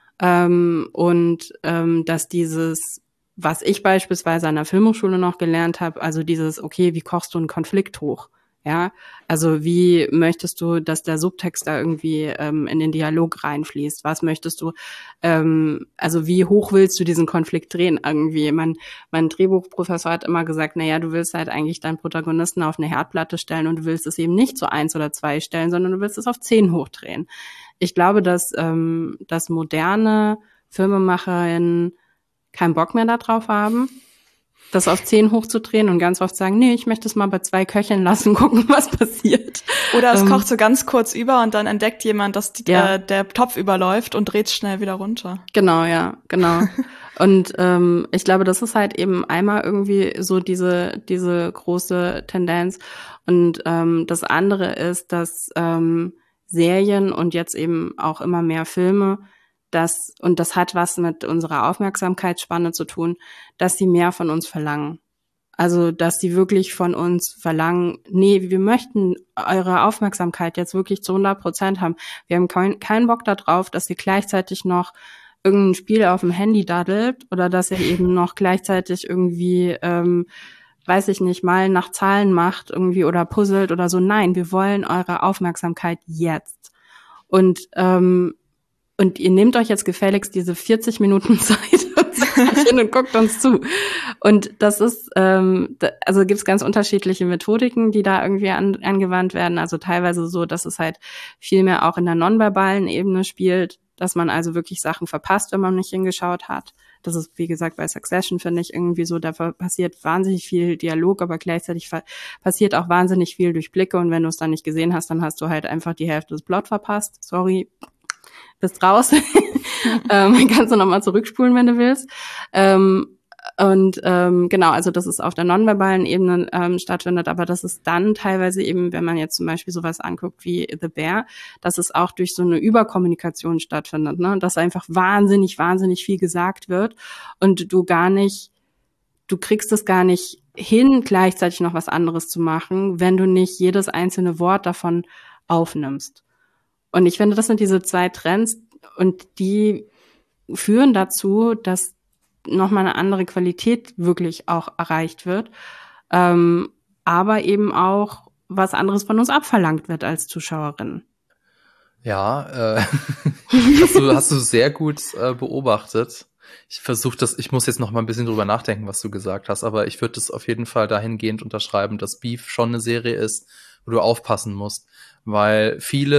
Dass dieses, was ich beispielsweise an der Filmhochschule noch gelernt habe, also dieses, okay, wie kochst du einen Konflikt hoch? Ja, also wie möchtest du, dass der Subtext da irgendwie in den Dialog reinfließt? Was möchtest du, also wie hoch willst du diesen Konflikt drehen irgendwie? Mein Drehbuchprofessor hat immer gesagt, naja, du willst halt eigentlich deinen Protagonisten auf eine Herdplatte stellen und du willst es eben nicht zu 1 oder 2 stellen, sondern du willst es auf 10 hochdrehen. Ich glaube, dass moderne Filmemacherinnen keinen Bock mehr darauf haben, das auf 10 hochzudrehen und ganz oft sagen, nee, ich möchte es mal bei 2 köcheln lassen, gucken, was passiert. Oder es kocht so ganz kurz über und dann entdeckt jemand, dass der Topf überläuft und dreht schnell wieder runter. Genau, ja, genau. Und ich glaube, das ist halt eben einmal irgendwie so diese große Tendenz. Und das andere ist, dass Serien und jetzt eben auch immer mehr Filme, das hat was mit unserer Aufmerksamkeitsspanne zu tun, dass sie mehr von uns verlangen. Also, dass sie wirklich von uns verlangen, nee, wir möchten eure Aufmerksamkeit jetzt wirklich zu 100% haben. Wir haben keinen Bock darauf, dass ihr gleichzeitig noch irgendein Spiel auf dem Handy daddelt oder dass ihr eben noch gleichzeitig irgendwie, weiß ich nicht, mal nach Zahlen macht irgendwie oder puzzelt oder so. Nein, wir wollen eure Aufmerksamkeit jetzt. Und ihr nehmt euch jetzt gefälligst diese 40 Minuten Zeit und guckt uns zu. Und das ist, also gibt es ganz unterschiedliche Methodiken, die da irgendwie angewandt werden. Also teilweise so, dass es halt viel mehr auch in der nonverbalen Ebene spielt, dass man also wirklich Sachen verpasst, wenn man nicht hingeschaut hat. Das ist, wie gesagt, bei Succession finde ich irgendwie so, da passiert wahnsinnig viel Dialog, aber gleichzeitig passiert auch wahnsinnig viel durch Blicke. Und wenn du es dann nicht gesehen hast, dann hast du halt einfach die Hälfte des Plot verpasst. Sorry, bist raus. Kannst du nochmal zurückspulen, wenn du willst. Und genau, also dass es auf der nonverbalen Ebene stattfindet, aber dass es dann teilweise eben, wenn man jetzt zum Beispiel sowas anguckt wie The Bear, dass es auch durch so eine Überkommunikation stattfindet, ne? Dass einfach wahnsinnig viel gesagt wird und du kriegst es gar nicht hin, gleichzeitig noch was anderes zu machen, wenn du nicht jedes einzelne Wort davon aufnimmst. Und ich finde, das sind diese 2 Trends und die führen dazu, dass nochmal eine andere Qualität wirklich auch erreicht wird, aber eben auch was anderes von uns abverlangt wird als Zuschauerinnen. Ja, hast du sehr gut beobachtet. Ich muss jetzt noch mal ein bisschen drüber nachdenken, was du gesagt hast, aber ich würde das auf jeden Fall dahingehend unterschreiben, dass Beef schon eine Serie ist, wo du aufpassen musst, weil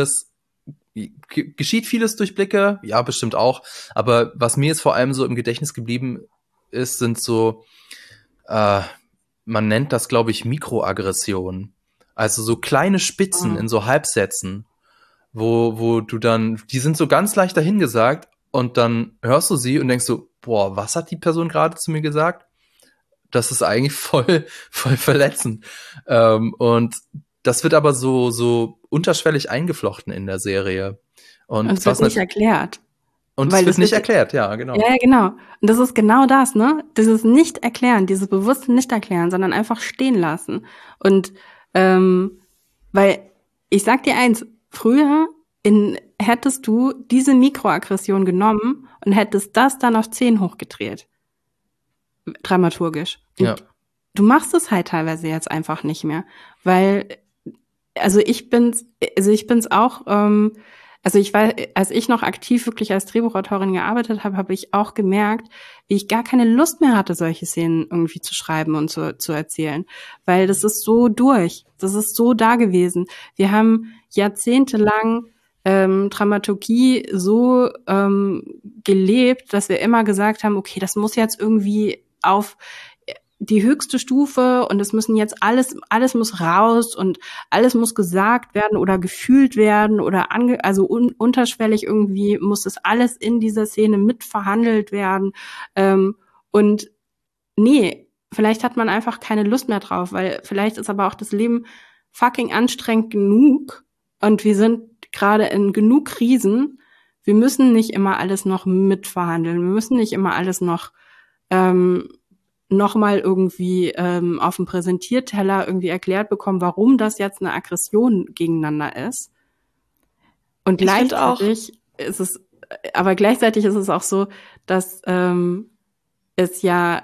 geschieht vieles durch Blicke, ja, bestimmt auch, aber was mir jetzt vor allem so im Gedächtnis geblieben ist, sind so, man nennt das, glaube ich, Mikroaggressionen. Also so kleine Spitzen in so Halbsätzen, wo du dann, die sind so ganz leicht dahingesagt und dann hörst du sie und denkst so, boah, was hat die Person gerade zu mir gesagt? Das ist eigentlich voll verletzend. Und das wird aber so unterschwellig eingeflochten in der Serie. Und es wird nicht erklärt. Und es wird nicht erklärt, ja, genau. Ja, genau. Und das ist genau das, ne? Dieses Nicht-Erklären, dieses bewusste Nicht-Erklären, sondern einfach stehen lassen. Und weil, ich sag dir eins, früher hättest du diese Mikroaggression genommen und hättest das dann auf 10 hochgedreht. Dramaturgisch. Ja. Du machst es halt teilweise jetzt einfach nicht mehr, weil, ich bin's auch, als ich noch aktiv wirklich als Drehbuchautorin gearbeitet habe, habe ich auch gemerkt, wie ich gar keine Lust mehr hatte, solche Szenen irgendwie zu schreiben und zu erzählen. Weil das ist so das ist so da gewesen. Wir haben jahrzehntelang Dramaturgie so gelebt, dass wir immer gesagt haben, okay, das muss jetzt irgendwie auf die höchste Stufe und es müssen jetzt alles muss raus und alles muss gesagt werden oder gefühlt werden oder unterschwellig irgendwie muss das alles in dieser Szene mitverhandelt werden. Und nee, vielleicht hat man einfach keine Lust mehr drauf, weil vielleicht ist aber auch das Leben fucking anstrengend genug und wir sind gerade in genug Krisen. Wir müssen nicht immer alles noch mitverhandeln. Wir müssen nicht immer alles noch mal irgendwie auf dem Präsentierteller irgendwie erklärt bekommen, warum das jetzt eine Aggression gegeneinander ist. Und gleichzeitig ist es auch so, dass es ja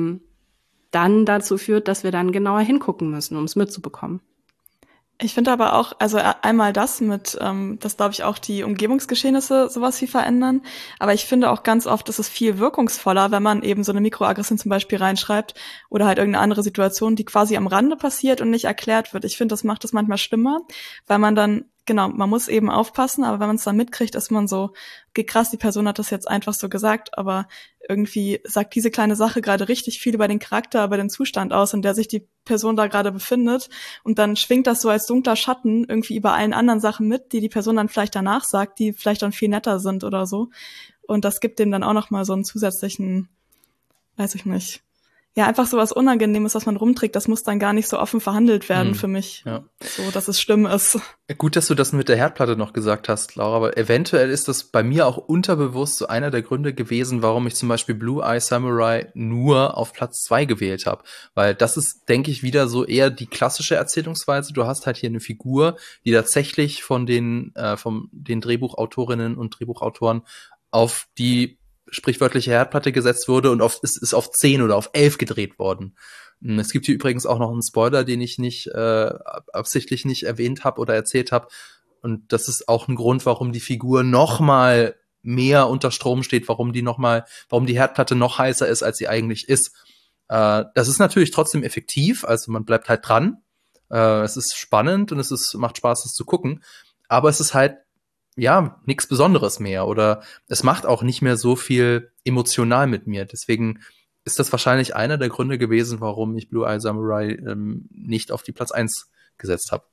dann dazu führt, dass wir dann genauer hingucken müssen, um es mitzubekommen. Ich finde aber auch, also einmal das mit, dass glaube ich auch die Umgebungsgeschehnisse sowas wie verändern, aber ich finde auch ganz oft ist es viel wirkungsvoller, wenn man eben so eine Mikroaggression zum Beispiel reinschreibt oder halt irgendeine andere Situation, die quasi am Rande passiert und nicht erklärt wird. Ich finde, das macht es manchmal schlimmer, weil man dann, genau, man muss eben aufpassen, aber wenn man es dann mitkriegt, ist man so, okay, krass, die Person hat das jetzt einfach so gesagt, aber irgendwie sagt diese kleine Sache gerade richtig viel über den Charakter, über den Zustand aus, in der sich die Person da gerade befindet. Und dann schwingt das so als dunkler Schatten irgendwie über allen anderen Sachen mit, die Person dann vielleicht danach sagt, die vielleicht dann viel netter sind oder so. Und das gibt dem dann auch nochmal so einen zusätzlichen, weiß ich nicht, ja, einfach so was Unangenehmes, was man rumträgt, das muss dann gar nicht so offen verhandelt werden für mich. Ja. So, dass es schlimm ist. Gut, dass du das mit der Herdplatte noch gesagt hast, Laura, aber eventuell ist das bei mir auch unterbewusst so einer der Gründe gewesen, warum ich zum Beispiel Blue Eye Samurai nur auf Platz 2 gewählt habe. Weil das ist, denke ich, wieder so eher die klassische Erzählungsweise. Du hast halt hier eine Figur, die tatsächlich von den Drehbuchautorinnen und Drehbuchautoren auf die sprichwörtliche Herdplatte gesetzt wurde und ist auf 10 oder auf 11 gedreht worden. Es gibt hier übrigens auch noch einen Spoiler, den ich nicht absichtlich nicht erwähnt habe oder erzählt habe. Und das ist auch ein Grund, warum die Figur noch mal mehr unter Strom steht, warum die Herdplatte noch heißer ist, als sie eigentlich ist. Das ist natürlich trotzdem effektiv, also man bleibt halt dran. Es ist spannend und macht Spaß, es zu gucken. Aber es ist halt ja, nichts Besonderes mehr oder es macht auch nicht mehr so viel emotional mit mir. Deswegen ist das wahrscheinlich einer der Gründe gewesen, warum ich Blue Eye Samurai nicht auf die Platz 1 gesetzt habe.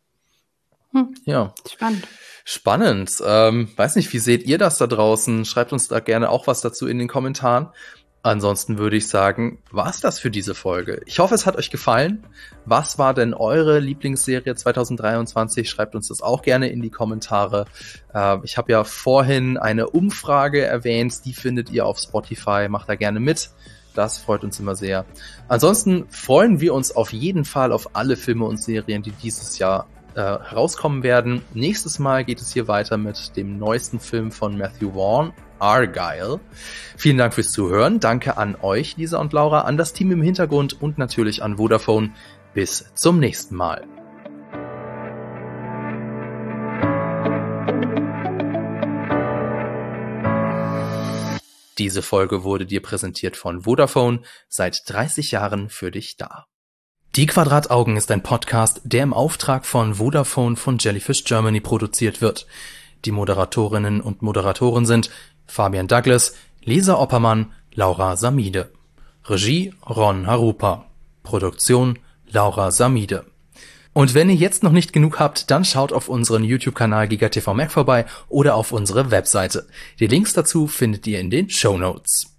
Ja. Spannend. Weiß nicht, wie seht ihr das da draußen? Schreibt uns da gerne auch was dazu in den Kommentaren. Ansonsten würde ich sagen, war's das für diese Folge. Ich hoffe, es hat euch gefallen. Was war denn eure Lieblingsserie 2023? Schreibt uns das auch gerne in die Kommentare. Ich habe ja vorhin eine Umfrage erwähnt, die findet ihr auf Spotify. Macht da gerne mit. Das freut uns immer sehr. Ansonsten freuen wir uns auf jeden Fall auf alle Filme und Serien, die dieses Jahr herauskommen werden. Nächstes Mal geht es hier weiter mit dem neuesten Film von Matthew Vaughn, Argyle. Vielen Dank fürs Zuhören. Danke an euch, Lisa und Laura, an das Team im Hintergrund und natürlich an Vodafone. Bis zum nächsten Mal. Diese Folge wurde dir präsentiert von Vodafone, seit 30 Jahren für dich da. Die Quadrataugen ist ein Podcast, der im Auftrag von Vodafone von Jellyfish Germany produziert wird. Die Moderatorinnen und Moderatoren sind Fabian Douglas, Lisa Oppermann, Laura Samide. Regie Ron Harupa. Produktion Laura Samide. Und wenn ihr jetzt noch nicht genug habt, dann schaut auf unseren YouTube-Kanal GigaTV Mac vorbei oder auf unsere Webseite. Die Links dazu findet ihr in den Shownotes.